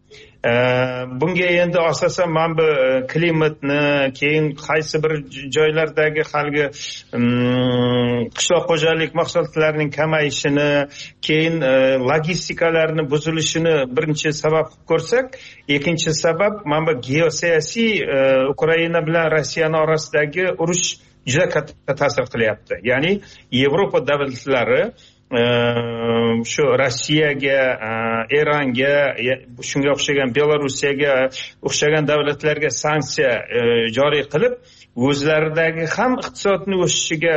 S9: Bunga endi asosan men bu klimatni, keyin qaysi bir joylardagi xalqi qishloq xo'jalik mahsulotlarining kamayishini, keyin logistikalarning buzilishini birinchi sabab ko'rsak, ikkinchi sabab men bu geosiyosiy Ukraina bilan Rossiya orasidagi urush juda katta ta'sir qilyapti. Ya'ni Yevropa davlatlari shu Rossiyaga, Eronga, shunga o'xshagan Belorussiyaga o'xshagan davlatlarga sanksiya joriy qilib, o'zlaridagi ham iqtisodning o'sishiga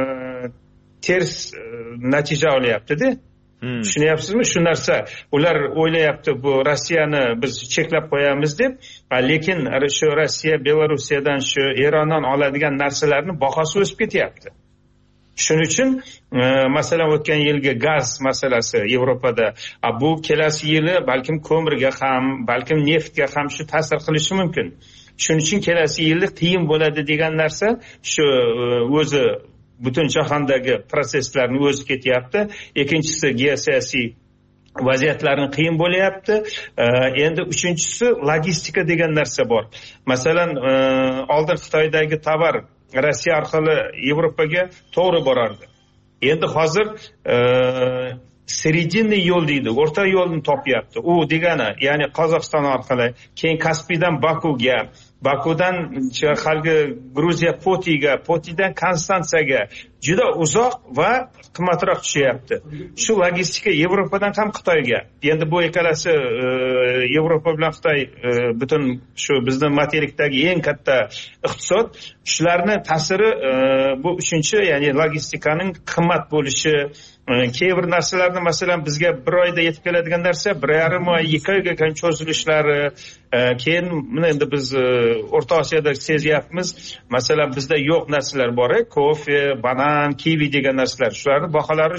S9: ters natija olyapti-da. Tushunyapsizmi? Shu narsa ular o'ylayapti, bu Rossiyani biz cheklab qo'yamiz deb, lekin shu Rossiya, Belorussiyadan, shu Erondan oladigan narsalarning bahosi o'sib ketyapti. Shuning uchun masalan o'tgan yilgi gaz masalasi Yevropada, bu kelasi yili balkim ko'mirga ham, balkim neftga ham shu ta'sir qilishi mumkin. Shuning uchun kelasi yili qiyin bo'ladi degan narsa shu o'zi butun jahondagi proseslarni o'zi ketyapti. Ikkinchisi geosiyosiy vaziyatlarning qiyin bo'lyapti. Endi uchinchisi logistika degan narsa bor. Masalan, oldin Xitoydagi tovar Rossiya orqali Yevropaga to'g'ri borardi. Endi hozir seredinniy yo'l deydi, o'rta yo'lni topyapti. U degani, ya'ni Qozog'iston orqali, keyin Kaspiydan Bakuga, Bakudan halgi Gruziya Potidan Konstansiyaga juda uzoq va qimmatroq tushyapti. Shu logistika Yevropadan ham Xitoyga. Endi bu ikkalasi Yevropa bilan Xitoy butun shu bizning materikdagi eng katta iqtisod. Shularning ta'siri bu uchinchi, ya'ni logistikaning qimmat bo'lishi, keyin bir narsalarni masalan bizga bir oyda yetib keladigan narsa 1,5 oy, 2 oyga ham cho'zilishlari, keyin mana endi biz O'rta Osiyoda sezyapmiz. Masalan bizda yo'q narsalar bor, kofe, banan, kivi degan narsalar. Shularning baholari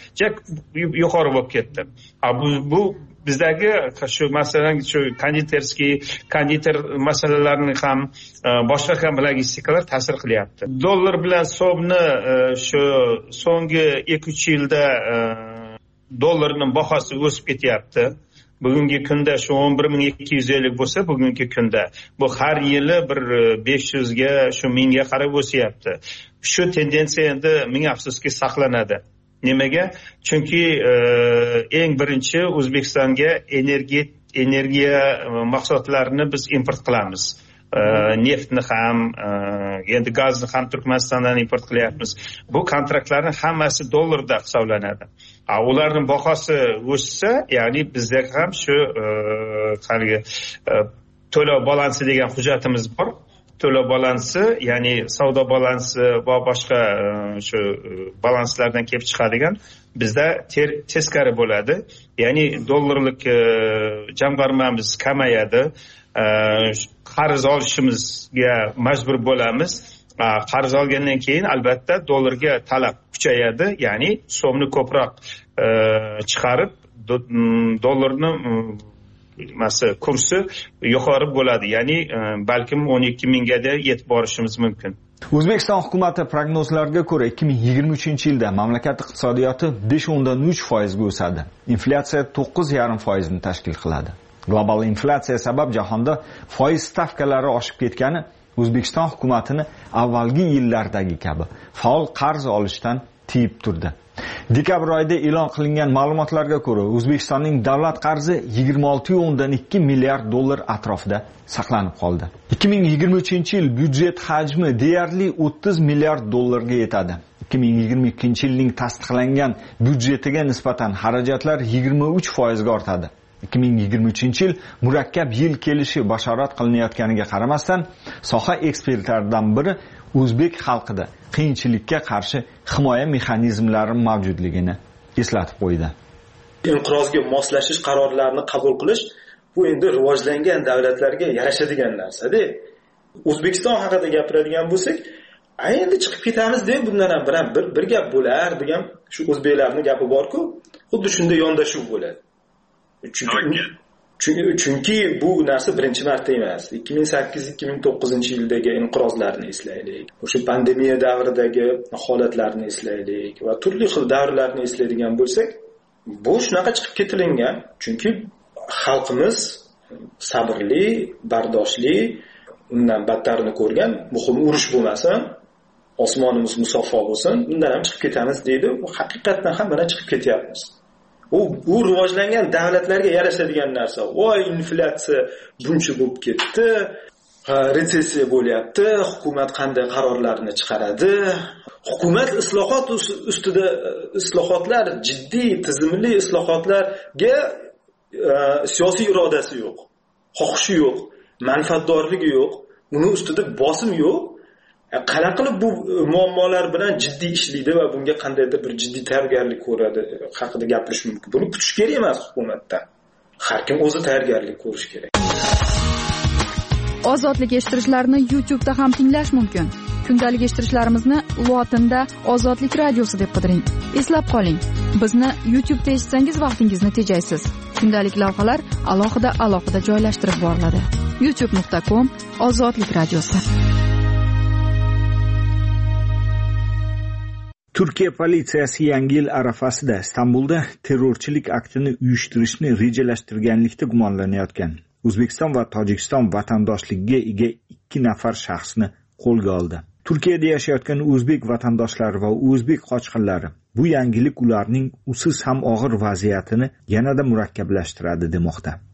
S9: yuqori bo'lib ketdi. Bu bizdagi shu masalan shu konditer masalalarni ham boshqa ham logistikalar ta'sir qilyapti. Dollar bilan so'mni shu so'nggi 2-3 yilda dollarning bahosi o'sib ketyapti. Bugungi kunda shu 11.250 bo'lsa, bugungi kunda bu har yili bir 500 ga shu 1000 ga qarab o'syapti. Shu tendensiya endi ming afsuski saqlanadi. Nimaga? Chunki eng birinchi O'zbekistonga energiya mahsulotlarini biz import qilamiz. Neftni ham, endi gazni ham Turkmanistondan import qilyapmiz. Bu kontraktlarning hammasi dollarda hisoblanadi. Ularning bahosi o'ssa, ya'ni bizda ham shu qargi to'lov balansi degan hujjatimiz bor. To'lov balansi, ya'ni savdo balansi va boshqa shu balanslardan kelib chiqadigan bizda teskari bo'ladi. Ya'ni dollarlik jamg'armamiz kamayadi. Qarz olishimizga majbur bo'lamiz. Qarz olgandan keyin albatta dollarga talab kuchayadi, ya'ni so'mni ko'proq chiqarib dollarni kursi yuqori bo'ladi, ya'ni balkim 12 mingga yetib borishimiz mumkin.
S21: O'zbekiston hukumati prognozlariga ko'ra 2023-yilda mamlakat iqtisodiyoti 5.3% ga o'sadi. Inflyatsiya 9.5% ni tashkil qiladi. Global inflyatsiya sabab jahonda foiz stavkalari oshib ketgani O'zbekiston hukumatini avvalgi yillardagi kabi faol qarz olishdan tiyib turdi. Dekabr oyida e'lon qilingan ma'lumotlarga ko'ra, O'zbekistonning davlat qarzi 26.2 milliard dollar atrofida saqlanib qoldi. 2023-yil byudjet hajmi deyarli 30 milliard dollarga yetadi. 2022-yilning tasdiqlangan byudjetiga nisbatan xarajatlar 23% ga ortadi. 2023-yil murakkab yil kelishi bashorat qilinayotganiga qaramasdan, soha ekspertlaridan biri o'zbek xalqida qiyinchilikka qarshi himoya mexanizmlari mavjudligini eslatib qo'ydi.
S8: Inqirozga moslashish qarorlarini qabul qilish bu endi rivojlangan davlatlarga yarashadigan narsa-da. O'zbekiston haqida gapiradigan bo'lsak, endi chiqib ketamiz deb bundan ham bir gap bo'lar degan shu o'zbeklarning gapi bor-ku, xuddi shunday yondashuv bo'ladi. Chunki bu narsa birinchi marta emas. 2008-2009-yildagi inqirozlarni eslaylik. O'sha pandemiya davridagi holatlarni eslaylik va turli xil davrlarni eslaydigan bo'lsak, bu shunaqa chiqib ketilingan. Chunki xalqimiz sabrli, bardoshli, undan battarini ko'rgan, muhim urush bo'lmasin, osmonimiz musaffo bo'lsin, undan ham chiqib ketamiz deydi. Haqiqatan ham mana chiqib ketyapmiz. U rivojlangan davlatlarga yarashadigan narsa. Voy, inflyatsiya buncha bo'lib ketdi, retsessiya bo'lyapti, hukumat qanday qarorlarni chiqaradi? Hukumat islohot ustida islohotlar, jiddiy, tizimli islohotlarga siyosiy irodasi yo'q, xohishi yo'q, manfaatdorligi yo'q, uni ustida bosim yo'q. Qanaqa qilib bu muammolar bilan jiddiy ishlaydi va bunga qandaydir bir jiddiy tayyorgarlik ko'radi haqida gapirish mumkin. Buni kutish kerak emas hukumatdan. Har kim o'zi tayyorgarlik ko'rish kerak.
S13: Ozodlik eshittirishlarni YouTube'da ham tinglash mumkin. Kundalik eshittirishlarimizni lotinda Ozodlik radiosi deb qidiring. Eslab qoling, bizni YouTube'da eshitsangiz vaqtingizni tejaysiz. Kundalik lavhalar alohida joylashtirib boriladi. youtube.com/Ozodlik radiosi.
S21: Turkiya politsiyasi Yangi yil arafasida Istanbulda terrorchilik aktini uyushtirishni rejalashtirganlikda gumonlanayotgan O'zbekiston va Tojikiston vatandoshligiga ega 2 nafar shaxsni qo'lga oldi. Turkiyada yashayotgan o'zbek vatandoshlari va o'zbek qochqinlari bu yangilik ularning usiz ham og'ir vaziyatini yanada murakkablashtiradi demoqda.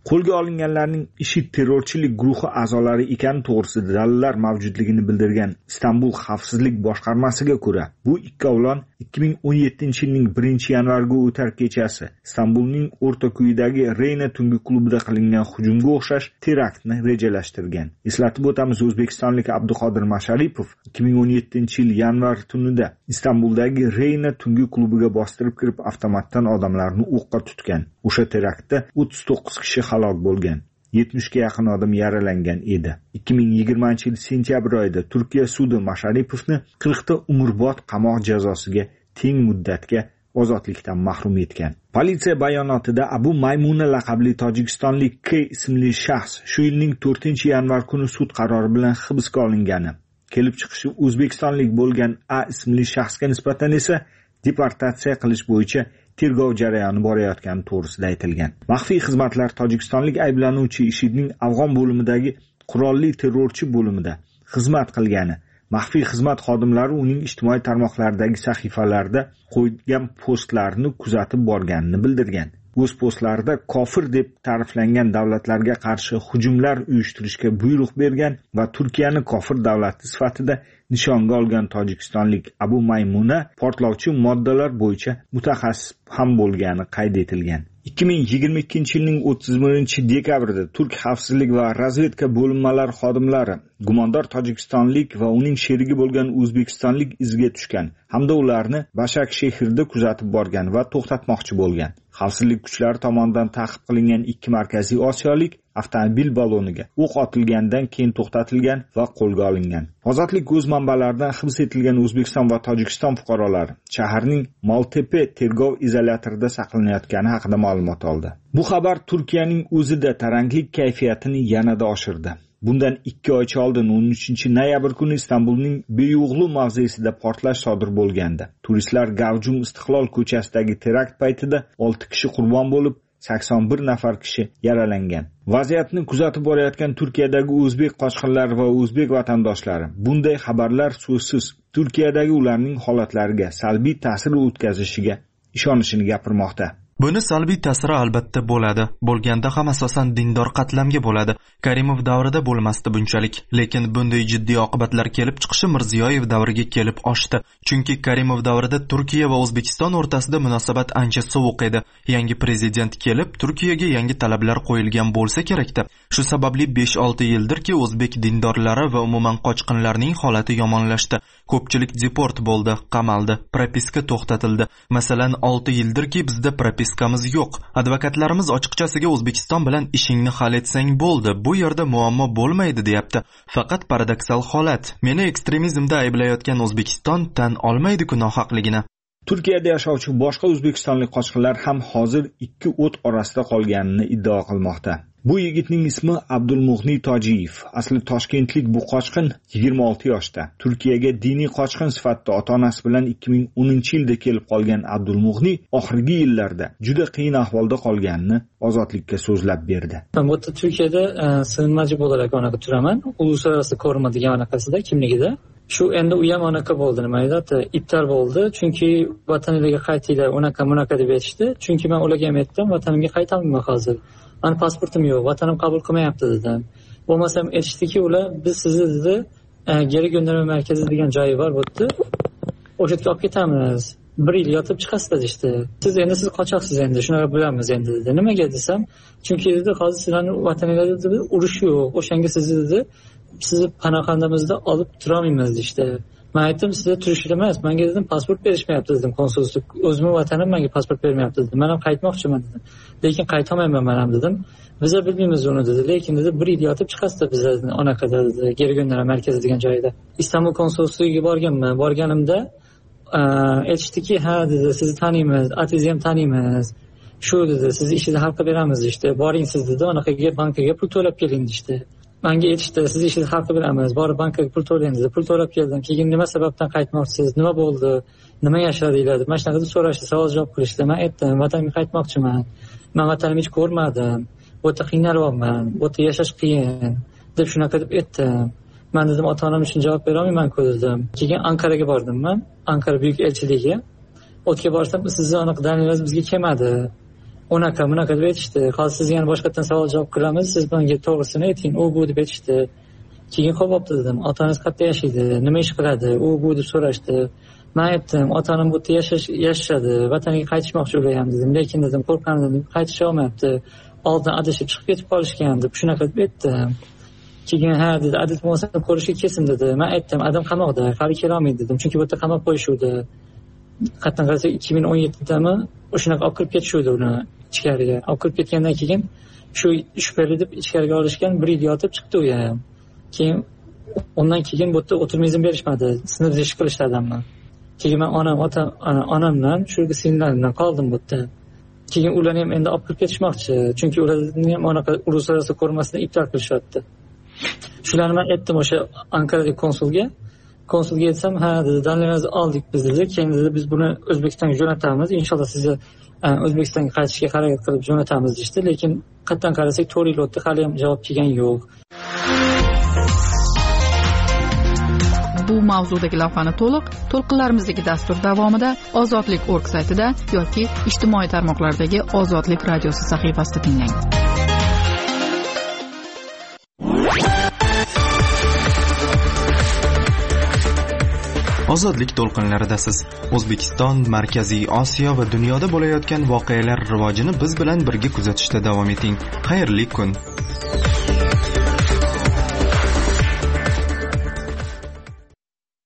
S21: Qo'lga olinganlarning IShID terrorchilik guruhi a'zolari ekani to'g'risida dalillar mavjudligini bildirgan Istanbul xavfsizlik boshqarmasiga ko'ra, bu ikkovlon 2017-yilning 1-yanvarga o'tar kechasi Istanbulning o'rtako'yidagi Reyna tungi klubida qilingan hujumga o'xshash teraktni rejalashtirgan. Eslatib o'tamiz, o'zbekistonlik Abduqodir Masharipov 2017-yil yanvar tunida Istanbuldagi Reyna tungi klubiga bostirib kirib avtomatdan odamlarni o'qqa tutgan. O'sha teraktda 39 kishi halok bo'lgan. 70 ga yaqin odam yaralangan edi. 2020-yil sentyabr oyida Turkiya sudi Masharipovni 40 ta umrbod qamoq jazosiga teng muddatga ozodlikdan mahrum etgan. Politsiya bayonotida Abu Maymuna laqabli tojikistonlik K ismli shaxs shu yilning 4-yanvar kuni sud qarori bilan hibsga olingani, kelib chiqishi o'zbekistonlik bo'lgan A ismli shaxsga nisbatan esa deportatsiya qilish bo'yicha tergov jarayoni borayotgani to'g'risida aytilgan. Maxfiy xizmatlar tojikistonlik ayblanuvchi IShIDning Afg'on bo'limidagi qurolli terrorchi bo'limida xizmat qilgani, maxfiy xizmat xodimlari uning ijtimoiy tarmoqlardagi sahifalarida qo'ygan postlarini kuzatib borganini bildirgan. O'z postlarida kofir deb ta'riflangan davlatlarga qarshi hujumlar uyushtirishga buyruq bergan va Turkiyani kofir davlati sifatida nishonga olgan tojikistonlik Abu Maymuna portlovchi moddalar bo'yicha mutaxassis ham bo'lgani qayd etilgan. 2022-yilning 31-dekabrida Turk xavfsizlik va razvedka bo'linmalari xodimlari gumondor tojikistonlik va uning sherigi bo'lgan o'zbekistonlik izga tushgan hamda ularni Bashak shahrida kuzatib borgan va to'xtatmoqchi bo'lgan. Xavfsizlik kuchlari tomonidan ta'qib qilingan 2 markaziy osiyolik avtomobil baloniga o'q otilgandan keyin to'xtatilgan va qo'lga olingan. Ozodlik o'z manbalaridan hibs etilgan O'zbekiston va Tojikiston fuqarolari shaharning Maltepe tergov izolyatorida saqlanayotgani haqida ma'lumot oldi. Bu xabar Turkiyaning o'zida taranglik kayfiyatini yanada oshirdi. Bundan 2 oycha oldin 13-noyabr kuni Istanbulning Beyo'g'lu mavzesida portlash sodir bo'lgandi. Turistlar Gavjum Istiqlol ko'chasidagi terakt paytida 6 kishi qurbon bo'lib, 81 nafar kishi yaralangan. Vaziyatni kuzatib borayotgan Turkiyadagi o'zbek qochqinlari va o'zbek vatandoshlari bunday xabarlar so'zsiz Turkiyadagi ularning holatlariga salbiy ta'sir o'tkazishiga ishonishini gapirmoqda.
S1: Buni salbiy ta'siri albatta bo'ladi. Bo'lganda ham asosan dindor qatlamga bo'ladi. Karimov davrida bo'lmasdi bunchalik, lekin bunday jiddiy oqibatlar kelib chiqishi Mirziyoyev davriga kelib oshdi. Chunki Karimov davrida Turkiya va O'zbekiston o'rtasida munosabat ancha sovuq edi. Yangi prezident kelib, Turkiyaga yangi talablar qo'yilgan bo'lsa kerakda. Shu sababli 5-6 yildirki o'zbek dindorlari va umuman qochqinlarning holati yomonlashdi. Ko'pchilik deport bo'ldi, qamaldi, propiska to'xtatildi. Masalan, 6 yildirki bizda propiskamiz yo'q. Advokatlarimiz ochiqchasiga O'zbekiston bilan ishingni hal etsang bo'ldi, bu yerda muammo bo'lmaydi deyapti. Faqat paradoksal holat. Meni ekstremizmda ayblayotgan O'zbekiston tan olmaydi-ku nohaqligini.
S21: Turkiyada yashovchi boshqa o'zbekistonlik qochqinlar ham hozir 2 o't orasida qolganini iddao qilmoqda. Bu yigitning ismi Abdulmug'ni Tojiyev. Asli toshkentlik bu qochqin 26 yoshda. Turkiyaga diniy qochqin sifatida ota-onasi bilan 2010-yilda kelib qolgan Abdulmug'ni oxirgi yillarda juda qiyin ahvolda qolganini ozodlikka so'zlab berdi.
S11: Men bu Turkiyada sig'inmachi bo'larak onaqa turaman. Uluslararası koruma degan anaqasida kimligida. Shu endi u ham anaqa bo'ldi, nima edi, ibtar bo'ldi. Chunki vataningizga qaytinglar, unaqa deb aytishdi. Chunki men ularga ham aytdim, vatanimga qaytaman hozir. Mani pasportim yo'q, vatanim qabul qilmayapti dedim. Bo'lmasam aytishdiki, ular biz sizni dedi, geri gönderme markazi degan joyi bor bu yerda. O'sha yerga olib ketamiz. 1 yil yotib chiqasiz dedi. Siz qochoqsiz endi, shunaqa bilamiz endi dedi. Nimaga desam, chunki dedi, hozir sizlarning vataningizda urush yo'q. O'shanga sizni dedi, sizni panoxonamizda olib turolmaymiz işte. Men aytdim, sizga turishlar emas, menga dedim pasport berishmayapti dedim, konsullik. O'zimning vatanim menga pasport bermayapti dedim. Men ham qaytmoqchiman dedim. Lekin qaytolmayman men ham dedim. Bizlar bilmaymiz uni dedi. Lekin dedi 1 yil yotib chiqasiz bizlarni onaqada dedi, geri gönderme markazi degan joyda. Istanbul konsulligiga borganman. Borganimda aytishdiki, ha dedi, sizni taniymiz, atingizni ham taniymiz. Shu dedi, sizni ishingizni hal qilib beramiz işte. Boring siz dedi, onaqaga bankaga pul to'lab keling işte. Menga aytishdi, sizni ishingizni hal qilib beramiz, borib bankaga pul to'lang dedi. Pul to'lab keldim. Keyin nima sababdan qaytmoqchisiz? Nima bo'ldi? Nima yashadinglar deb mana shunaqa deb so'rashdi, savol javob qilishdi. Men aytdim, vatanimga qaytmoqchiman. Men vatanimni hech ko'rmadim. Bu yerda qiynalyapman. Bu yerda yashash qiyin deb shunaqa deb aytdim. Men dedim, ota-onam uchun javob bera olmayman-ku dedim. Keyin Anqaraga bordim men. Anqara buyuk elchiligiga. O'tga borsam, sizni aniq dalilingiz bizga kelmadi. unaqa deb aytishdi. Hozir siz yana boshqatdan savol javob qilamiz, siz bunga to'g'risini ayting, u bu deb aytishdi. Keyin qo'yibdi dedim, otangiz qayerda yashaydi, nima ish qiladi, u bu deb so'rashdi. Men aytdim, otanim bu yerda yashashadi, vataniga qaytishmoqchi bo'layam dedim, lekin dedim qo'rqaman, qaytisha olmayapti. Oldin adashib chiqib ketib qolishgan deb shunaqa deb aytdim. Keyin ha dedi, adil bo'lsa ko'rishga kelsin dedi. Men aytdim, adam qamoqda, hali kela olmaydi dedim, chunki bu yerda qamab qo'yishuvdi. Qatdan qarasa 2017dami o'shanaqa olib kirib ketishuvdi uni ichkariga. Olib kirib ketgandan keyin shu shubhali deb ichkariga olishgan, bir yil yotib chiqdi u ham. Keyin undan keyin bu yerda o'tirma izn berishmadi, sinf ish qilishdi adamni. Keyin men onamdan, shu singllarim bilan qoldim bu yerda. Keyin ularni ham endi olib kirib ketishmoqchi, chunki ularni ham anaqa uluslararo ko'rmasini iftor qilishyapti. Shularni men aytdim o'sha Ankaradagi konsulga aytsam, ha dedi, dalillarimizni oldik biz dedi, keyin dedi biz buni O'zbekistonga jo'natamiz, inshaalloh sizni O'zbekistonga qaytishga harakat qilib jo'natamiz deydi, lekin qatdan qarasak 4 yil o'tdi, hali ham javob kelgan yo'q.
S13: Bu mavzudagi lavhani to'lqinlarimizdagi dastur davomida ozodlik.org saytida yoki ijtimoiy tarmoqlardagi Ozodlik radiosi sahifasida tinglang.
S1: Ozodlik to'lqinlaridasiz. O'zbekiston, Markaziy Osiyo va dunyoda bo'layotgan voqealar rivojini biz bilan birga kuzatishda davom eting. Xayrli kun.